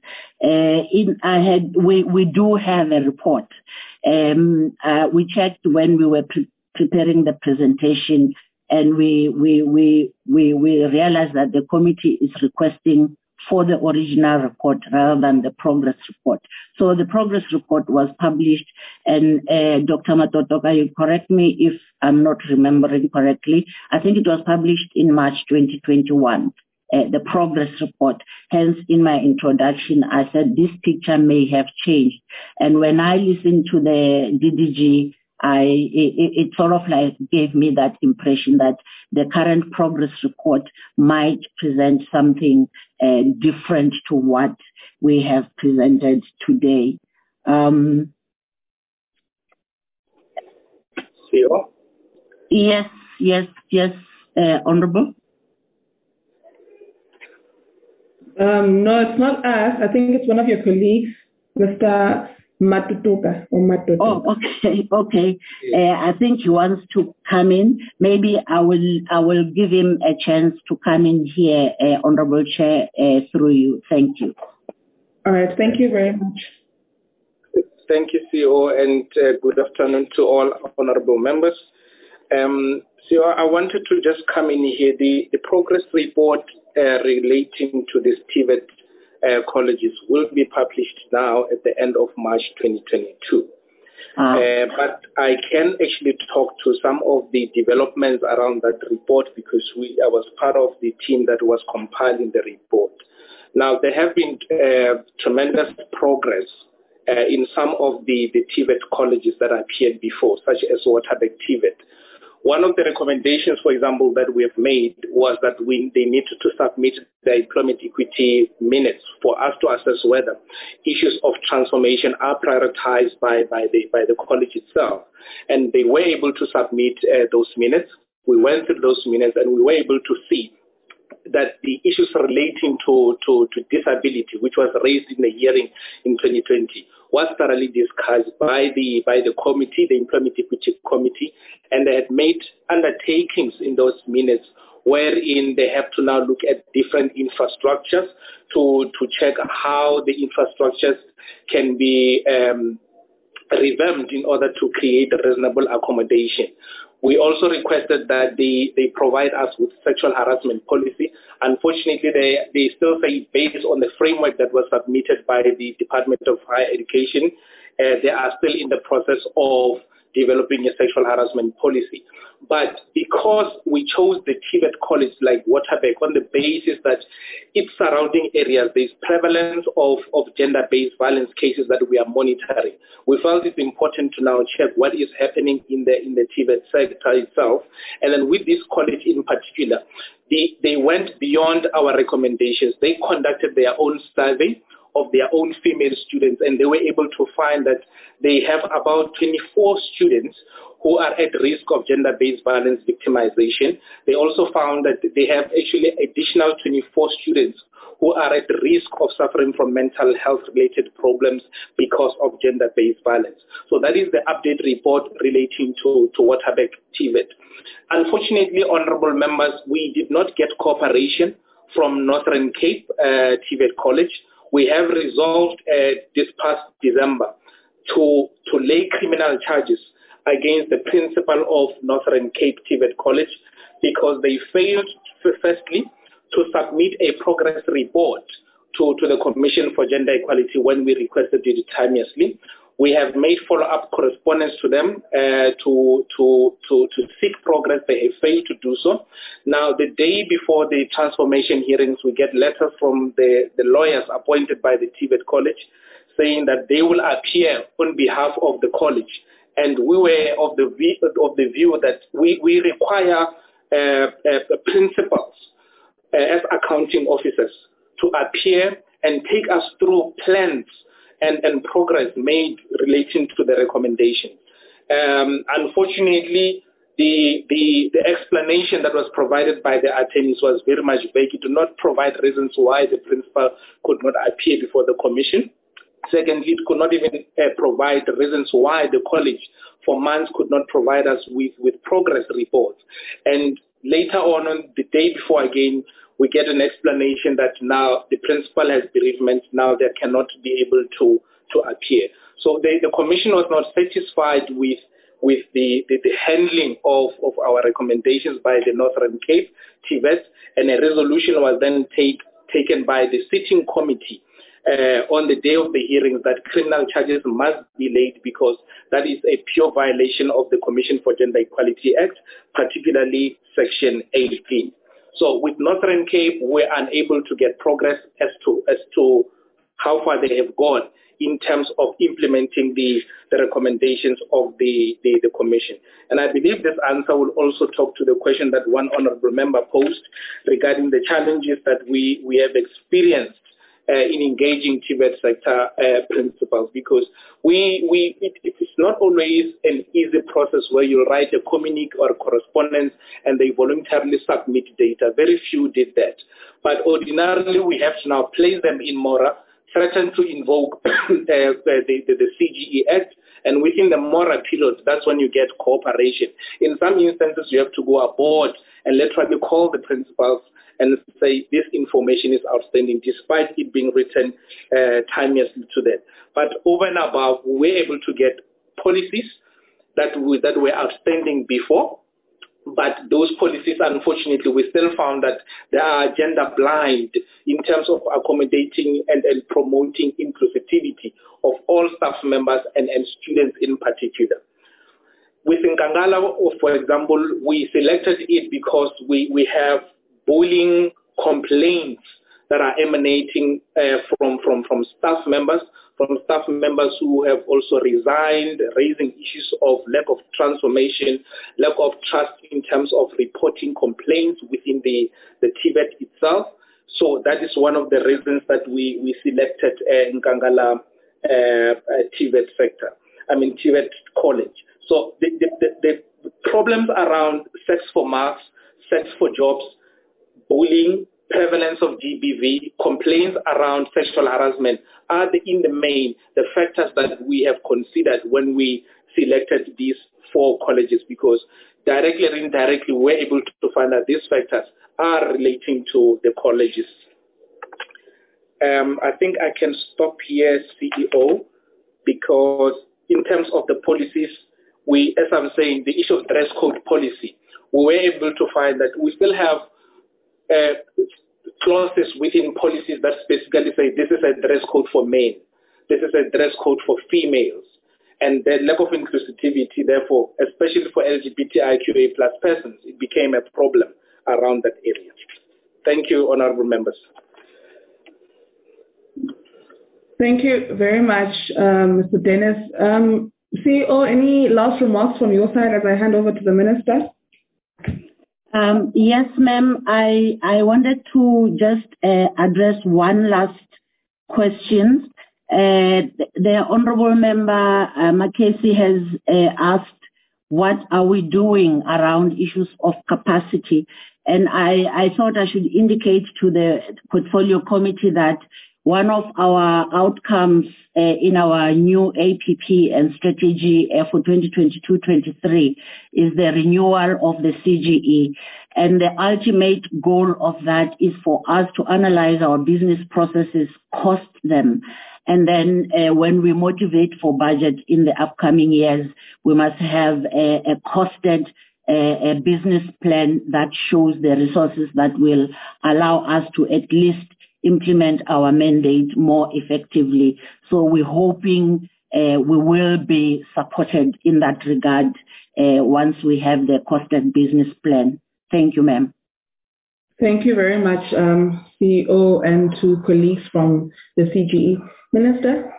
we do have a report. We checked when we were preparing the presentation, and we realized that the committee is requesting for the original report rather than the progress report. So the progress report was published, and Dr. Matotoka, you correct me if I'm not remembering correctly. I think it was published in March 2021, the progress report. Hence, in my introduction, I said this picture may have changed. And when I listened to the DDG, it sort of like gave me that impression that the current progress report might present something different to what we have presented today. Yes, Honorable. No, it's not us. I think it's one of your colleagues, Mr. Matutuka or Matutuka. Oh, okay. I think he wants to come in. Maybe I will give him a chance to come in here, Honorable Chair, through you. Thank you. All right. Thank you very much. Thank you, CEO, and good afternoon to all honorable members. CEO, I wanted to just come in here. The progress report relating to these TVET colleges will be published now at the end of March 2022. But I can actually talk to some of the developments around that report because I was part of the team that was compiling the report. Now, there have been tremendous progress in some of the TVET colleges that appeared before, such as Waterberg TVET. One of the recommendations, for example, that we have made was that they needed to submit the employment equity minutes for us to assess whether issues of transformation are prioritized by the college itself. And they were able to submit those minutes. We went through those minutes and we were able to see that the issues relating to disability, which was raised in the hearing in 2020, was thoroughly discussed by the committee, the Employment Equity Committee, and they had made undertakings in those minutes wherein they have to now look at different infrastructures to check how the infrastructures can be revamped in order to create a reasonable accommodation. We also requested that they provide us with sexual harassment policy. Unfortunately, they still say based on the framework that was submitted by the Department of Higher Education, they are still in the process of developing a sexual harassment policy. But because we chose the TVET college like Waterberg on the basis that its surrounding areas, there's prevalence of gender-based violence cases that we are monitoring, we felt it's important to now check what is happening in the TVET sector itself. And then with this college in particular, they went beyond our recommendations. They conducted their own survey of their own female students, and they were able to find that they have about 24 students who are at risk of gender-based violence victimization. They also found that they have actually additional 24 students who are at risk of suffering from mental health-related problems because of gender-based violence. So that is the update report relating to Waterberg TVET. Unfortunately, honorable members, we did not get cooperation from Northern Cape TVET College. We have resolved this past December to lay criminal charges against the principal of Northern Cape TVET College because they failed, firstly, to submit a progress report to the Commission for Gender Equality when we requested it timeously. We have made follow-up correspondence to them to seek progress. They have failed to do so. Now, the day before the transformation hearings, we get letters from the lawyers appointed by the TVET College saying that they will appear on behalf of the college. And we were of the view that we require principals as accounting officers to appear and take us through plans and progress made relating to the recommendation. Unfortunately, the explanation that was provided by the attorneys was very much vague. It did not provide reasons why the principal could not appear before the commission. Secondly, it could not even provide reasons why the college for months could not provide us with progress reports. And later on the day before again, we get an explanation that now the principal has bereavement, now they cannot be able to appear. So the commission was not satisfied with the handling of our recommendations by the Northern Cape TVET, and a resolution was then taken by the sitting committee on the day of the hearings that criminal charges must be laid because that is a pure violation of the Commission for Gender Equality Act, particularly Section 18. So with Northern Cape, we're unable to get progress as to how far they have gone in terms of implementing the recommendations of the Commission. And I believe this answer will also talk to the question that one honorable member posed regarding the challenges that we have experienced in engaging TVET sector principals, because it's not always an easy process where you write a communique or correspondence and they voluntarily submit data. Very few did that. But ordinarily, we have to now place them in MORA, threaten to invoke the CGE Act, and within the MORA period, that's when you get cooperation. In some instances, you have to go aboard and literally call the principals and say this information is outstanding, despite it being written timelessly to them. But over and above, we're able to get policies that were outstanding before. But those policies, unfortunately, we still found that they are gender blind in terms of accommodating and promoting inclusivity of all staff members and students in particular. With Nkangala, for example, we selected it because we have bullying complaints that are emanating from staff members who have also resigned, raising issues of lack of transformation, lack of trust in terms of reporting complaints within the TVET itself. So that is one of the reasons that we selected Nkangala TVET College. So the problems around sex for marks, sex for jobs, bullying, prevalence of GBV, complaints around sexual harassment are in the main the factors that we have considered when we selected these 4 colleges, because directly or indirectly we're able to find that these factors are relating to the colleges. I think I can stop here, CEO, because in terms of the policies, as I'm saying, the issue of dress code policy, we were able to find that we still have clauses within policies that specifically say this is a dress code for men, this is a dress code for females, and the lack of inclusivity, therefore, especially for LGBTIQA+ persons, it became a problem around that area. Thank you, honorable members. Thank you very much, Mr. Dennis. CEO, any last remarks from your side as I hand over to the Minister? Yes, ma'am. I wanted to just address one last question. The Honourable Member Makesi has asked, what are we doing around issues of capacity? And I thought I should indicate to the Portfolio Committee that one of our outcomes in our new APP and strategy for 2022-23 is the renewal of the CGE. And the ultimate goal of that is for us to analyze our business processes, cost them. And then when we motivate for budget in the upcoming years, we must have a costed a business plan that shows the resources that will allow us to at least implement our mandate more effectively. So we're hoping we will be supported in that regard once we have the costed business plan. Thank you, ma'am. Thank you very much, CEO, and to colleagues from the CGE. Minister?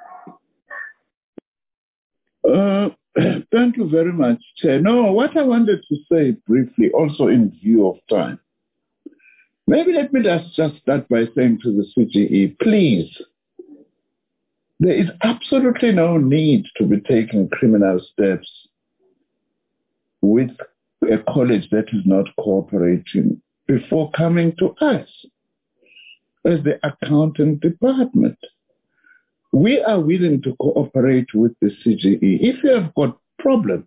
Thank you very much, Chair. No, what I wanted to say briefly, also in view of time, maybe let me just start by saying to the CGE, please, there is absolutely no need to be taking criminal steps with a college that is not cooperating before coming to us as the accounting department. We are willing to cooperate with the CGE. If you have got problems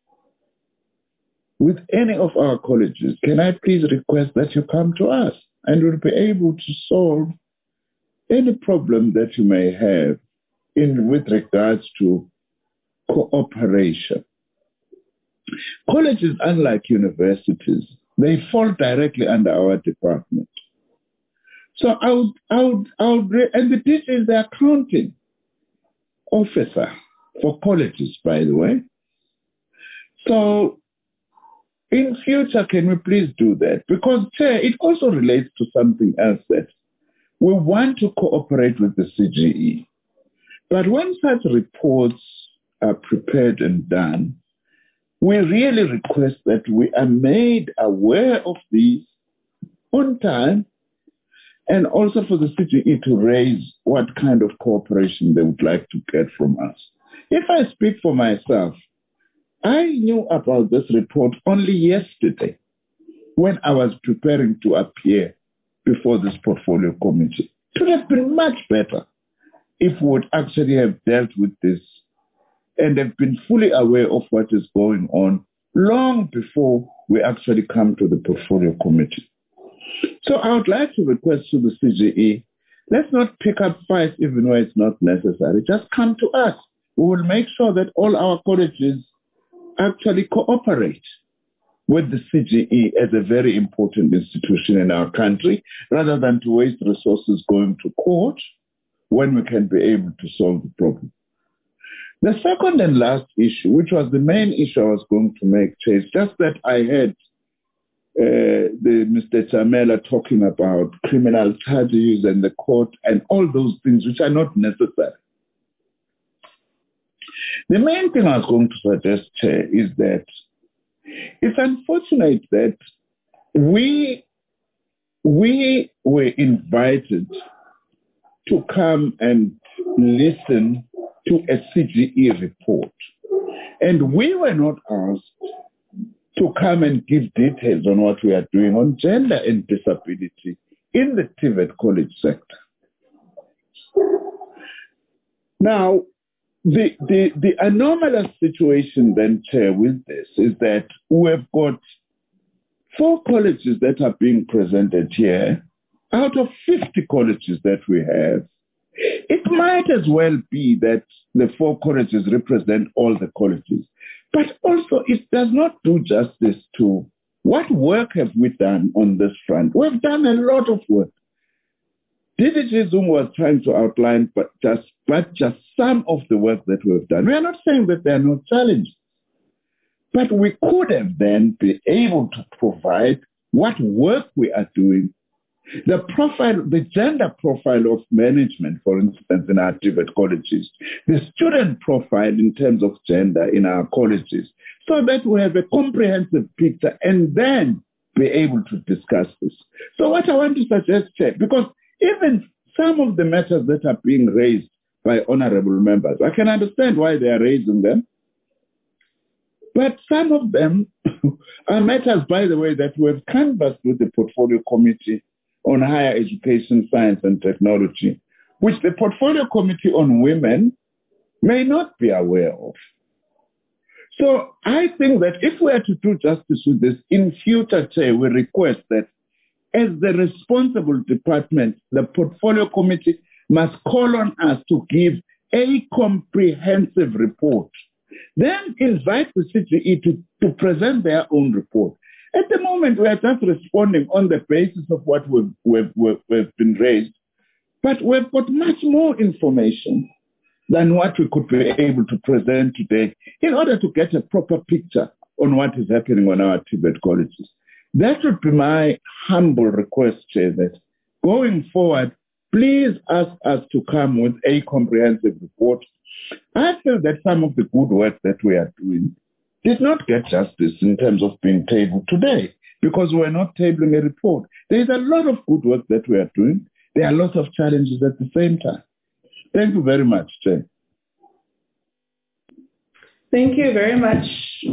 with any of our colleges, can I please request that you come to us and we'll be able to solve any problem that you may have with regards to cooperation. Colleges, unlike universities, they fall directly under our department. So and the teacher is the accounting officer for colleges, by the way. So in future, can we please do that? Because, Chair, it also relates to something else that we want to cooperate with the CGE. But when such reports are prepared and done, we really request that we are made aware of these on time and also for the CGE to raise what kind of cooperation they would like to get from us. If I speak for myself, I knew about this report only yesterday when I was preparing to appear before this portfolio committee. It would have been much better if we would actually have dealt with this and have been fully aware of what is going on long before we actually come to the portfolio committee. So I would like to request to the CGE, let's not pick up fights even where it's not necessary. Just come to us. We will make sure that all our colleges actually cooperate with the CGE as a very important institution in our country, rather than to waste resources going to court when we can be able to solve the problem. The second and last issue, which was the main issue I was going to make, is just that I heard Mr. Chamela talking about criminal charges and the court and all those things which are not necessary. The main thing I was going to suggest, Chair, is that it's unfortunate that we were invited to come and listen to a CGE report, and we were not asked to come and give details on what we are doing on gender and disability in the TVET college sector. Now, the anomalous situation then, Chair, with this is that we've got 4 colleges that are being presented here out of 50 colleges that we have. It might as well be that the 4 colleges represent all the colleges, but also it does not do justice to what work have we done on this front. We've done a lot of work. DDG Zoom was trying to outline but just some of the work that we've done. We are not saying that there are no challenges, but we could have then been able to provide what work we are doing, the profile, the gender profile of management, for instance, in our TVET colleges, the student profile in terms of gender in our colleges, so that we have a comprehensive picture and then be able to discuss this. So what I want to suggest, Chair, because even some of the matters that are being raised by honorable members, I can understand why they are raising them. But some of them are matters, by the way, that we have canvassed with the Portfolio Committee on Higher Education, Science and Technology, which the Portfolio Committee on Women may not be aware of. So I think that if we are to do justice with this in future, Chair, we request that as the responsible department, the Portfolio Committee must call on us to give a comprehensive report. Then invite the CGE to present their own report. At the moment, we are just responding on the basis of what we've been raised, but we've got much more information than what we could be able to present today in order to get a proper picture on what is happening on our TVET colleges. That would be my humble request, Chair, that going forward, please ask us to come with a comprehensive report. I feel that some of the good work that we are doing did not get justice in terms of being tabled today because we're not tabling a report. There is a lot of good work that we are doing. There are lots of challenges at the same time. Thank you very much, Chair. Thank you very much,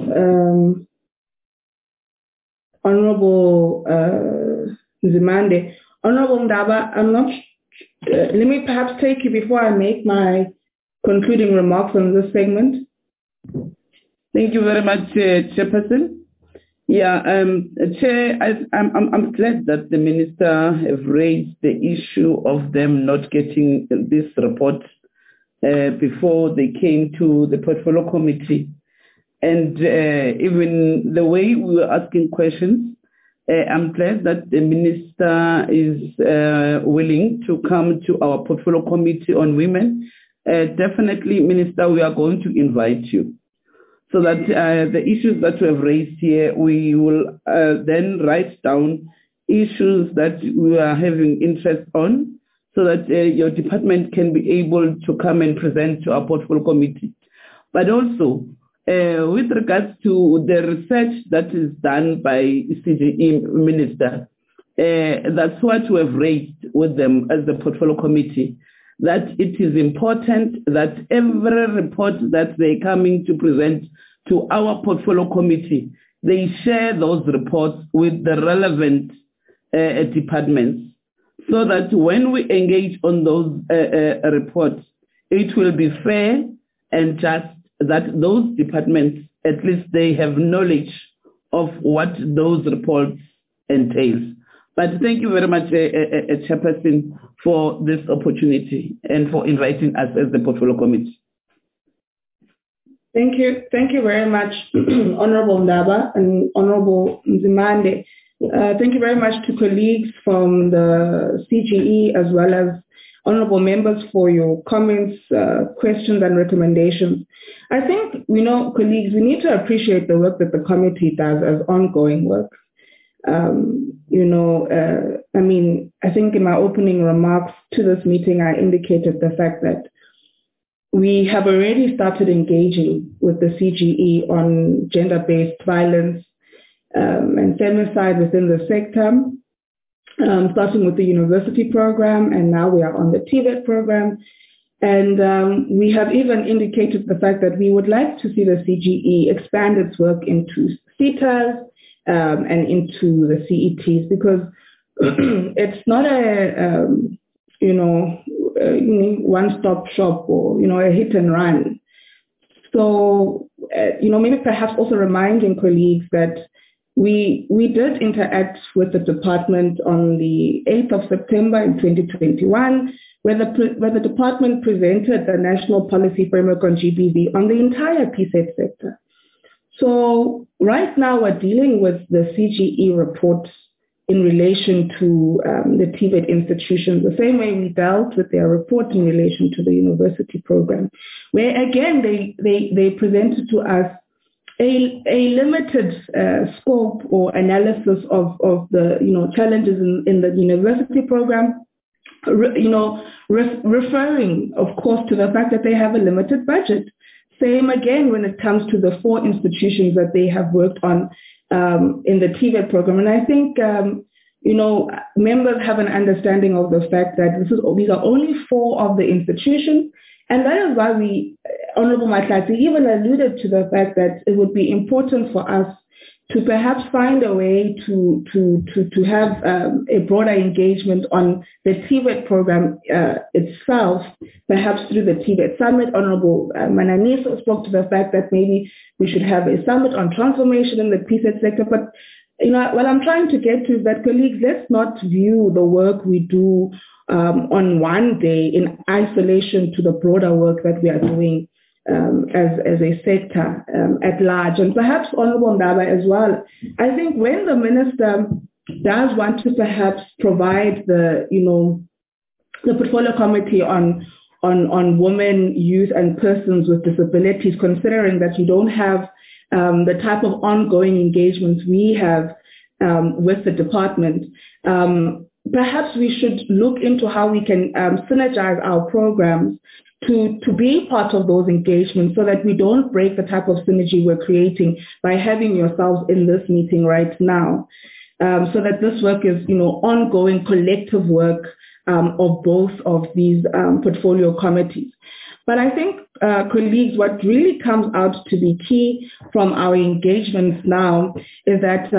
Honorable Zimande. Honorable Ndaba, let me perhaps take you before I make my concluding remarks on this segment. Thank you very much, Chairperson. Yeah, Chair, I'm glad that the Minister have raised the issue of them not getting this report before they came to the Portfolio Committee. And even the way we were asking questions, I'm glad that the Minister is willing to come to our Portfolio Committee on Women. Definitely, Minister, we are going to invite you, so that the issues that we have raised here, we will then write down issues that we are having interest on, so that your department can be able to come and present to our Portfolio Committee. But also, with regards to the research that is done by CGE Minister, that's what we have raised with them as the portfolio committee, that it is important that every report that they're coming to present to our portfolio committee, they share those reports with the relevant departments, so that when we engage on those reports, it will be fair and just that those departments, at least they have knowledge of what those reports entails. But thank you very much, Chairperson, for this opportunity and for inviting us as the portfolio committee. Thank you. Thank you very much, Honorable Ndaba and Honorable Nzimande. Thank you very much to colleagues from the CGE as well as honorable members for your comments, questions and recommendations. I think, colleagues, we need to appreciate the work that the committee does as ongoing work. I think in my opening remarks to this meeting, I indicated the fact that we have already started engaging with the CGE on gender-based violence and femicide within the sector, starting with the university program, and now we are on the TVET program. And we have even indicated the fact that we would like to see the CGE expand its work into CETAs and into the CETs, because it's not a one-stop shop or a hit and run. So maybe perhaps also reminding colleagues that we did interact with the department on the 8th of September in 2021, where the department presented the National Policy Framework on GBV on the entire PSET sector. So right now we're dealing with the CGE reports in relation to the TVET institutions, the same way we dealt with their report in relation to the university program, where again they presented to us a limited scope or analysis of the challenges in the university program, referring of course to the fact that they have a limited budget. Same again when it comes to the 4 institutions that they have worked on in the TVET program. And I think, members have an understanding of the fact that these are only 4 of the institutions. And that is why Honorable Matlati even alluded to the fact that it would be important for us to perhaps find a way to have a broader engagement on the TVET program itself, perhaps through the TVET Summit. Honorable Mananiso spoke to the fact that maybe we should have a summit on transformation in the PSET sector. But what I'm trying to get to is that, colleagues, let's not view the work we do on one day in isolation to the broader work that we are doing as a sector at large. And perhaps Honorable Ndaba as well, I think when the minister does want to perhaps provide the portfolio committee on women, youth and persons with disabilities, considering that you don't have the type of ongoing engagements we have with the department, perhaps we should look into how we can synergize our programs to be part of those engagements, so that we don't break the type of synergy we're creating by having yourselves in this meeting right now, so that this work is ongoing collective work of both of these portfolio committees. But I think, colleagues, what really comes out to be key from our engagements now is that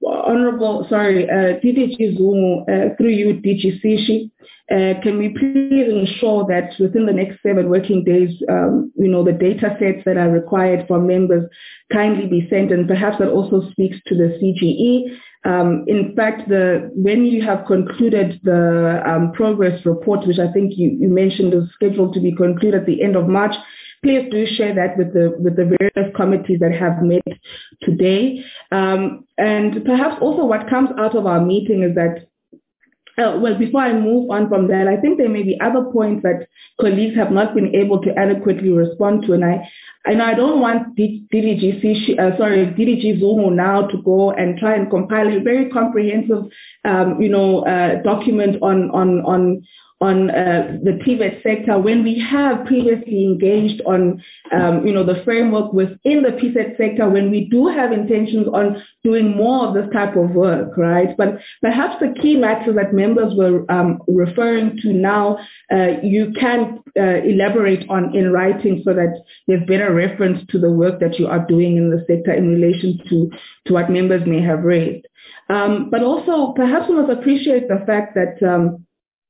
DDG Zungu, through you, DG Sishi, can we please ensure that within the next 7 working days, the data sets that are required from members kindly be sent, and perhaps that also speaks to the CGE. In fact, when you have concluded the progress report, which I think you mentioned is scheduled to be concluded at the end of March, please do share that with the various committees that have met today. And perhaps also what comes out of our meeting is that, before I move on from that, I think there may be other points that colleagues have not been able to adequately respond to, and I don't want DDG Zungu now to go and try and compile a very comprehensive, document on on the TVET sector when we have previously engaged on, the framework within the PSET sector when we do have intentions on doing more of this type of work, right? But perhaps the key matters that members were referring to now, you can elaborate on in writing so that there's better reference to the work that you are doing in the sector in relation to what members may have raised. But also, perhaps we must appreciate the fact that